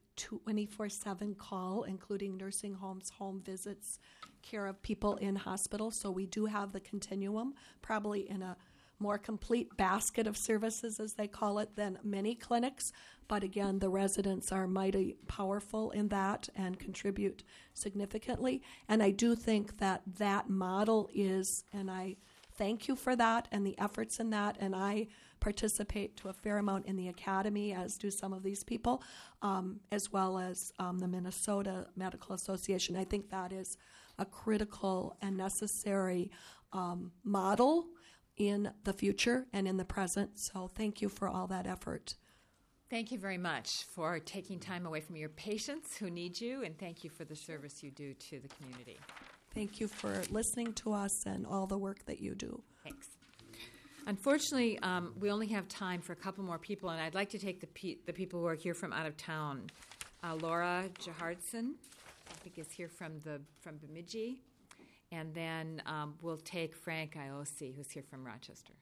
[SPEAKER 3] 24/7 call, including nursing homes, home visits, care of people in hospitals. So we do have the continuum, probably in a more complete basket of services, as they call it, than many clinics. But again, the residents are mighty powerful in that and contribute significantly. And I do think that that model is, and I thank you for that and the efforts in that, and I participate to a fair amount in the academy, as do some of these people, as well as the Minnesota Medical Association. I think that is a critical and necessary model in the future and in the present. So thank you for all that effort.
[SPEAKER 5] Thank you very much for taking time away from your patients who need you, and thank you for the service you do to the community.
[SPEAKER 3] Thank you for listening to us and all the work that you do.
[SPEAKER 5] Thanks. Unfortunately, we only have time for a couple more people, and I'd like to take the people who are here from out of town. Laura Jahardson, I think, is here from Bemidji, and then we'll take Frank Iosi, who's here from Rochester.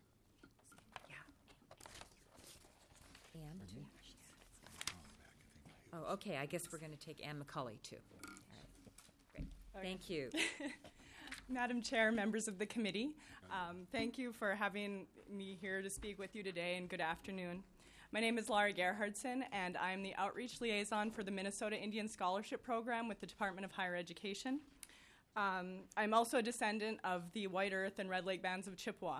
[SPEAKER 5] Ann, too. Oh, okay. I guess we're going to take Ann McCulley, too. All right. Great.
[SPEAKER 10] Okay.
[SPEAKER 5] Thank you.
[SPEAKER 10] Madam Chair, members of the committee, thank you for having me here to speak with you today, and good afternoon. My name is Laura Gerhardson, and I'm the Outreach Liaison for the Minnesota Indian Scholarship Program with the Department of Higher Education. I'm also a descendant of the White Earth and Red Lake bands of Chippewa.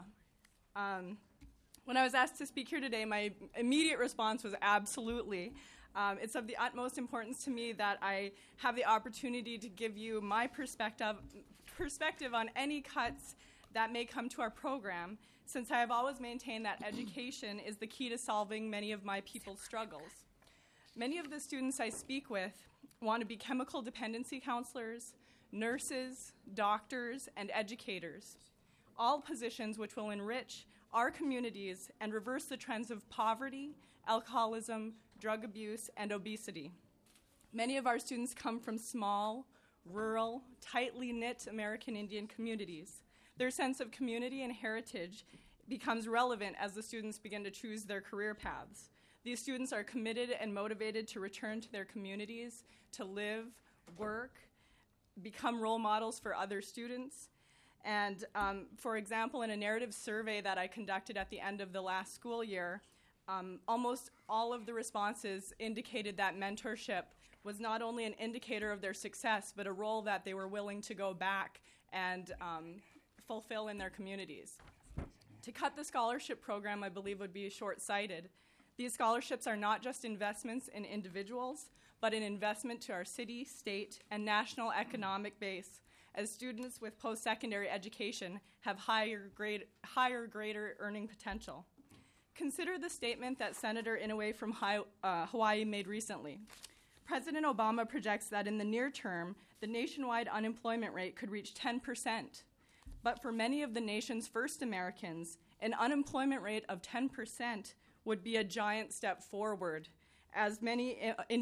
[SPEAKER 10] When I was asked to speak here today, my immediate response was absolutely. It's of the utmost importance to me that I have the opportunity to give you my perspective on any cuts that may come to our program, since I have always maintained that education is the key to solving many of my people's struggles. Many of the students I speak with want to be chemical dependency counselors, nurses, doctors, and educators, all positions which will enrich our communities and reverse the trends of poverty, alcoholism, drug abuse, and obesity. Many of our students come from small, rural, tightly knit American Indian communities. Their sense of community and heritage becomes relevant as the students begin to choose their career paths. These students are committed and motivated to return to their communities, to live, work, become role models for other students. And for example, in a narrative survey that I conducted at the end of the last school year, almost all of the responses indicated that mentorship was not only an indicator of their success, but a role that they were willing to go back and fulfill in their communities. To cut the scholarship program, I believe, would be short-sighted. These scholarships are not just investments in individuals, but an investment to our city, state, and national economic base, as students with post-secondary education have higher, greater earning potential. Consider the statement that Senator Inouye from Hawaii made recently. President Obama projects that in the near term, the nationwide unemployment rate could reach 10%. But for many of the nation's first Americans, an unemployment rate of 10% would be a giant step forward, as many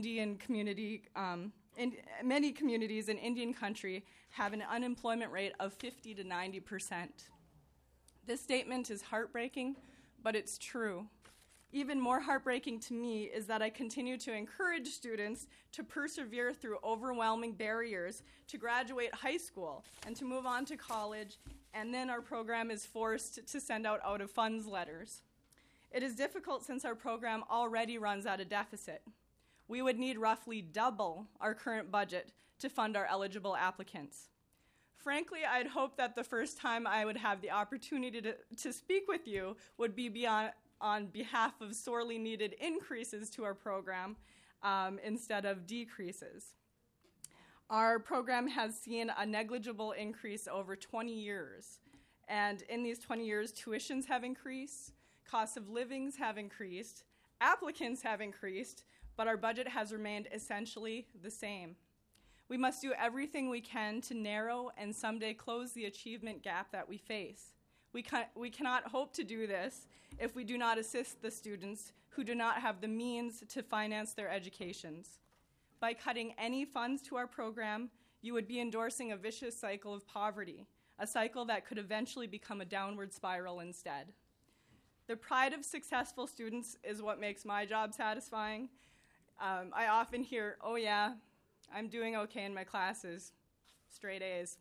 [SPEAKER 10] many communities in Indian country have an unemployment rate of 50 to 90%. This statement is heartbreaking, but it's true. Even more heartbreaking to me is that I continue to encourage students to persevere through overwhelming barriers to graduate high school and to move on to college, and then our program is forced to send out out-of-funds letters. It is difficult since our program already runs at a deficit. We would need roughly double our current budget to fund our eligible applicants. Frankly, I'd hoped that the first time I would have the opportunity to speak with you would be on behalf of sorely needed increases to our program instead of decreases. Our program has seen a negligible increase over 20 years. And in these 20 years, tuitions have increased, costs of livings have increased, applicants have increased, but our budget has remained essentially the same. We must do everything we can to narrow and someday close the achievement gap that we face. We cannot hope to do this if we do not assist the students who do not have the means to finance their educations. By cutting any funds to our program, you would be endorsing a vicious cycle of poverty, a cycle that could eventually become a downward spiral instead. The pride of successful students is what makes my job satisfying. I often hear, "Oh yeah, I'm doing okay in my classes, straight A's."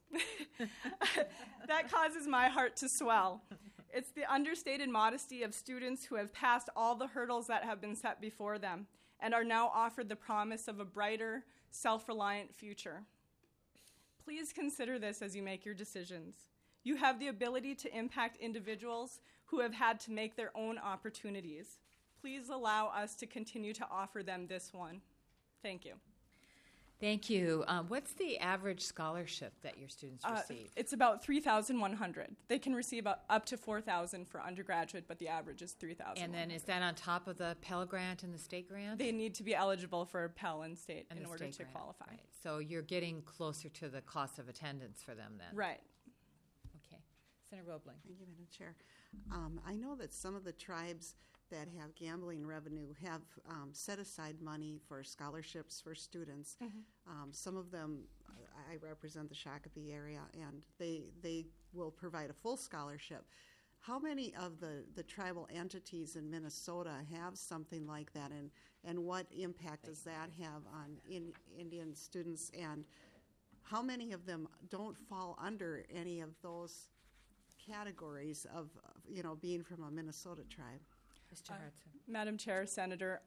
[SPEAKER 10] That causes my heart to swell. It's the understated modesty of students who have passed all the hurdles that have been set before them and are now offered the promise of a brighter, self-reliant future. Please consider this as you make your decisions. You have the ability to impact individuals who have had to make their own opportunities. Please allow us to continue to offer them this one. Thank you.
[SPEAKER 5] Thank you. What's the average scholarship that your students receive?
[SPEAKER 10] It's about $3,100. They can receive up to $4,000 for undergraduate, but the average is $3,000.
[SPEAKER 5] And then is that on top of the Pell Grant and the state grant?
[SPEAKER 10] They need to be eligible for Pell and state in order to qualify.
[SPEAKER 5] Right. So you're getting closer to the cost of attendance for them then?
[SPEAKER 10] Right.
[SPEAKER 5] Okay. Senator Roebling.
[SPEAKER 6] Thank you, Madam Chair. I know that some of the tribes that have gambling revenue have set aside money for scholarships for students. Some of them, I represent the Shakopee area, and they will provide a full scholarship. How many of the tribal entities in Minnesota have something like that, and what impact does that have on Indian students, and how many of them don't fall under any of those categories of being from a Minnesota tribe?
[SPEAKER 5] Mr. Hudson.
[SPEAKER 10] Madam Chair, Senator,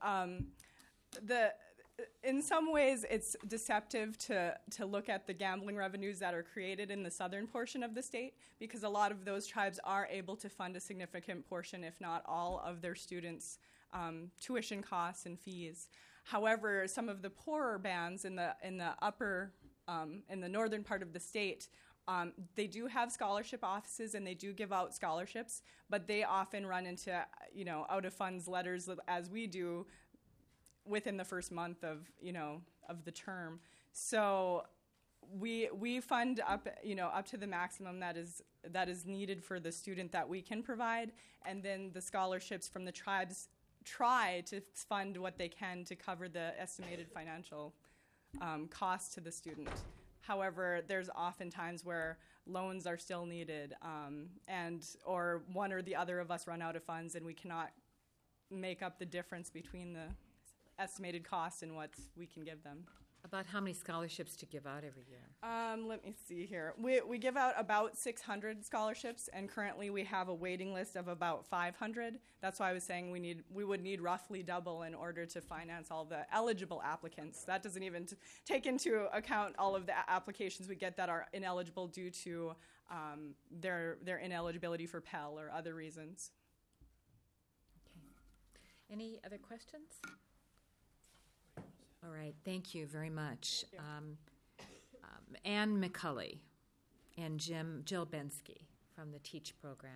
[SPEAKER 10] in some ways it's deceptive to look at the gambling revenues that are created in the southern portion of the state, because a lot of those tribes are able to fund a significant portion, if not all, of their students' tuition costs and fees. However, some of the poorer bands in the upper in the northern part of the state, they do have scholarship offices and they do give out scholarships, but they often run into out of funds letters, as we do, within the first month of the term. So we fund up to the maximum that is needed for the student that we can provide, and then the scholarships from the tribes try to fund what they can to cover the estimated financial cost to the student. However, there's often times where loans are still needed, or one or the other of us run out of funds, and we cannot make up the difference between the estimated cost and what we can give them.
[SPEAKER 5] About how many scholarships to give out every year?
[SPEAKER 10] Let me see here. We give out about 600 scholarships, and currently we have a waiting list of about 500. That's why I was saying we would need roughly double in order to finance all the eligible applicants. That doesn't even take into account all of the applications we get that are ineligible due to their ineligibility for Pell or other reasons.
[SPEAKER 5] Okay. Any other questions? All right, thank you very much. Ann McCulley and Jill Bensky from the TEACH program.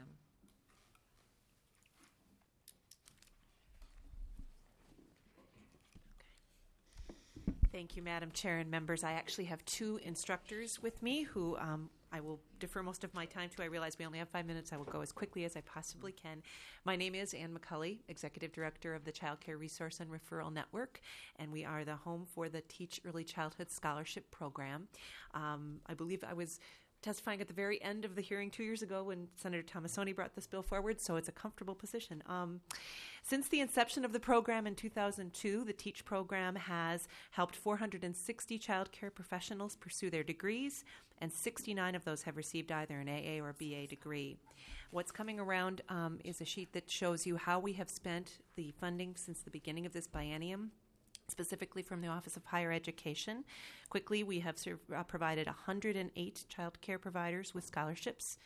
[SPEAKER 15] Thank you, Madam Chair and members. I actually have two instructors with me who I will defer most of my time to. I realize we only have 5 minutes. I will go as quickly as I possibly can. My name is Ann McCulley, Executive Director of the Child Care Resource and Referral Network, and we are the home for the TEACH Early Childhood Scholarship Program. I believe I was testifying at the very end of the hearing 2 years ago when Senator Tomassoni brought this bill forward, so it's a comfortable position. Since the inception of the program in 2002, the TEACH program has helped 460 child care professionals pursue their degrees, and 69 of those have received either an AA or BA degree. What's coming around is a sheet that shows you how we have spent the funding since the beginning of this biennium, specifically from the Office of Higher Education. Quickly, we have provided 108 child care providers with scholarships.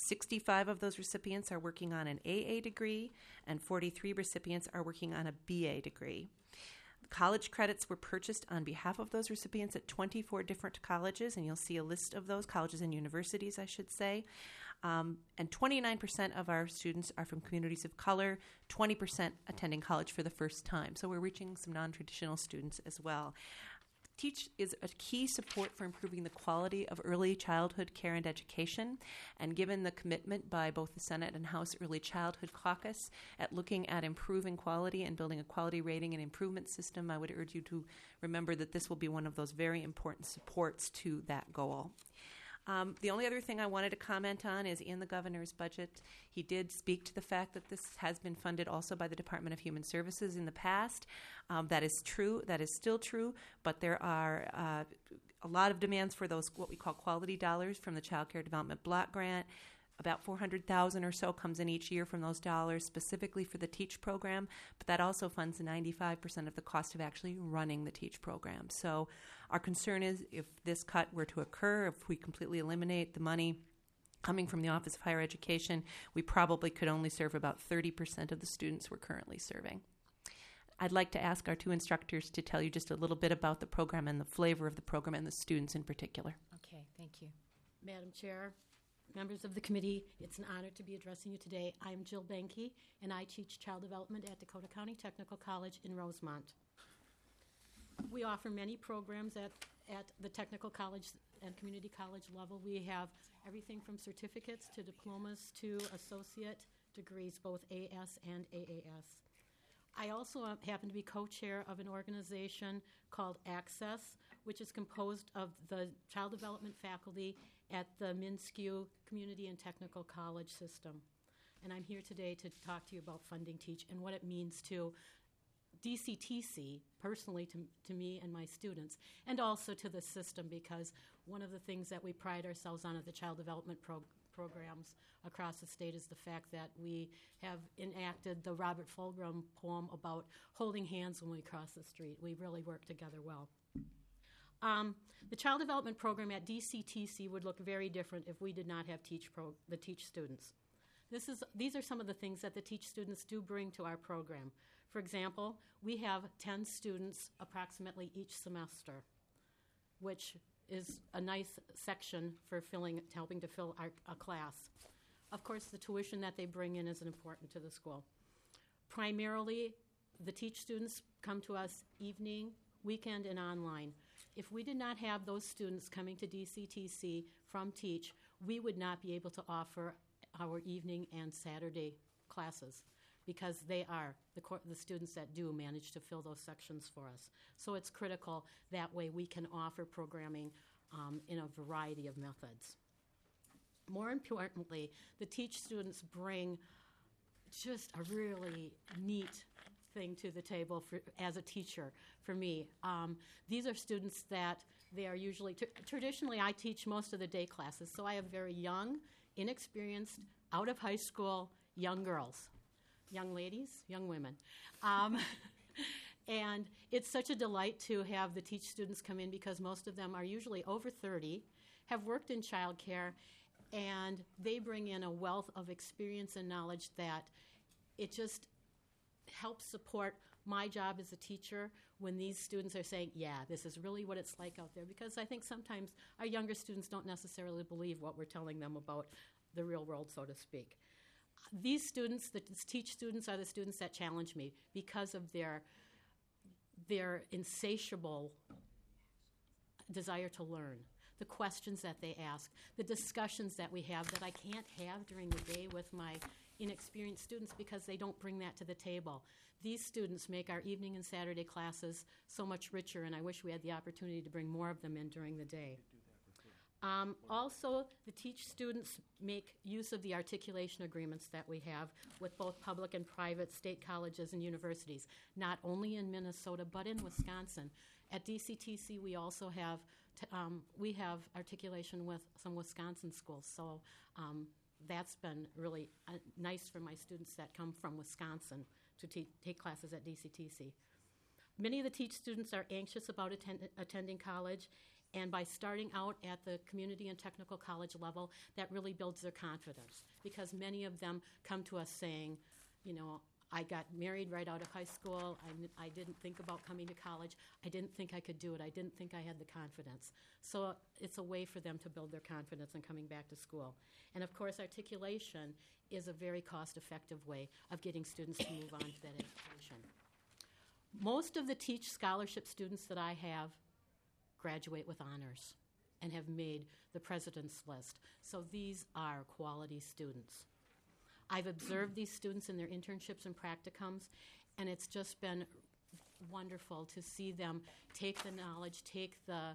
[SPEAKER 15] 65 of those recipients are working on an AA degree, and 43 recipients are working on a BA degree. College credits were purchased on behalf of those recipients at 24 different colleges, and you'll see a list of those, colleges and universities, I should say. And 29% of our students are from communities of color, 20% attending college for the first time. So we're reaching some non-traditional students as well. TEACH is a key support for improving the quality of early childhood care and education, and given the commitment by both the Senate and House Early Childhood Caucus at looking at improving quality and building a quality rating and improvement system, I would urge you to remember that this will be one of those very important supports to that goal. The only other thing I wanted to comment on is in the governor's budget, he did speak to the fact that this has been funded also by the Department of Human Services in the past. That is true. That is still true. But there are a lot of demands for those, what we call quality dollars from the Child Care Development Block Grant. About $400,000 or so comes in each year from those dollars specifically for the TEACH program, but that also funds 95% of the cost of actually running the TEACH program. So our concern is if this cut were to occur, if we completely eliminate the money coming from the Office of Higher Education, we probably could only serve about 30% of the students we're currently serving. I'd like to ask our two instructors to tell you just a little bit about the program and the flavor of the program and the students in particular.
[SPEAKER 5] Okay, thank you.
[SPEAKER 16] Madam Chair, members of the committee, it's an honor to be addressing you today. I'm Jill Benke, and I teach child development at Dakota County Technical College in Rosemont. We offer many programs at the technical college and community college level. We have everything from certificates to diplomas to associate degrees, both AS and AAS. I also happen to be co-chair of an organization called Access, which is composed of the child development faculty at the MnSCU Community and Technical College system. And I'm here today to talk to you about Funding Teach and what it means to DCTC, personally to me and my students, and also to the system, because one of the things that we pride ourselves on at the child development programs across the state is the fact that we have enacted the Robert Fulghum poem about holding hands when we cross the street. We really work together well. The child development program at DCTC would look very different if we did not have the Teach students. These are some of the things that the Teach students do bring to our program. For example, we have 10 students approximately each semester, which is a nice section for helping to fill a class. Of course, the tuition that they bring in is important to the school. Primarily, the Teach students come to us evening, weekend, and online. If we did not have those students coming to DCTC from Teach, we would not be able to offer our evening and Saturday classes, because they are the students that do manage to fill those sections for us. So it's critical that way we can offer programming in a variety of methods. More importantly, the Teach students bring just a really neat thing to the table as a teacher for me. These are students that they are usually, traditionally I teach most of the day classes, so I have very young, inexperienced, out of high school, young girls. Young ladies, young women. And it's such a delight to have the Teach students come in, because most of them are usually over 30, have worked in childcare, and they bring in a wealth of experience and knowledge that it just helps support my job as a teacher when these students are saying, yeah, this is really what it's like out there. Because I think sometimes our younger students don't necessarily believe what we're telling them about the real world, so to speak. These students, the Teach students, are the students that challenge me because of their insatiable desire to learn, the questions that they ask, the discussions that we have that I can't have during the day with my inexperienced students because they don't bring that to the table. These students make our evening and Saturday classes so much richer, and I wish we had the opportunity to bring more of them in during the day. Also, the Teach students make use of the articulation agreements that we have with both public and private state colleges and universities, not only in Minnesota but in Wisconsin. At DCTC, we also have articulation with some Wisconsin schools, so that's been really nice for my students that come from Wisconsin to take classes at DCTC. Many of the Teach students are anxious about attending college, and by starting out at the community and technical college level, that really builds their confidence, because many of them come to us saying, you know, I got married right out of high school. I didn't think about coming to college. I didn't think I could do it. I didn't think I had the confidence. So it's a way for them to build their confidence in coming back to school. And of course, articulation is a very cost-effective way of getting students to move on to that education. Most of the Teach scholarship students that I have graduate with honors and have made the president's list. So these are quality students. I've observed these students in their internships and practicums, and it's just been wonderful to see them take the knowledge, take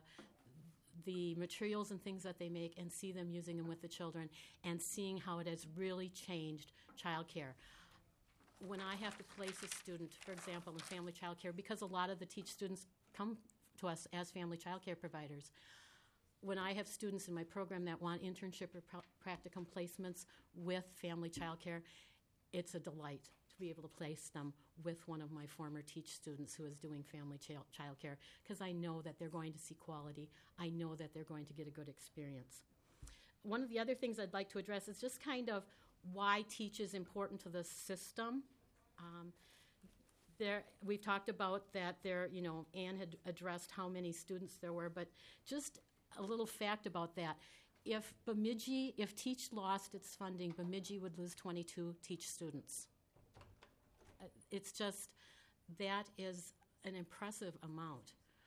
[SPEAKER 16] the materials and things that they make, and see them using them with the children, and seeing how it has really changed childcare. When I have to place a student, for example, in family childcare, because a lot of the Teach students come to us as family childcare providers, when I have students in my program that want internship or practicum placements with family childcare, it's a delight to be able to place them with one of my former Teach students who is doing family childcare, because I know that they're going to see quality. I know that they're going to get a good experience. One of the other things I'd like to address is just kind of why Teach is important to the system. We've talked about that Ann had addressed how many students there were, but just a little fact about that. If Teach lost its funding, Bemidji would lose 22 Teach students. It's just, that is an impressive amount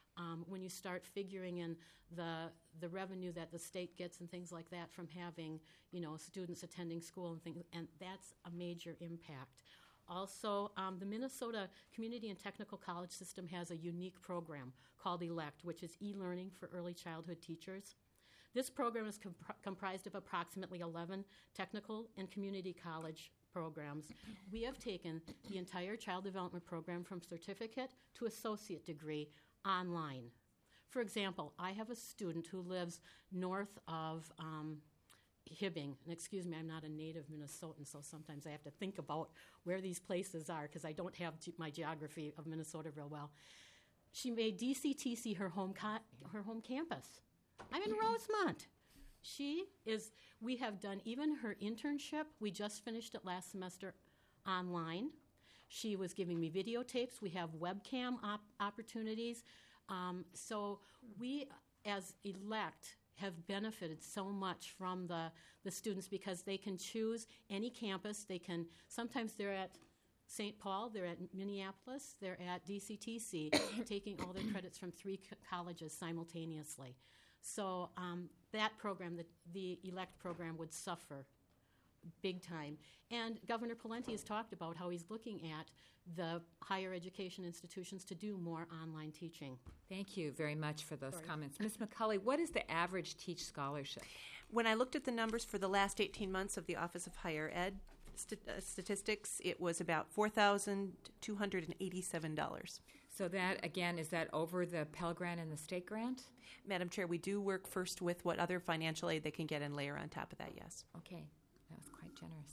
[SPEAKER 16] when you start figuring in the revenue that the state gets and things like that from having, students attending school and things, and that's a major impact. Also, the Minnesota Community and Technical College System has a unique program called ELECT, which is e-learning for early childhood teachers. This program is comprised of approximately 11 technical and community college programs. We have taken the entire child development program from certificate to associate degree online. For example, I have a student who lives north of Hibbing. And excuse me, I'm not a native Minnesotan, so sometimes I have to think about where these places are because I don't have my geography of Minnesota real well. She made DCTC her home campus. I'm in Rosemont. We have done even her internship. We just finished it last semester online. She was giving me videotapes. We have webcam opportunities. So we, as ELECT, have benefited so much from the students because they can choose any campus. Sometimes they're at St. Paul, they're at Minneapolis, they're at DCTC, taking all their credits from 3 colleges simultaneously. So that program, the ELECT program, would suffer big time. And Governor Pawlenty has talked about how he's looking at the higher education institutions to do more online teaching.
[SPEAKER 5] Thank you very much for those comments. Ms. McCulley, what is the average Teach Scholarship?
[SPEAKER 15] When I looked at the numbers for the last 18 months of the Office of Higher Ed statistics, it was about $4,287.
[SPEAKER 5] So that, again, is that over the Pell Grant and the state grant?
[SPEAKER 15] Madam Chair, we do work first with what other financial aid they can get and layer on top of that, yes.
[SPEAKER 5] Okay, that was quite generous.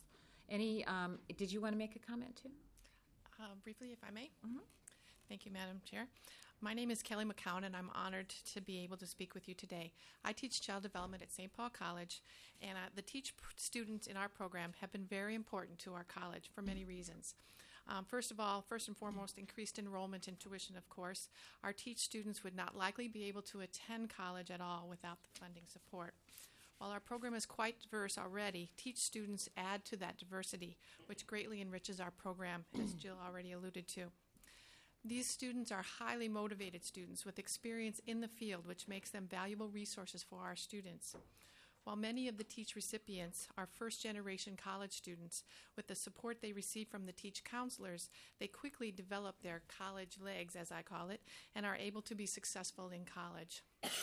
[SPEAKER 5] Did you want to make a comment too?
[SPEAKER 7] Briefly, if I may. Mm-hmm. Thank you, Madam Chair. My name is Kelly McCown, and I'm honored to be able to speak with you today. I teach child development at St. Paul College, and the students in our program have been very important to our college for many reasons. First and foremost, increased enrollment and tuition, of course. Our teach students would not likely be able to attend college at all without the funding support. While our program is quite diverse already, teach students add to that diversity, which greatly enriches our program, as Jill already alluded to. These students are highly motivated students with experience in the field, which makes them valuable resources for our students. While many of the TEACH recipients are first-generation college students, with the support they receive from the TEACH counselors, they quickly develop their college legs, as I call it, and are able to be successful in college.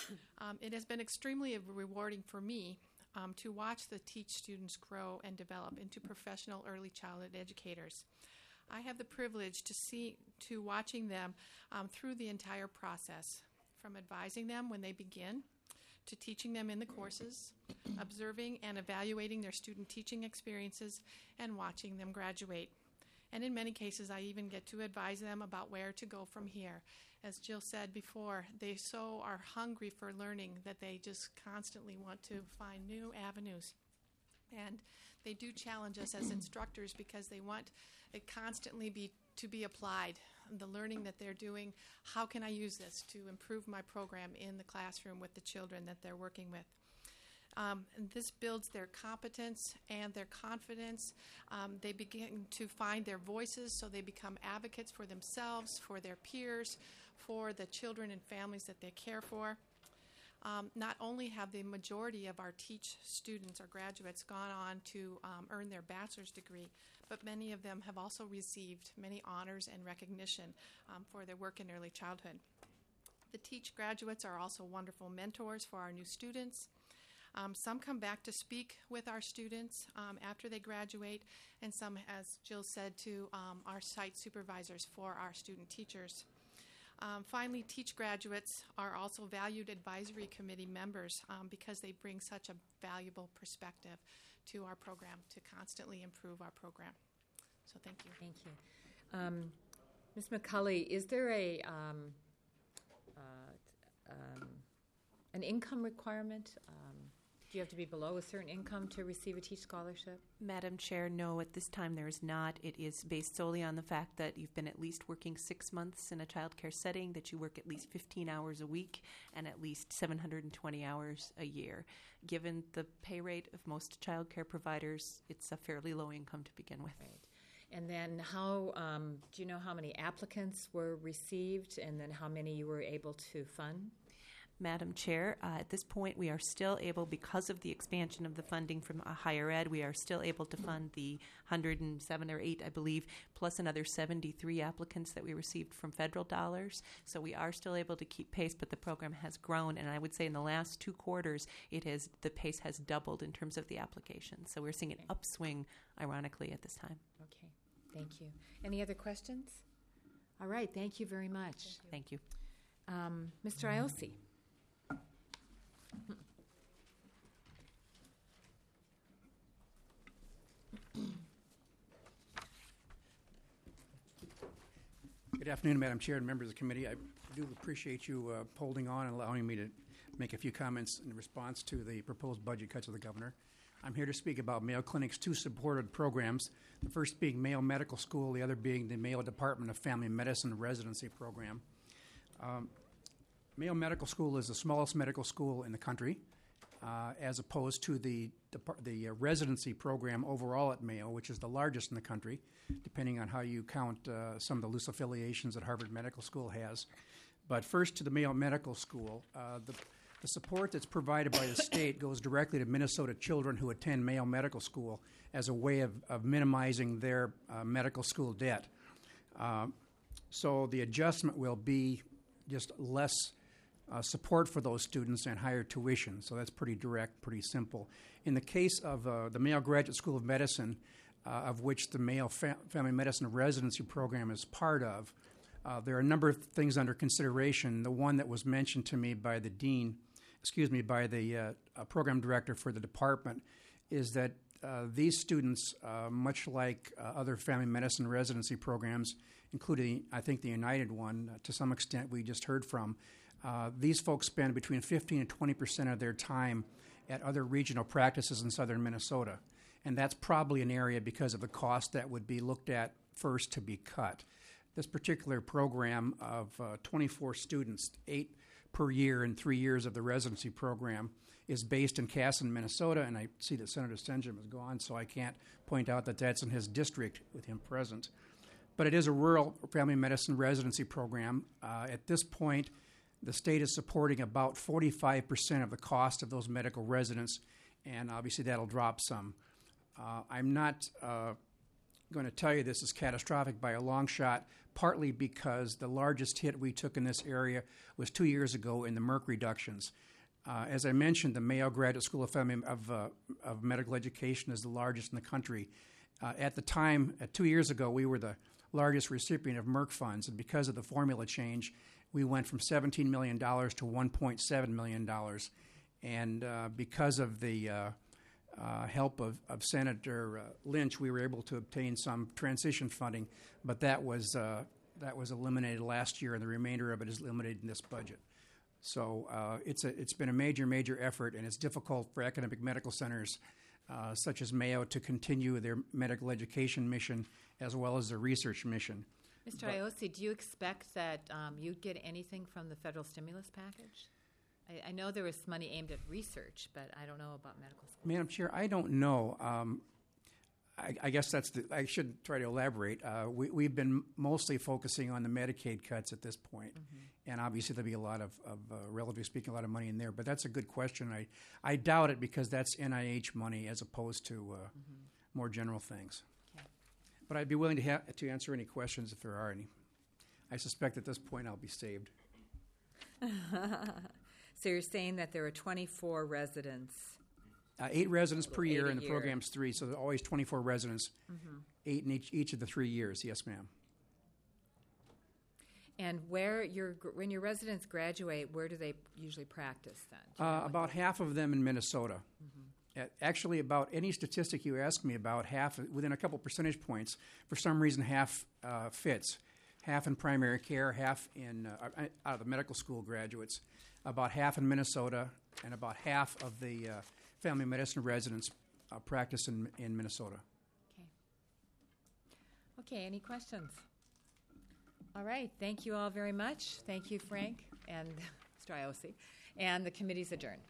[SPEAKER 7] It has been extremely rewarding for me to watch the TEACH students grow and develop into professional early childhood educators. I have the privilege to watching them through the entire process, from advising them when they begin, to teaching them in the courses, observing and evaluating their student teaching experiences, and watching them graduate. And in many cases, I even get to advise them about where to go from here. As Jill said before, they so are hungry for learning that they just constantly want to find new avenues. And they do challenge us as instructors because they want it constantly to be applied. The learning that they're doing, how can I use this to improve my program in the classroom with the children that they're working with? And this builds their competence and their confidence. They begin to find their voices, so they become advocates for themselves, for their peers, for the children and families that they care for. Not only have the majority of our TEACH students or graduates gone on to earn their bachelor's degree, but many of them have also received many honors and recognition for their work in early childhood. The TEACH graduates are also wonderful mentors for our new students. Some come back to speak with our students after they graduate, and some, as Jill said, to our site supervisors for our student teachers. Finally, TEACH graduates are also valued advisory committee members because they bring such a valuable perspective to our program to constantly improve our program. So thank you.
[SPEAKER 5] Thank you. Ms. McCulley, is there an income requirement? Do you have to be below a certain income to receive a TEACH scholarship?
[SPEAKER 15] Madam Chair, no, at this time there is not. It is based solely on the fact that you've been at least working 6 months in a child care setting, that you work at least 15 hours a week, and at least 720 hours a year. Given the pay rate of most child care providers, it's a fairly low income to begin with.
[SPEAKER 5] Right. And then how, do you know how many applicants were received and then how many you were able to fund?
[SPEAKER 15] Madam Chair, at this point, we are still able, because of the expansion of the funding from higher ed, we are still able to fund the 107 or 8, I believe, plus another 73 applicants that we received from federal dollars. So we are still able to keep pace, but the program has grown, and I would say in the last 2 quarters, the pace has doubled in terms of the applications. So we're seeing an upswing, ironically, at this time.
[SPEAKER 5] Okay, thank you. Any other questions? All right, thank you very much.
[SPEAKER 15] Thank you.
[SPEAKER 5] Mr. Iose.
[SPEAKER 14] Good afternoon, Madam Chair and members of the committee. I do appreciate you holding on and allowing me to make a few comments in response to the proposed budget cuts of the governor. I'm here to speak about Mayo Clinic's 2 supported programs, the first being Mayo Medical School, the other being the Mayo Department of Family Medicine residency program. Mayo Medical School is the smallest medical school in the country, as opposed to the residency program overall at Mayo, which is the largest in the country, depending on how you count some of the loose affiliations that Harvard Medical School has. But first to the Mayo Medical School, the support that's provided by the state goes directly to Minnesota children who attend Mayo Medical School as a way of minimizing their medical school debt. So the adjustment will be just less support for those students and higher tuition. So that's pretty direct, pretty simple. In the case of the Mayo Graduate School of Medicine, of which the Mayo Family Medicine residency program is part of, there are a number of things under consideration. The one that was mentioned to me by the by the program director for the department, is that these students, much like other family medicine residency programs, including, I think, the United one, to some extent we just heard from, these folks spend between 15 and 20% of their time at other regional practices in southern Minnesota. And that's probably an area, because of the cost, that would be looked at first to be cut. This particular program of 24 students, 8 per year in 3 years of the residency program, is based in Casson, Minnesota, and I see that Senator Stenjum is gone, so I can't point out that that's in his district with him present. But it is a rural family medicine residency program. At this point, the state is supporting about 45% of the cost of those medical residents, and obviously that'll drop some. I'm not going to tell you this is catastrophic by a long shot, partly because the largest hit we took in this area was 2 years ago in the MERC reductions. As I mentioned, the Mayo Graduate School of Medical Education is the largest in the country. At the time, 2 years ago, we were the largest recipient of MERC funds, and because of the formula change, we went from $17 million to $1.7 million. And because of the help of Senator Lynch, we were able to obtain some transition funding, but that was eliminated last year, and the remainder of it is eliminated in this budget. So it's been a major effort, and it's difficult for academic medical centers such as Mayo to continue their medical education mission as well as their research mission.
[SPEAKER 5] Mr. Iose, do you expect that you'd get anything from the federal stimulus package? I know there was money aimed at research, but I don't know about medical schools.
[SPEAKER 14] Madam Chair, I don't know. I guess I should try to elaborate. We've been mostly focusing on the Medicaid cuts at this point, and obviously there'll be a lot of relatively speaking, a lot of money in there. But that's a good question. I doubt it, because that's NIH money as opposed to more general things. Okay. But I'd be willing to answer any questions if there are any. I suspect at this point I'll be saved.
[SPEAKER 5] So you're saying that there are 24 residents?
[SPEAKER 14] 8 residents per year, and the program's 3, so there are always 24 residents, 8 in each of the 3 years. Yes, ma'am.
[SPEAKER 5] And when your residents graduate, where do they usually practice then?
[SPEAKER 14] About half of them in Minnesota. Actually, about any statistic you ask me about, half, within a couple percentage points, for some reason half fits. Half in primary care, half in out of the medical school graduates, about half in Minnesota, and about half of the family medicine residents practice in Minnesota.
[SPEAKER 5] Okay, any questions? All right, thank you all very much. Thank you, Frank and Mr. Iose. And the committee's adjourned.